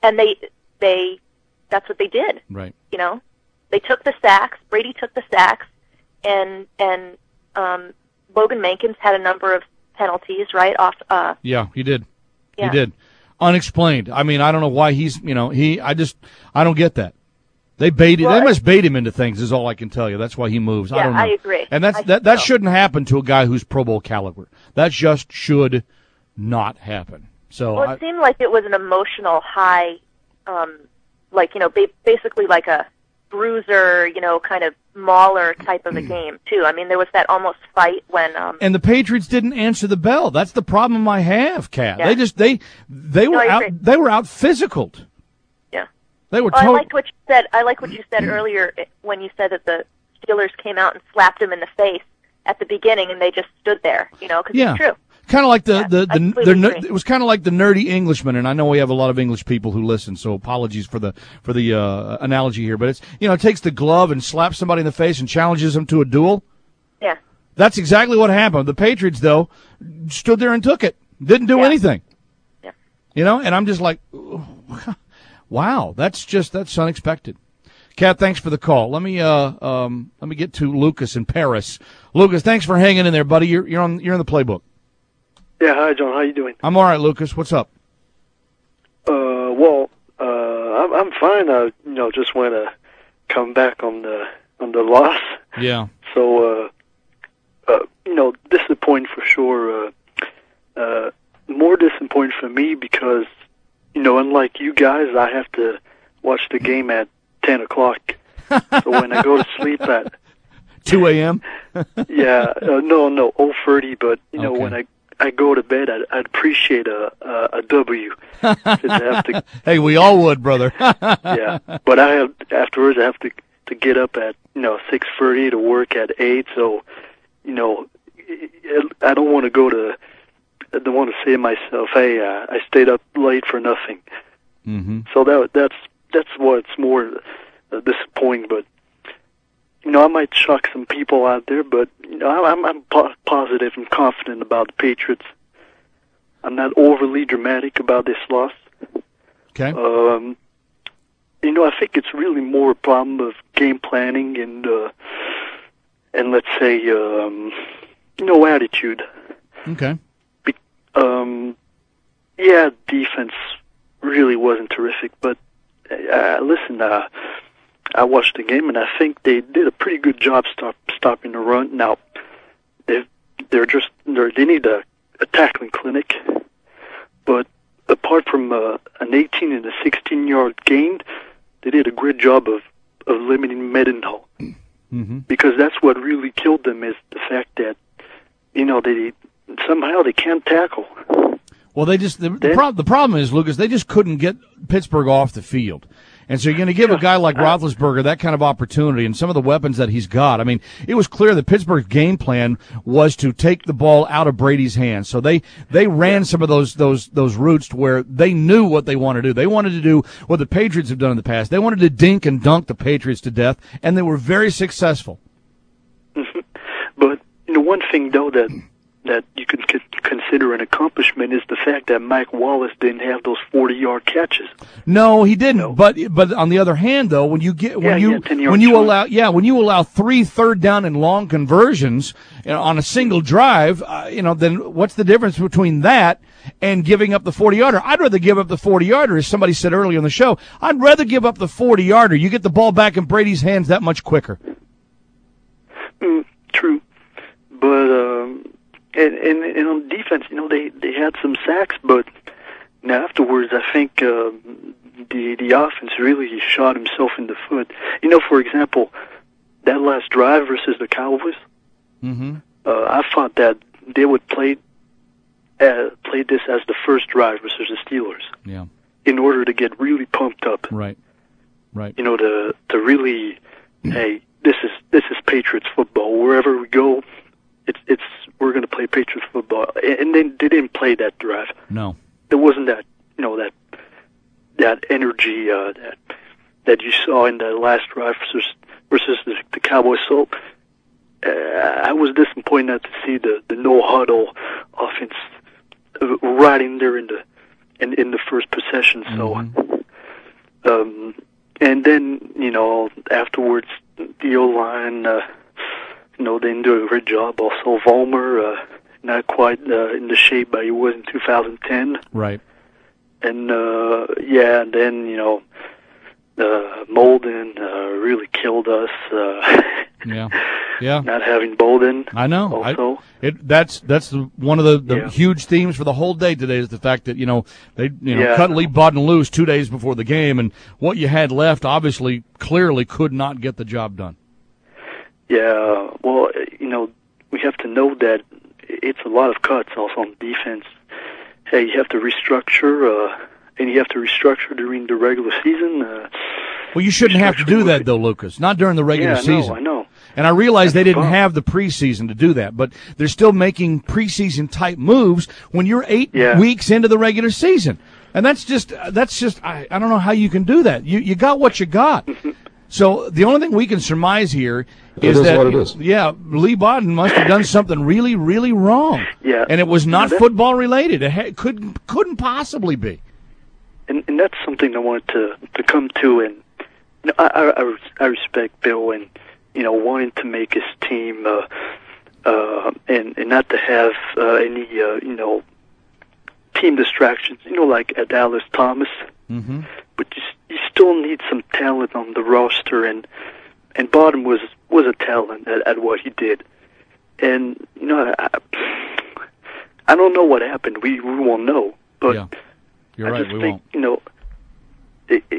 and they they that's what they did. Right. You know, they took the sacks. Brady took the sacks, and and um, Logan Mankins had a number of penalties. Right off. Uh, yeah, he did. Yeah. He did. Unexplained. I mean, I don't know why he's. You know, he. I just. I don't get that. They bait. Well, they must bait him into things. Is all I can tell you. That's why he moves. Yeah, I don't know. I agree. And that's I that. That so. shouldn't happen to a guy who's Pro Bowl caliber. That just should not happen. So. Well, it I, seemed like it was an emotional high, um, like you know, ba- basically like a bruiser, you know, kind of mauler type of a game too. I mean, there was that almost fight when. Um, and the Patriots didn't answer the bell. That's the problem I have, Kat. Yeah. They just they they No, were I out. agree. They were out physicaled. Yeah. They were. Well, To- I liked what you said. I like what you said earlier when you said that the Steelers came out and slapped him in the face at the beginning, and they just stood there. You know, because yeah. it's true. Kind of like the, Yeah, the, I the, completely the, agree. it was kind of like the nerdy Englishman, and I know we have a lot of English people who listen, so apologies for the, for the, uh, analogy here, but it's, you know, it takes the glove and slaps somebody in the face and challenges them to a duel. Yeah. That's exactly what happened. The Patriots, though, stood there and took it. Didn't do Yeah. anything. Yeah. You know, and I'm just like, wow, that's just, that's unexpected. Kat, thanks for the call. Let me, uh, um, let me get to Lucas in Paris. Lucas, thanks for hanging in there, buddy. You're, you're on, you're in the playbook. Yeah, hi, John. How you doing? I'm all right, Lucas. What's up? Uh, well, uh, I'm I'm fine. I you know just want to come back on the on the loss. Yeah. So, uh, uh, you know, disappointing for sure. Uh, uh, more disappointing for me because, you know, unlike you guys, I have to watch the game at ten o'clock. So when I go to sleep at two a.m. yeah, uh, no, no, oh thirty. But you know, Okay. when I I go to bed, I'd, I'd appreciate a a, a W. Since I have to, Hey, we all would, brother. yeah, but I have afterwards I have to to get up at you know six thirty to work at eight. So, you know, I don't want to go to. I don't want to say to myself, "Hey, uh, I stayed up late for nothing." Mm-hmm. So that that's that's what's more uh, disappointing. But you know, I might shock some people out there, but you know, I'm I'm po- positive and confident about the Patriots. I'm not overly dramatic about this loss. Okay. Um, you know, I think it's really more a problem of game planning and uh, and let's say um, you know attitude. Okay. Be- um, yeah, defense really wasn't terrific, but uh, listen, uh, I watched the game and I think they did a pretty good job stop, stopping the run. Now, they they're just they're, they need a, a tackling clinic, but apart from uh, an eighteen and a sixteen yard gain, they did a great job of of limiting Mendenhall. Mm-hmm. Because that's what really killed them is the fact that you know they somehow they can't tackle. Well, they just the, the, prob- the problem is, Lucas, they just couldn't get Pittsburgh off the field. And so you're going to give a guy like Roethlisberger that kind of opportunity and some of the weapons that he's got. I mean, it was clear that Pittsburgh's game plan was to take the ball out of Brady's hands. So they, they ran some of those, those, those routes to where they knew what they wanted to do. They wanted to do what the Patriots have done in the past. They wanted to dink and dunk the Patriots to death, and they were very successful. But, you know, one thing, though, that that you can c- consider an accomplishment is the fact that Mike Wallace didn't have those forty-yard catches. No, he didn't. No. But but on the other hand, though, when you get when yeah, you yeah, when you short. allow yeah when you allow three third down and long conversions you know, on a single drive, uh, you know, then what's the difference between that and giving up the forty yarder? I'd rather give up the forty yarder, as somebody said earlier in the show. I'd rather give up the forty yarder. You get the ball back in Brady's hands that much quicker. Mm, true, but. Um... And, and, and on defense, you know, they, they had some sacks, but you know, afterwards, I think uh, the the offense really shot himself in the foot. You know, for example, that last drive versus the Cowboys, mm-hmm. uh, I thought that they would play uh, play this as the first drive versus the Steelers. Yeah. In order to get really pumped up. Right. Right. You know, to to really, hey, this is this is Patriots football. Wherever we go, it's it's. We're going to play Patriots football, and then they didn't play that drive. No, there wasn't that, you know, that that energy uh, that that you saw in the last drive versus versus the, the Cowboys. So uh, I was disappointed not to see the, the no huddle offense right in there in the in, in the first possession. So mm-hmm. Um, and then, you know, afterwards, the O-line, uh, you know, they didn't do a great job. Also, Vollmer, uh, not quite uh, in the shape that he was in two thousand ten. Right. And, uh, yeah, and then, you know, uh, Molden uh, really killed us. Uh, yeah. Yeah. Not having Bolden. I know. Also. I, it that's that's the, one of the, the Yeah. huge themes for the whole day today is the fact that, you know, they you know Yeah. cut Lee Bodden loose two days before the game, and what you had left obviously clearly could not get the job done. Yeah, well, you know, we have to know that it's a lot of cuts also on defense. Hey, you have to restructure, uh, and you have to restructure during the regular season. Uh, Well, you shouldn't have to do that, though, Lucas. Not during the regular yeah, I know, season. I know. And I realize they That's the didn't problem. have the preseason to do that, but they're still making preseason type moves when you're eight Yeah. weeks into the regular season. And that's just, that's just, I, I don't know how you can do that. You, you got what you got. So the only thing we can surmise here is is that, what it is. yeah, Lee Bodden must have done something really, really wrong. Yeah. And it was not That- football related. It ha- couldn't, couldn't possibly be. And, and that's something I wanted to, to come to. And you know, I, I, I res- I respect Bill and, you know, wanting to make his team, uh, uh, and, and not to have uh, any, uh, you know, team distractions, you know, like at Dallas Thomas. Mm-hmm. But you, s- you still need some talent on the roster, and and Bottom was was a talent at, at what he did. And you know, I, I don't know what happened. We we won't know. But Yeah. You're I right, just we think won't. you know, it, it,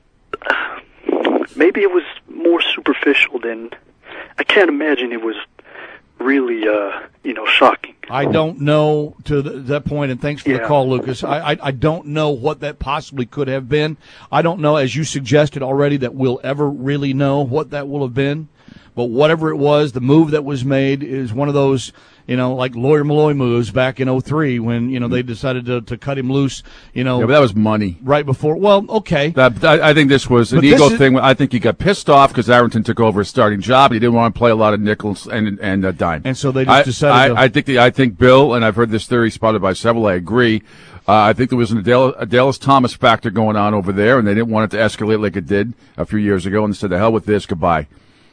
maybe it was more superficial than. I can't imagine it was really, uh, you know, shocking. I don't know to th- that point, and thanks for the Yeah. call, Lucas. I, I I don't know what that possibly could have been. I don't know, as you suggested already, that we'll ever really know what that will have been. But whatever it was, the move that was made is one of those, you know, like Lawyer Malloy moves back in oh three when, you know, they decided to, to cut him loose, you know. Yeah, but that was money. Right before. Well, okay. That, I, I think this was an But this ego is- thing. I think he got pissed off because Arrington took over his starting job. He didn't want to play a lot of nickels and and uh, dime. And so they just I, decided I, to- I think the, I think Bill, and I've heard this theory spotted by several. I agree. Uh, I think there was an Adele, a Dallas Thomas factor going on over there, and they didn't want it to escalate like it did a few years ago, and said, "The hell with this, goodbye."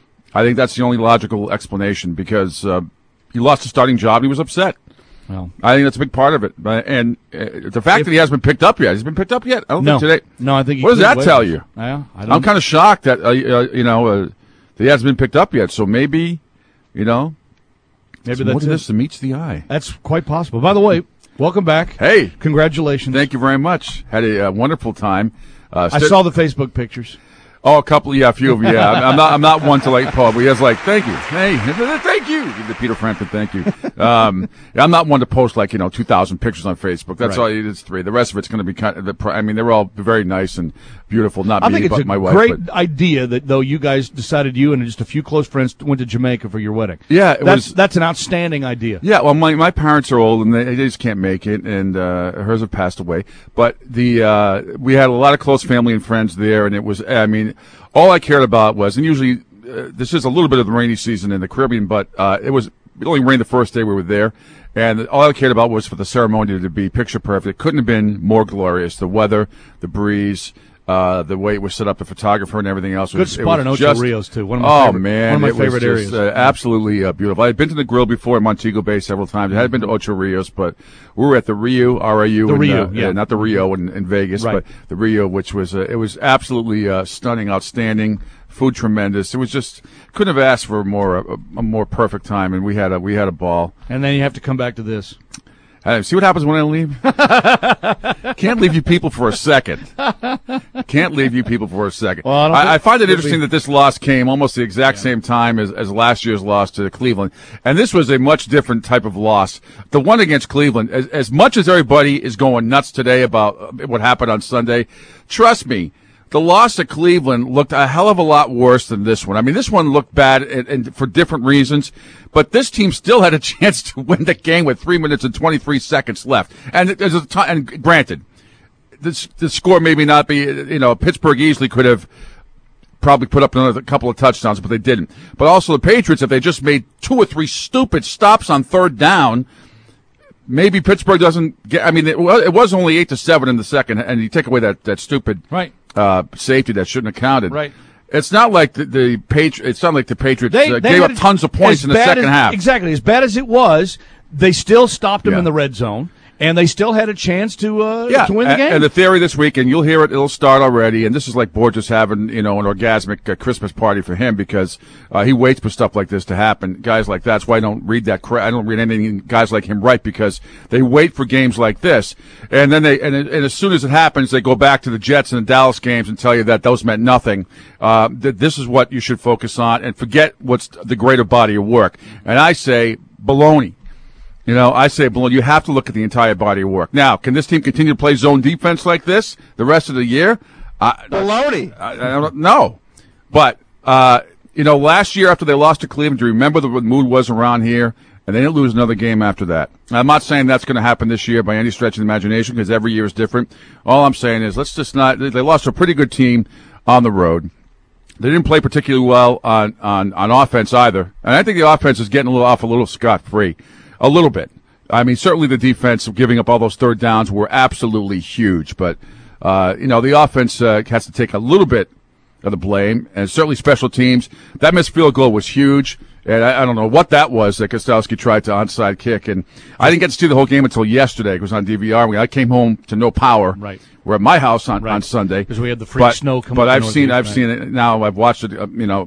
I think that's the only logical explanation because uh, he lost his starting job. And he was upset. Well, I think that's a big part of it. But, and uh, the fact If- that he hasn't been picked up yet, he's been picked up yet. I don't No. think today. No, I think he What does could that wait. tell you? Yeah, I don't- I'm kind of shocked that uh, uh, you know uh, that he hasn't been picked up yet. So maybe, you know, Maybe some that's more to it. this that meets the eye. That's quite possible. By the way, welcome back. Hey, congratulations! Thank you very much. Had a uh, wonderful time. Uh, I sti- saw the Facebook pictures. Oh, a couple, yeah, a few of you. Yeah, I'm I'm not. I'm not one to like Paul, but he was like, "Thank you, hey, thank you." Give the Peter Frampton, thank you. Um, I'm not one to post like you know two thousand pictures on Facebook. That's Right. all. It's three. The rest of it's going to be kind of. The, I mean, they're all very nice and beautiful. Not I me, think it's but a my wife. great but- idea that though you guys decided you and just a few close friends went to Jamaica for your wedding. Yeah, it that's was- that's an outstanding idea. Yeah, well, my my parents are old and they, they just can't make it, and uh, hers have passed away. But the uh, we had a lot of close family and friends there, and it was. I mean, all I cared about was, and usually uh, this is a little bit of the rainy season in the Caribbean, but uh, it was it only rained the first day we were there, and all I cared about was for the ceremony to be picture perfect. It couldn't have been more glorious. The weather, the breeze. Uh, the way it was set up, the photographer and everything else. Good was, it spot was in Ocho just- Rios, too. One of my oh favorite- man, one of my it was favorite just, areas. Uh, absolutely uh, beautiful. I had been to the grill before in Montego Bay several times. I had been to Ocho Rios, but we were at the Rio, R I U, The in, Rio, uh, yeah. uh, not the Rio in, in Vegas, Right. but the Rio, which was uh, it was absolutely uh, stunning, outstanding. Food tremendous. It was just couldn't have asked for a more a, a more perfect time, and we had a we had a ball. And then you have to come back to this. Uh, see what happens when I leave? Can't leave you people for a second. Can't leave you people for a second. Well, I don't I, think- I find it could interesting be. that this loss came almost the exact same time as, as last year's loss to Cleveland. And this was a much different type of loss. The one against Cleveland, as, as much as everybody is going nuts today about uh, what happened on Sunday, trust me, the loss at Cleveland looked a hell of a lot worse than this one. I mean, this one looked bad and, and for different reasons, but this team still had a chance to win the game with three minutes and twenty-three seconds left. And there's a time, and granted, this the score maybe not be, you know, Pittsburgh easily could have probably put up another couple of touchdowns, but they didn't. But also the Patriots, if they just made two or three stupid stops on third down, maybe Pittsburgh doesn't get. I mean, it was, it was only eight to seven in the second, and you take away that that stupid right uh, safety that shouldn't have counted. Right. It's not like the, the Patri- It's not like the Patriots They, uh, they gave had up tons of points as in the bad second as- half. Exactly. As bad as it was, they still stopped them Yeah. in the red zone, and they still had a chance to uh, Yeah, to win the and, game. and the theory this week, and you'll hear it, it'll start already, and this is like Borges having, you know, an orgasmic uh, Christmas party for him because uh, he waits for stuff like this to happen. Guys like that, that's why I don't read that, cra- I don't read anything guys like him write because they wait for games like this, and then they, and, and as soon as it happens, they go back to the Jets and the Dallas games and tell you that those meant nothing. Uh, that this is what you should focus on, and forget what's the greater body of work. And I say, baloney. You know, I say, Balloon, you have to look at the entire body of work. Now, can this team continue to play zone defense like this the rest of the year? I, Baloney. I, I don't know. But, uh, you know, last year after they lost to Cleveland, do you remember the mood was around here? And they didn't lose another game after that. I'm not saying that's going to happen this year by any stretch of the imagination because every year is different. All I'm saying is let's just not – they lost to a pretty good team on the road. They didn't play particularly well on, on, on offense either. And I think the offense is getting a little off a little scot-free. A little bit. I mean, certainly the defense giving up all those third downs were absolutely huge. But, uh, you know, the offense uh, has to take a little bit of the blame. And certainly special teams. That missed field goal was huge. And I, I don't know what that was that Kostowski tried to onside kick. And I didn't get to see the whole game until yesterday. It was on D V R. I came home to no power. Right. We're at my house on, Right. on Sunday. Because we had the freak but, snow coming But up I've in seen, Northeast, I've right. seen it now. I've watched it, uh, you know,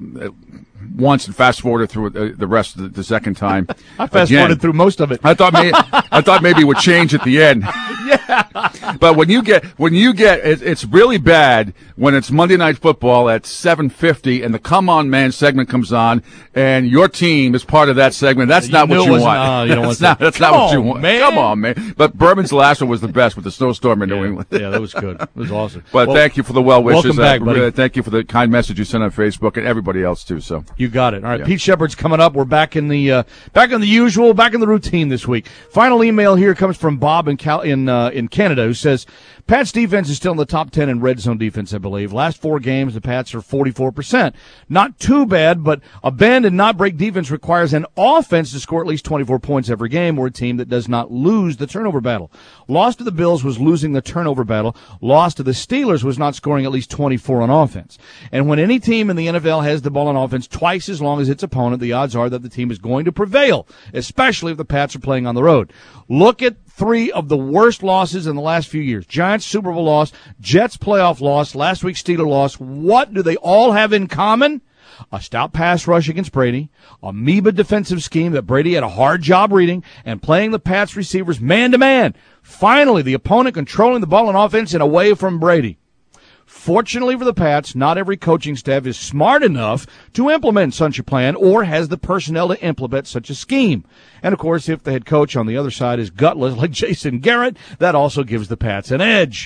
once and fast forwarded through it the rest of the, the second time. I fast Again, forwarded through most of it. I thought, may, I thought maybe it would change at the end. Yeah. But when you get, when you get, it, it's really bad when it's Monday Night Football at seven fifty and the Come On Man segment comes on and your team is part of that segment. That's You not knew what it you wasn't- want. uh, you don't that's want not, that. that's Come not what you on, want. man. Come on, man. But Berman's last one was the best with the snowstorm in New Yeah. England. Yeah, that was good. It was awesome. But Well, thank you for the well wishes. welcome back, Uh, buddy. really, thank you for the kind message you sent on Facebook and everybody else too. So You got it. All right, Yeah. Pete Shepard's coming up. We're back in the uh, back in the usual, back in the routine this week. Final email here comes from Bob in Cal- in uh, in Canada, who says Pats defense is still in the top ten in red zone defense, I believe. Last four games, the Pats are forty-four percent. Not too bad, but a bend and not break defense requires an offense to score at least twenty-four points every game. We're a team that does not lose the turnover battle. Loss to the Bills was losing the turnover battle. Loss to the Steelers was not scoring at least twenty-four on offense. And when any team in the N F L has the ball on offense twice as long as its opponent, the odds are that the team is going to prevail, especially if the Pats are playing on the road. Look at three of the worst losses in the last few years. Giants Super Bowl loss, Jets playoff loss, last week's Steelers loss. What do they all have in common? A stout pass rush against Brady, amoeba defensive scheme that Brady had a hard job reading, and playing the Pats receivers man-to-man. Finally, the opponent controlling the ball on offense and away from Brady. Fortunately for the Pats, not every coaching staff is smart enough to implement such a plan or has the personnel to implement such a scheme. And, of course, if the head coach on the other side is gutless like Jason Garrett, that also gives the Pats an edge.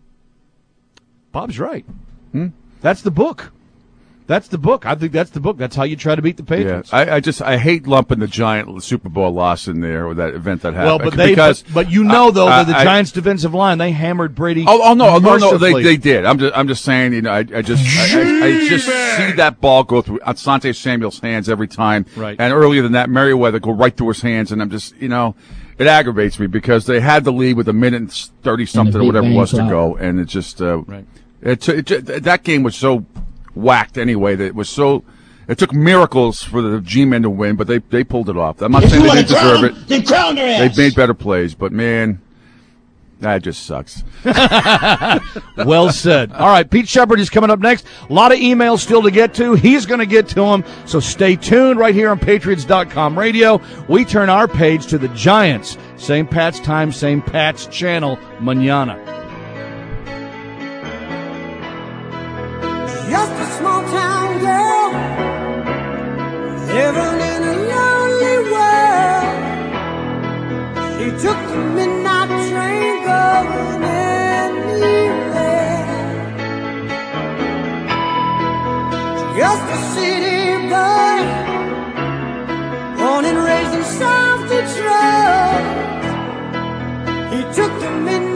Bob's right. Hmm? That's the book. That's the book. I think that's the book. That's how you try to beat the yeah, Patriots. I, I just I hate lumping the Giant Super Bowl loss in there or that event that happened. Well, but they, because but, but you know though I, that the I, Giants' defensive line, they hammered Brady. Oh, oh no, no, no, they mercifully. they did. I'm just I'm just saying, you know, I, I just I, I, I just see that ball go through Asante Samuel's hands every time. Right. And earlier than that, Merriweather go right through his hands, and I'm just, you know, it aggravates me because they had the lead with a minute and thirty something or Big whatever it Bang was to flop. go, and it just uh, Right. it, it, it that game was so whacked anyway that it was so. It took miracles for the G-men to win, but they they pulled it off. I'm not If saying you they wanna didn't deserve crown it. them, then crown their ass. They've made better plays, but man, that just sucks. Well said. All right, Pete Shepard is coming up next. A lot of emails still to get to. He's going to get to them, so stay tuned right here on Patriots dot com radio. We turn our page to the Giants. Same Pats time, same Pats channel, mañana. Just a small town girl living in a lonely world. She took the midnight train going anywhere. Just a city boy, born and raised in South Detroit. He took the midnight